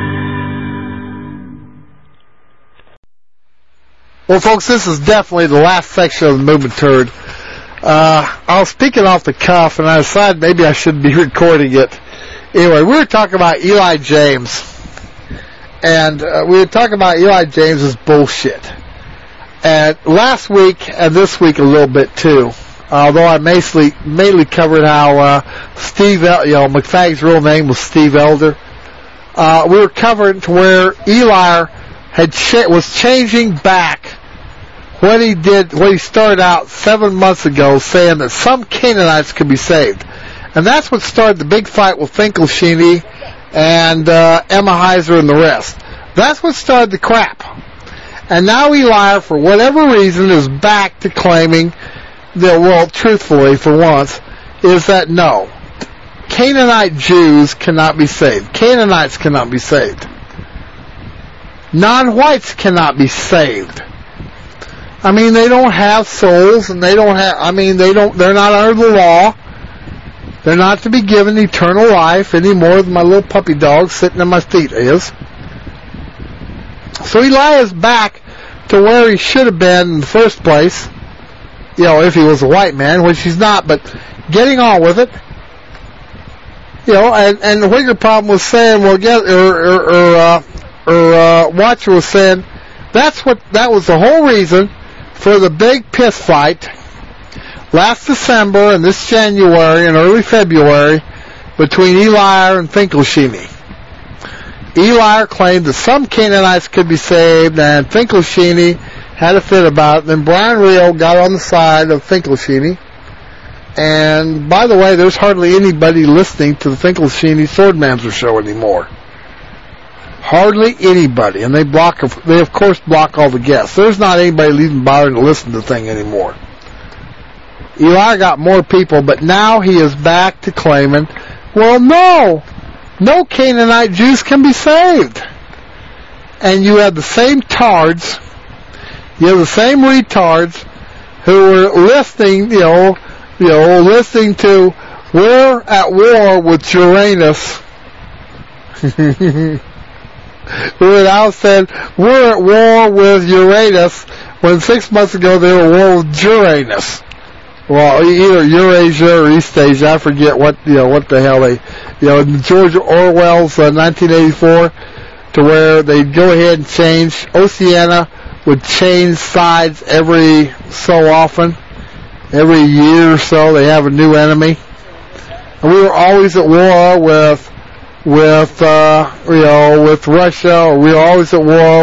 Well, folks, this is definitely the last section of the Movement Turd. I was speaking off the cuff, and I decided maybe I shouldn't be recording it. Anyway, we were talking about Eli James. And we were talking about Eli James's bullshit. And last week, and this week a little bit too, although I mainly covered how Steve, McFadden's real name was Steve Elder. We were covering to where Eli was changing back what he started out 7 months ago, saying that some Canaanites could be saved. And that's what started the big fight with Finkelstein and Emma Heiser and the rest. That's what started the crap. And now Eli, for whatever reason, is back to claiming that, well, truthfully, for once, is that no, Canaanite Jews cannot be saved. Canaanites cannot be saved. Non-whites cannot be saved. I mean, they don't have souls, and they're not under the law. They're not to be given eternal life any more than my little puppy dog sitting on my feet is. So Eli is back to where he should have been in the first place, if he was a white man, which he's not, but getting on with it. And the Whigger problem was saying, Watcher was saying, that was the whole reason for the big piss fight last December and this January and early February between Eli and Finkelstein. Eli claimed that some Canaanites could be saved, and Finkelstein had a fit about it. Then Brian Rio got on the side of Finkelstein. And, by the way, there's hardly anybody listening to the Finkelstein Swordmancer show anymore. Hardly anybody. And they of course block all the guests. There's not anybody even bothering to listen to the thing anymore. Eli got more people, but now he is back to claiming, no Canaanite Jews can be saved. And you have the same tards, you have the same retards who were listening, listening to we're at war with Uranus. Who now said we're at war with Uranus when 6 months ago they were at war with Uranus. Well, either Eurasia or Eastasia, I forget what the hell they, George Orwell's 1984, to where they'd go ahead and change. Oceania would change sides every so often, every year or so. They have a new enemy, and we were always at war with Russia, or we were always at war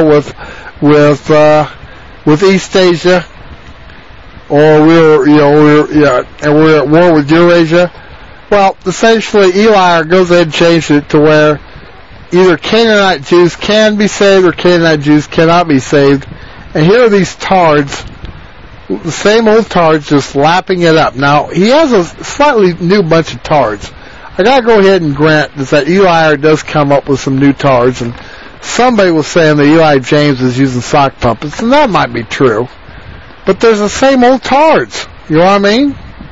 with Eastasia. Or we're at war with Eurasia. Well, essentially, Eli goes ahead and changes it to where either Canaanite Jews can be saved or Canaanite Jews cannot be saved. And here are these tards, the same old tards, just lapping it up. Now, he has a slightly new bunch of tards. I gotta go ahead and grant that Eli does come up with some new tards, and somebody was saying that Eli James is using sock puppets, and that might be true. But there's the same old tards. You know what I mean?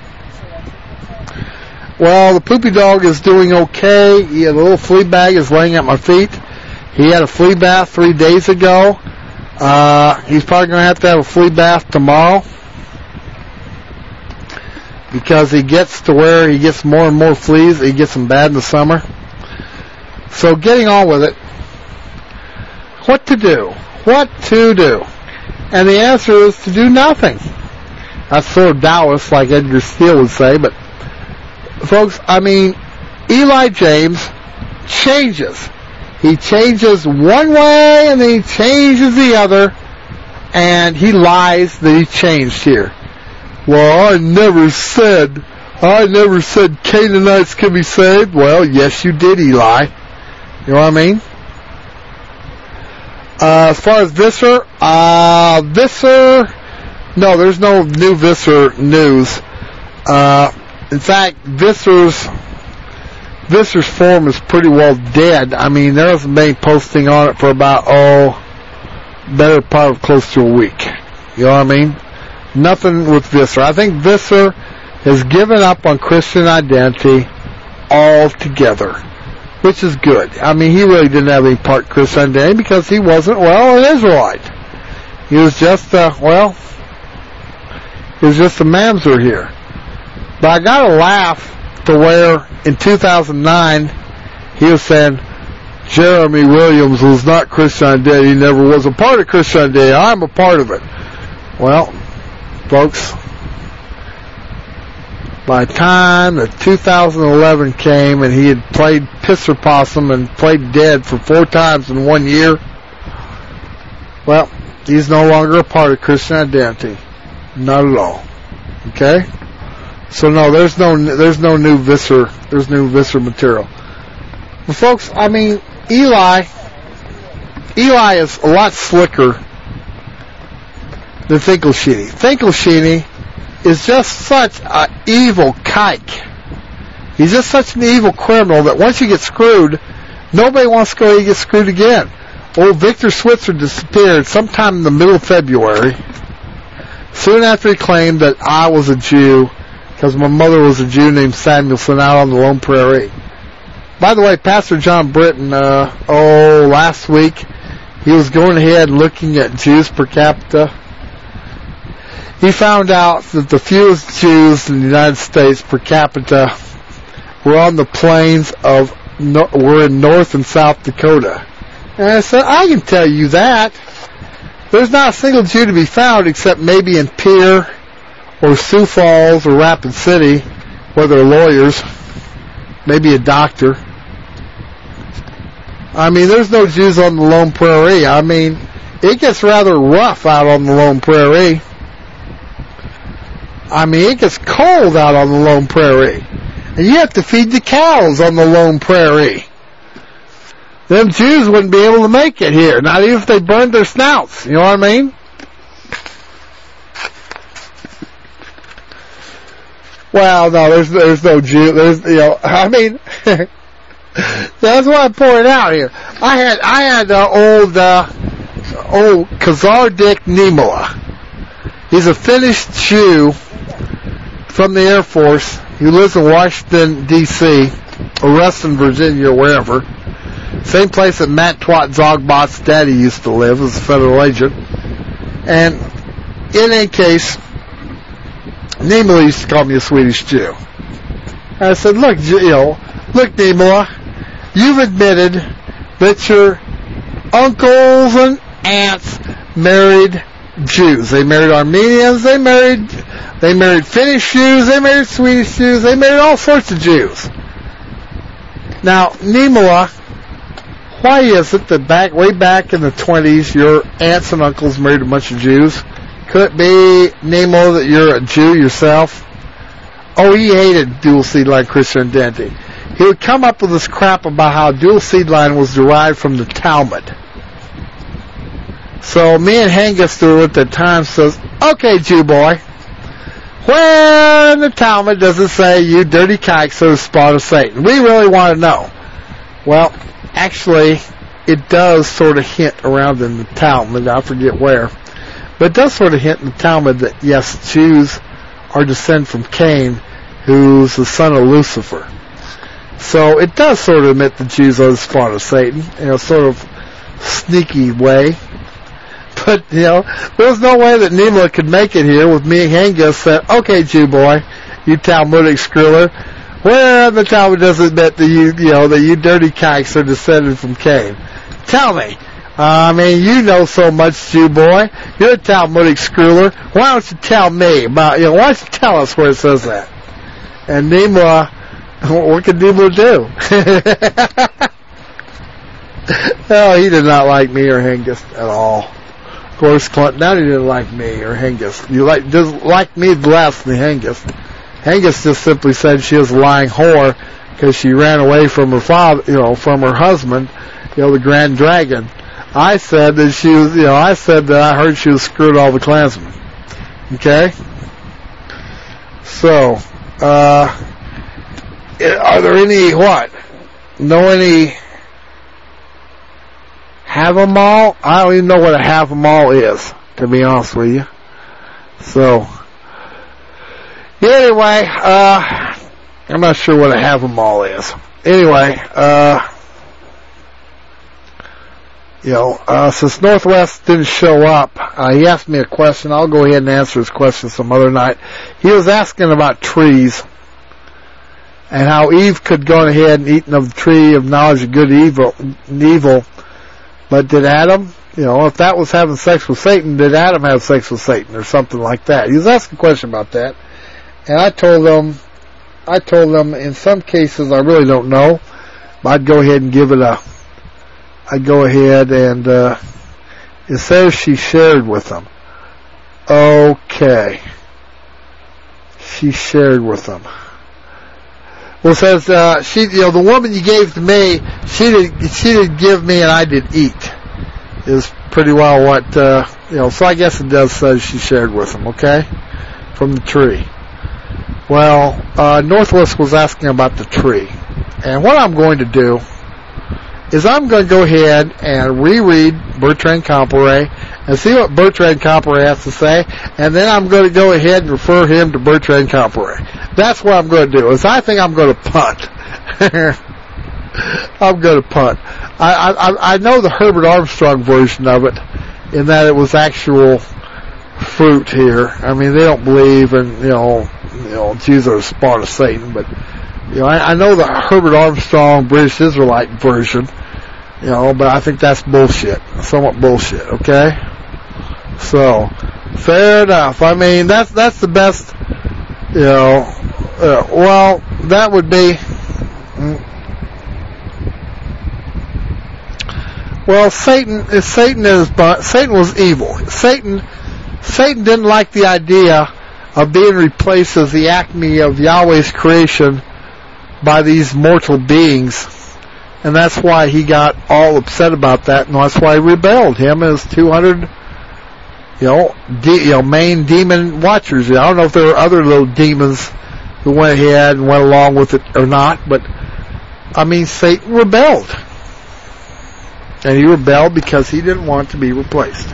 Well, the poopy dog is doing okay. He had a little flea bag is laying at my feet. He had a flea bath 3 days ago. He's probably going to have a flea bath tomorrow, because he gets to where he gets more and more fleas. He gets them bad in the summer. So getting on with it. What to do? What to do? And the answer is to do nothing. That's sort of Taoist, like Edgar Steele would say, but folks, Eli James changes. He changes one way and then he changes the other, and he lies that he changed here. Well, I never said Canaanites can be saved. Well, yes you did, Eli. You know what I mean? As far as Visser, no, there's no new Visser news. In fact, Visser's forum is pretty well dead. There hasn't been any posting on it for about, better part of close to a week. You know what I mean? Nothing with Visser. I think Visser has given up on Christian identity altogether, which is good. He really didn't have any part Christian identity because he wasn't, an Israelite. He was just, he was just a mamzer here. But I gotta laugh to where in 2009 he was saying Jeremy Williams was not Christian identity. He never was a part of Christian identity. I'm a part of it. Well, folks, by the time that 2011 came and he had played Pisser Possum and played dead for 4 times in 1 year, well, he's no longer a part of Christian identity. Not at all. Okay? So no, there's no new Visser. There's new Visser material. But folks, Eli is a lot slicker than Finkelstein. Finkelstein is just such an evil kike. He's just such an evil criminal that once you get screwed, nobody wants to go and get screwed again. Old Victor Switzer disappeared sometime in the middle of February, soon after he claimed that I was a Jew, because because my mother was a Jew named Samuelson out on the Lone Prairie. By the way, Pastor John Britton, last week, he was going ahead looking at Jews per capita. He found out that the fewest Jews in the United States per capita were on the plains were in North and South Dakota. And I said, I can tell you that. There's not a single Jew to be found except maybe in Pierre or Sioux Falls or Rapid City, where they're lawyers, maybe a doctor. I mean, there's no Jews on the Lone Prairie. I mean, it gets rather rough out on the Lone Prairie. I mean, it gets cold out on the Lone Prairie. And you have to feed the cows on the Lone Prairie. Them Jews wouldn't be able to make it here, not even if they burned their snouts. You know what I mean? Well, no, there's no Jew. I mean, that's what I'm pointing out here. I had old Khazar Dick Niemela. He's a Finnish Jew from the Air Force. He lives in Washington, D.C., or Reston, Virginia, or wherever. Same place that Matt Twat Zogbot's daddy used to live as a federal agent. And in any case, Niemela used to call me a Swedish Jew. And I said, look, Niemela, you've admitted that your uncles and aunts married Jews. They married Armenians, they married Finnish Jews, they married Swedish Jews, they married all sorts of Jews. Now, Niemela, why is it that way back in the 20s, your aunts and uncles married a bunch of Jews? Could it be, Niemela, that you're a Jew yourself? Oh, he hated dual seed line Christian identity. He would come up with this crap about how dual seed line was derived from the Talmud. So me and Hengist at the time says, okay, Jew boy, when the Talmud doesn't say you dirty kikes are the spawn of Satan, we really want to know. Well, actually, it does sort of hint around in the Talmud, I forget where, but it does sort of hint in the Talmud that, yes, Jews are descended from Cain, who's the son of Lucifer. So it does sort of admit the Jews are the spawn of Satan, in a sort of sneaky way. But, there's no way that Niemela could make it here with me and Hengist said, okay, Jew boy, you Talmudic skriller, where the Talmud doesn't admit that you dirty kikes are descended from Cain. Tell me. I mean, you know so much, Jew boy. You're a Talmudic skriller. Why don't you tell me about, why don't you tell us where it says that? And Niemela, what could Niemela do? Oh, he did not like me or Hengist at all. Of course, Clinton, now he didn't like me or Hengist. Doesn't like me less than Hengist. Hengist just simply said she was a lying whore because she ran away from her father, from her husband, the Grand Dragon. I said that she was, I heard she was screwed all the Klansmen. Okay? So, are there any have-em-all? I don't even know what a have-em-all is, to be honest with you. So, anyway, I'm not sure what a have-em-all is. Anyway, since Northwest didn't show up, he asked me a question. I'll go ahead and answer his question some other night. He was asking about trees and how Eve could go ahead and eat of the tree of knowledge of good and evil. But did Adam, if that was having sex with Satan, did Adam have sex with Satan or something like that? He was asking a question about that. And I told him in some cases I really don't know, but I'd go ahead and it says she shared with them. Okay. She shared with them. Well, it says, the woman you gave to me, she did give me and I did eat. Is pretty well what, so I guess it does say she shared with them, okay? From the tree. Well, Northwest was asking about the tree. And what I'm going to do is I'm going to go ahead and reread Bertrand Comparet and see what Bertrand Comparet has to say, and then I'm going to go ahead and refer him to Bertrand Comparet. That's what I'm going to do. Is I think I'm going to punt. I'm going to punt. I know the Herbert Armstrong version of it, in that it was actual fruit here. I mean, they don't believe in Jesus or spawn of Satan, but I know the Herbert Armstrong British Israelite version, but I think that's bullshit, somewhat bullshit. Okay, so fair enough. I mean, that's the best. Well, that would be. Well, Satan was evil. Satan didn't like the idea of being replaced as the acme of Yahweh's creation by these mortal beings, and that's why he got all upset about that, and that's why he rebelled. Him and his 200, main demon watchers. I don't know if there were other little demons who went ahead and went along with it or not, but I mean, Satan rebelled. And he rebelled because he didn't want to be replaced.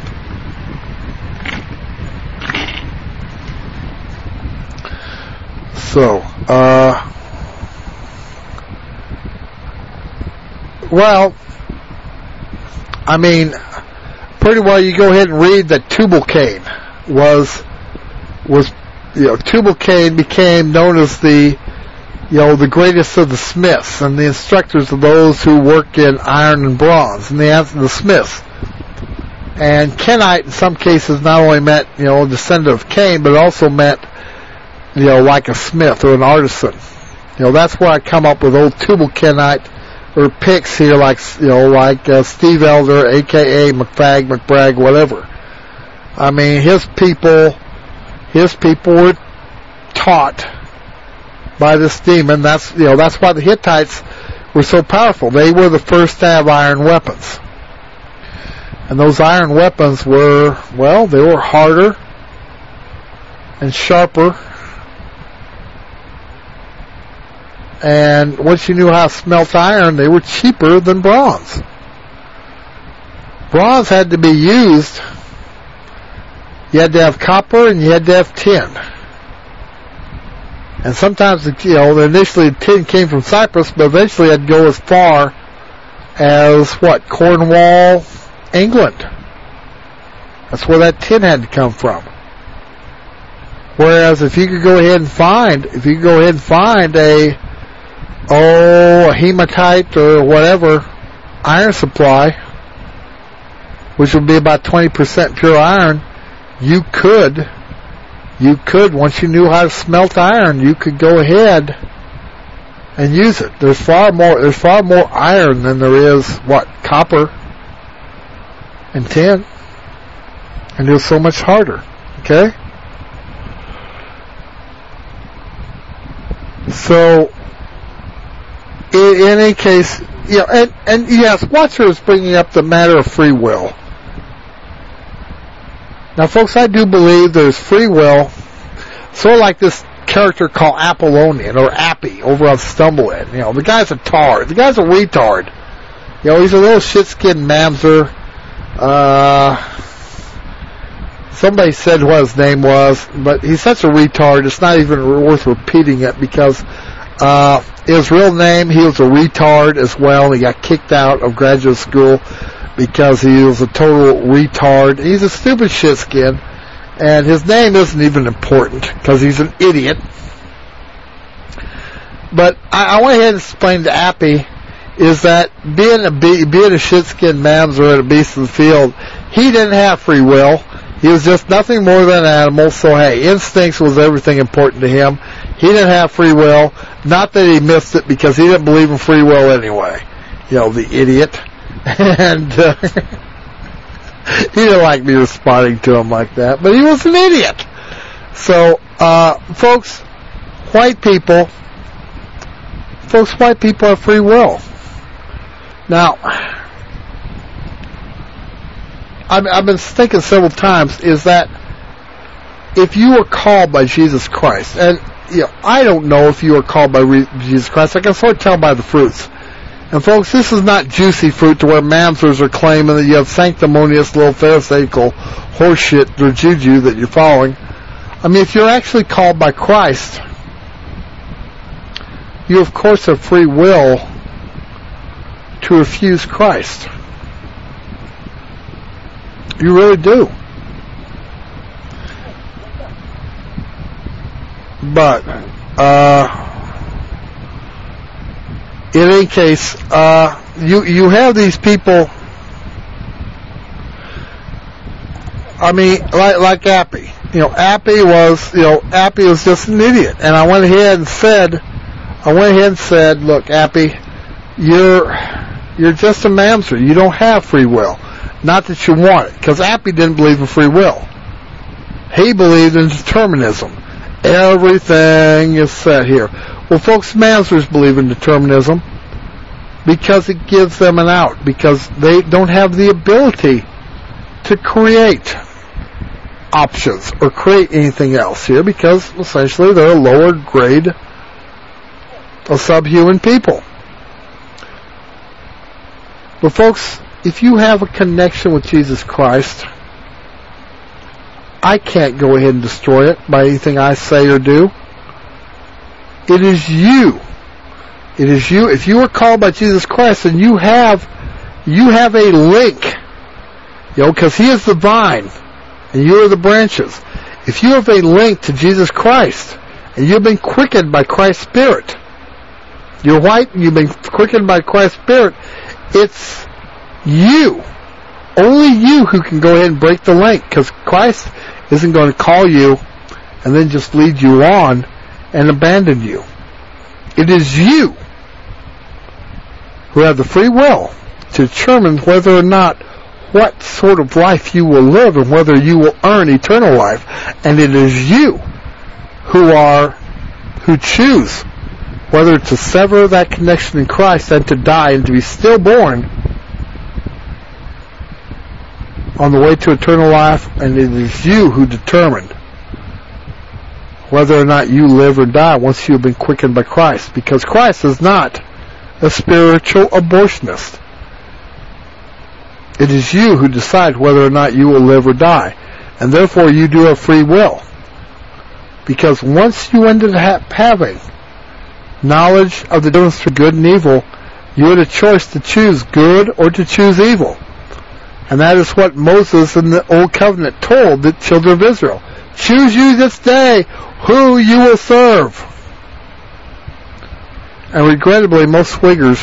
So, well, I mean, pretty well you go ahead and read that Tubal-Cain was Tubal-Cain became known as the greatest of the smiths and the instructors of those who work in iron and bronze, and the smiths. And Kenite, in some cases, not only meant, a descendant of Cain, but also meant, like a smith or an artisan. That's where I come up with old Tubal-Cainite or pics here, like Steve Elder, a.k.a. McFag, McBragg, whatever. I mean, his people were taught by this demon. That's why the Hittites were so powerful. They were the first to have iron weapons. And those iron weapons were, they were harder and sharper. And once you knew how to smelt iron, they were cheaper than bronze. Bronze had to be used. You had to have copper and you had to have tin. And sometimes, initially tin came from Cyprus, but eventually it had to go as far as, Cornwall, England. That's where that tin had to come from. Whereas if you could go ahead and find a hematite or whatever iron supply, which would be about 20% pure iron, you could, once you knew how to smelt iron, you could go ahead and use it. There's far more iron than there is, copper and tin. And it's so much harder. Okay? So, in any case, and yes, Watcher is bringing up the matter of free will. Now, folks, I do believe there's free will, sort of like this character called Apollonian, or Appy, over on Stumblehead. The guy's a tard. The guy's a retard. He's a little shit-skinned mamzer. Somebody said what his name was, but he's such a retard, it's not even worth repeating it, because his real name, he was a retard as well. He got kicked out of graduate school because he was a total retard. He's a stupid shitskin, and his name isn't even important because he's an idiot. But I went ahead and explained to Appy is that being a shitskin mamzer and a beast of the field, he didn't have free will. He was just nothing more than an animal. So hey, instincts was everything important to him. He didn't have free will. Not that he missed it, because he didn't believe in free will anyway. The idiot. And he didn't like me responding to him like that, but he was an idiot. So, folks, white people have free will. Now, I've been thinking several times, is that if you were called by Jesus Christ, and I don't know if you were called by Jesus Christ, I can sort of tell by the fruits. And folks, this is not juicy fruit to where mamzers are claiming that you have sanctimonious little pharisaical horseshit or juju that you're following. I mean, if you're actually called by Christ, you of course have free will to refuse Christ. You really do. But in any case, you have these people. I mean, like Appy. Appy was just an idiot, and I went ahead and said, look, Appy, you're just a mamzer. You don't have free will. Not that you want it, because Appy didn't believe in free will. He believed in determinism. Everything is set here. Well, folks, mamzers believe in determinism because it gives them an out, because they don't have the ability to create options or create anything else here, because essentially they're a lower grade of subhuman people. But folks, if you have a connection with Jesus Christ, I can't go ahead and destroy it by anything I say or do. It is you. It is you. If you are called by Jesus Christ, and you have a link, because He is the vine and you are the branches. If you have a link to Jesus Christ and you've been quickened by Christ's Spirit, you're white and you've been quickened by Christ's Spirit, it's you, only you, who can go ahead and break the link, because Christ isn't going to call you and then just lead you on and abandon you. It is you who have the free will to determine whether or not what sort of life you will live and whether you will earn eternal life. And it is you who choose whether to sever that connection in Christ and to die and to be stillborn on the way to eternal life. And it is you who determine whether or not you live or die once you have been quickened by Christ, because Christ is not a spiritual abortionist. It is you who decide whether or not you will live or die, and therefore you do have free will, because once you ended up having knowledge of the difference between good and evil, you had a choice to choose good or to choose evil. And that is what Moses in the Old Covenant told the children of Israel. Choose you this day who you will serve. And regrettably, most Wiggers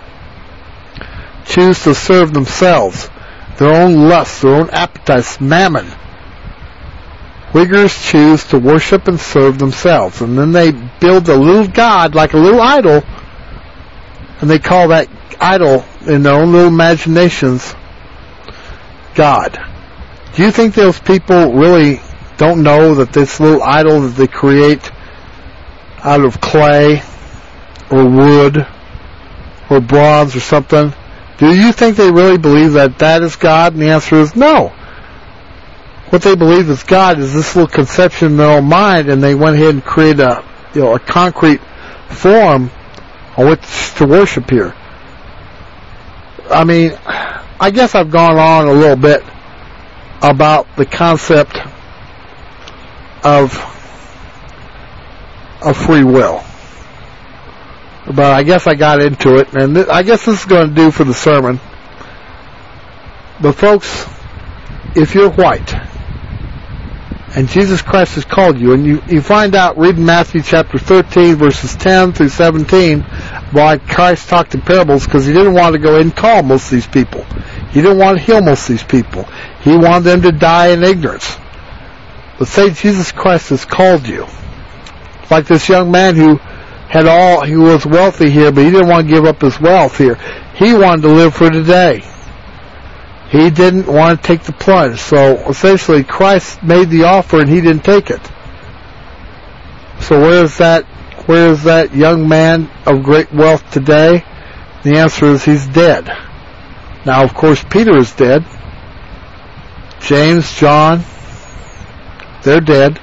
choose to serve themselves, their own lusts, their own appetites, mammon. Wiggers choose to worship and serve themselves, and then they build a little god, like a little idol, and they call that idol, in their own little imaginations, God. Do you think those people really don't know that this little idol that they create out of clay or wood or bronze or something, do you think they really believe that that is God? And the answer is no. What they believe is God is this little conception in their own mind, and they went ahead and created a concrete form on which to worship here. I mean, I guess I've gone on a little bit about the concept of free will. But I guess I got into it, and I guess this is going to do for the sermon. But folks, if you're white, and Jesus Christ has called you, and you find out reading Matthew chapter 13, verses 10 through 17, why Christ talked in parables, because He didn't want to go in and call most of these people. He didn't want to heal most of these people. He wanted them to die in ignorance. But say Jesus Christ has called you. Like this young man who was wealthy here, but he didn't want to give up his wealth here. He wanted to live for today. He didn't want to take the plunge. So essentially Christ made the offer and He didn't take it. So where is that young man of great wealth today? The answer is he's dead. Now, of course, Peter is dead. James, John, they're dead.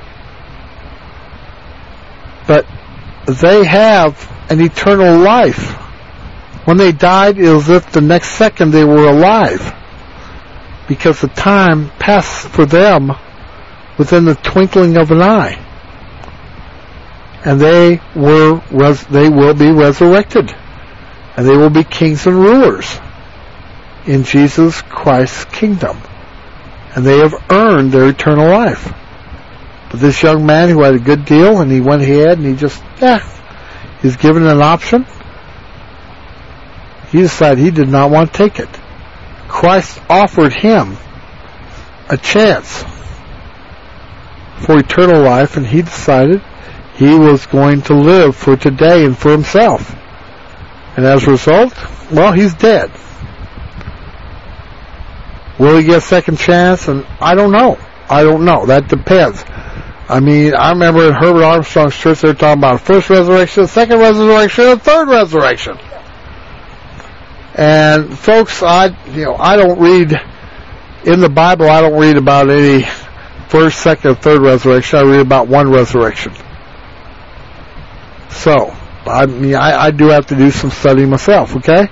But they have an eternal life. When they died, it was as if the next second they were alive, because the time passed for them within the twinkling of an eye. and they will be resurrected, and they will be kings and rulers in Jesus Christ's kingdom, and they have earned their eternal life. But this young man who had a good deal, and he went ahead and he's given an option. He decided he did not want to take it. Christ offered him a chance for eternal life, and he decided he was going to live for today and for himself. And as a result, well, he's dead. Will he get a second chance? And I don't know. That depends. I mean, I remember in Herbert Armstrong's church, they were talking about a first resurrection, a second resurrection, a third resurrection. And folks, I don't read in the Bible. I don't read about any first, second, or third resurrection. I read about one resurrection. So, I mean, I do have to do some studying myself. Okay.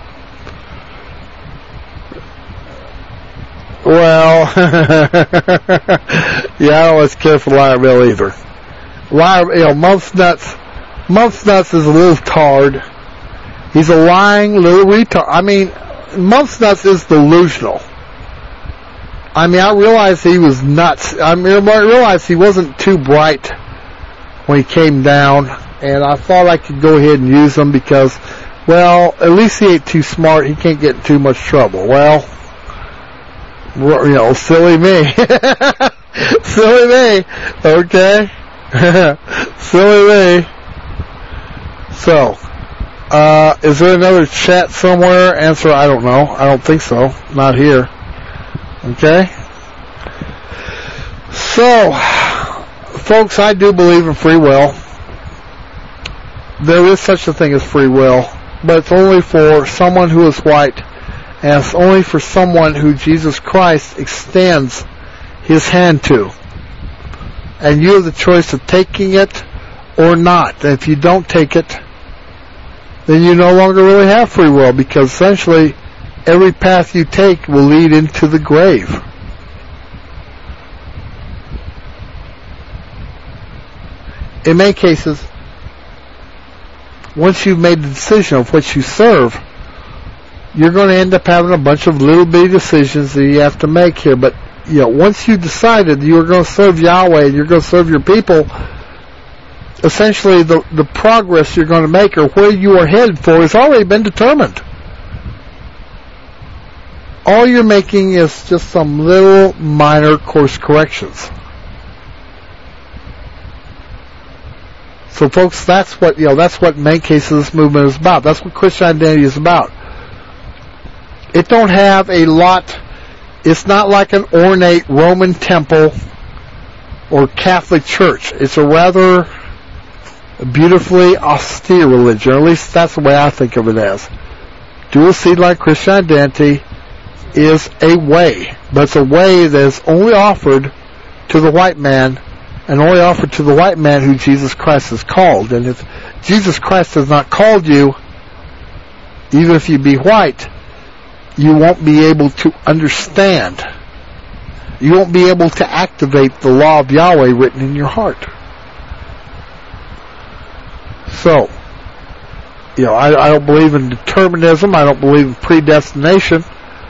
Well, I don't always care for Liar Bill either. Month's Nuts is a little tard. He's a lying little retard. I mean, Month's Nuts is delusional. I mean, I realized he was nuts. I realized he wasn't too bright when he came down, and I thought I could go ahead and use him because, well, at least he ain't too smart. He can't get in too much trouble. Well, silly me. Silly me. Okay. Silly me. So, is there another chat somewhere? Answer, I don't know. I don't think so. Not here. Okay? So, folks, I do believe in free will. There is such a thing as free will, but it's only for someone who is white, and it's only for someone who Jesus Christ extends his hand to. And you have the choice of taking it or not. And if you don't take it, then you no longer really have free will, because essentially every path you take will lead into the grave. In many cases, once you've made the decision of what you serve, you're going to end up having a bunch of little bitty decisions that you have to make here. But once you decided you're going to serve Yahweh and you're going to serve your people, essentially the progress you're going to make or where you are headed for has already been determined. All you're making is just some little minor course corrections. So folks, that's what in many cases this movement is about. That's what Christian identity is about. It don't have a lot. It's not like an ornate Roman temple or Catholic church. It's a rather beautifully austere religion, or at least that's the way I think of it as. Dual seed line Christian identity is a way, but it's a way that is only offered to the white man, and only offered to the white man who Jesus Christ has called. And if Jesus Christ has not called you, even if you be white, you won't be able to understand. You won't be able to activate the law of Yahweh written in your heart. So, I don't believe in determinism. I don't believe in predestination.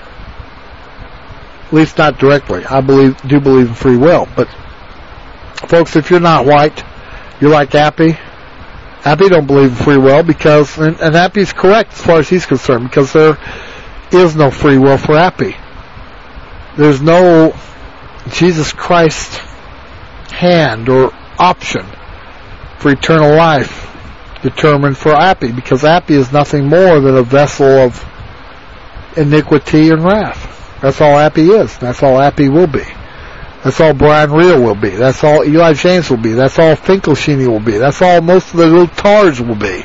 At least not directly. I do believe in free will. But, folks, if you're not white, you're like Appy. Appy don't believe in free will because, and Appy's correct as far as he's concerned, because there is no free will for Appy. There's no Jesus Christ hand or option for eternal life determined for Appy, because Appy is nothing more than a vessel of iniquity and wrath. That's all Appy is. That's all Appy will be. That's all Brian Reel will be. That's all Eli James will be. That's all Finkelstein will be. That's all most of the little tards will be.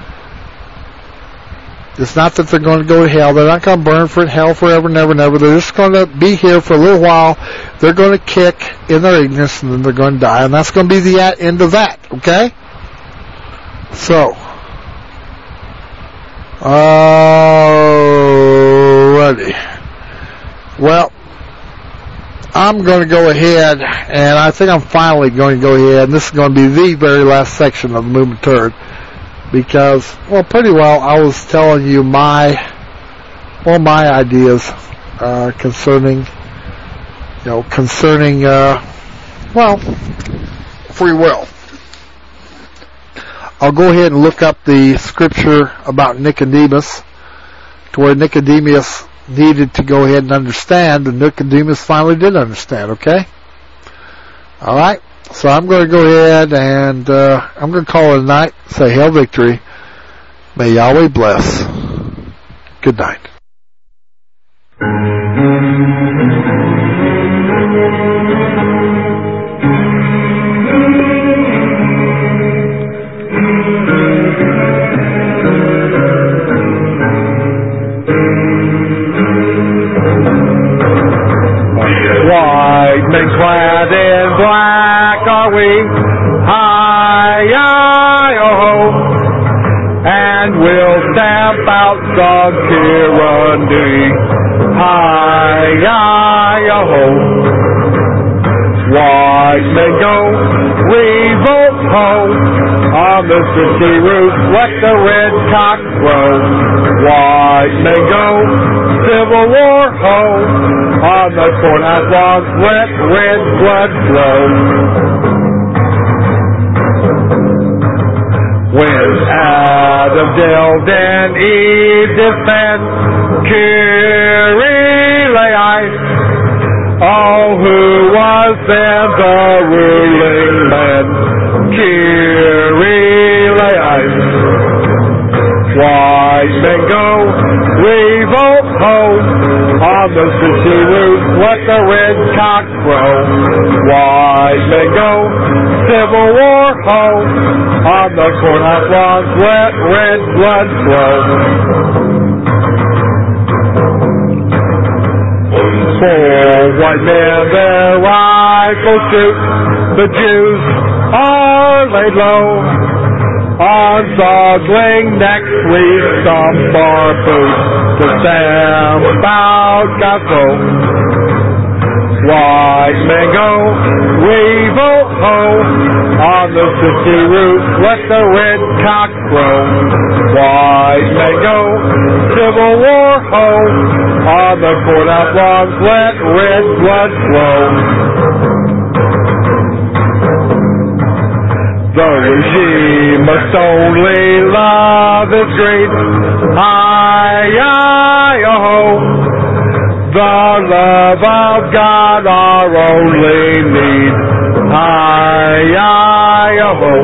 It's not that they're going to go to hell. They're not going to burn for hell forever, never, never. They're just going to be here for a little while. They're going to kick in their ignorance, and then they're going to die. And that's going to be the end of that, okay? So, alrighty. Well, I'm going to go ahead, and I think I'm finally going to go ahead, and this is going to be the very last section of the Movement Turd, because, well, pretty well I was telling you my ideas concerning free will. I'll go ahead and look up the scripture about Nicodemus, to where Nicodemus needed to go ahead and understand, and Nicodemus finally did understand, okay? All right, so I'm going to go ahead and I'm going to call it a night, say Hail Victory. May Yahweh bless. Good night. White men clad in black are we, hi-yi-oh-ho, and we'll stamp out dog tyranny, hi-yi-oh-ho. White men go, revolt ho, on the city roof, let the red cock crow. White men go, Civil War ho, on the courthouse lawns, let red blood flow. When Adam delved and Eve defend, Kyrie, oh, who was then the ruling man? Kyrie, white men go, revolt ho, on the city roof, let the red cock crow. White men go, Civil War ho, on the courthouse lawns, let red blood flow. For white men their rifles shoot, the Jews are laid low. On sogling necks we stomp our boots to stamp out gospel. White men go, revolt ho, on the city roof, let the red cock crow. White men go, Civil War ho, on the courthouse lawns, let red blood flow. The regime must only love its greed, hi-yi-oh-ho. The love of God our only need, hi-yi-oh-ho.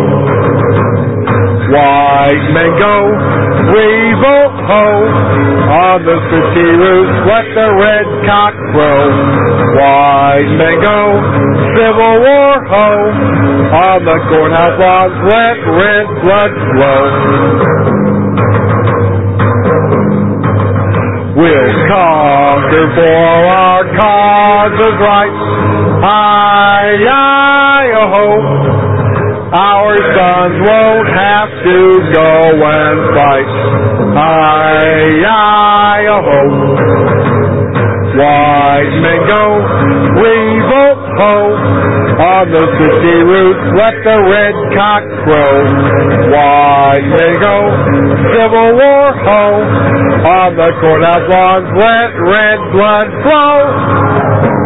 White men go, revolt ho, on the city roof, let the red cock crow. White men go, Civil War ho, on the courthouse lawns, let red blood flow. We'll conquer for our cause's right, hi-yi-oh-ho. Our sons won't have to go and fight, hi-yi-oh-ho. White men go, revolt ho, on the city roof, let the red cock crow. White men go, Civil War ho, on the courthouse lawns, let red blood flow.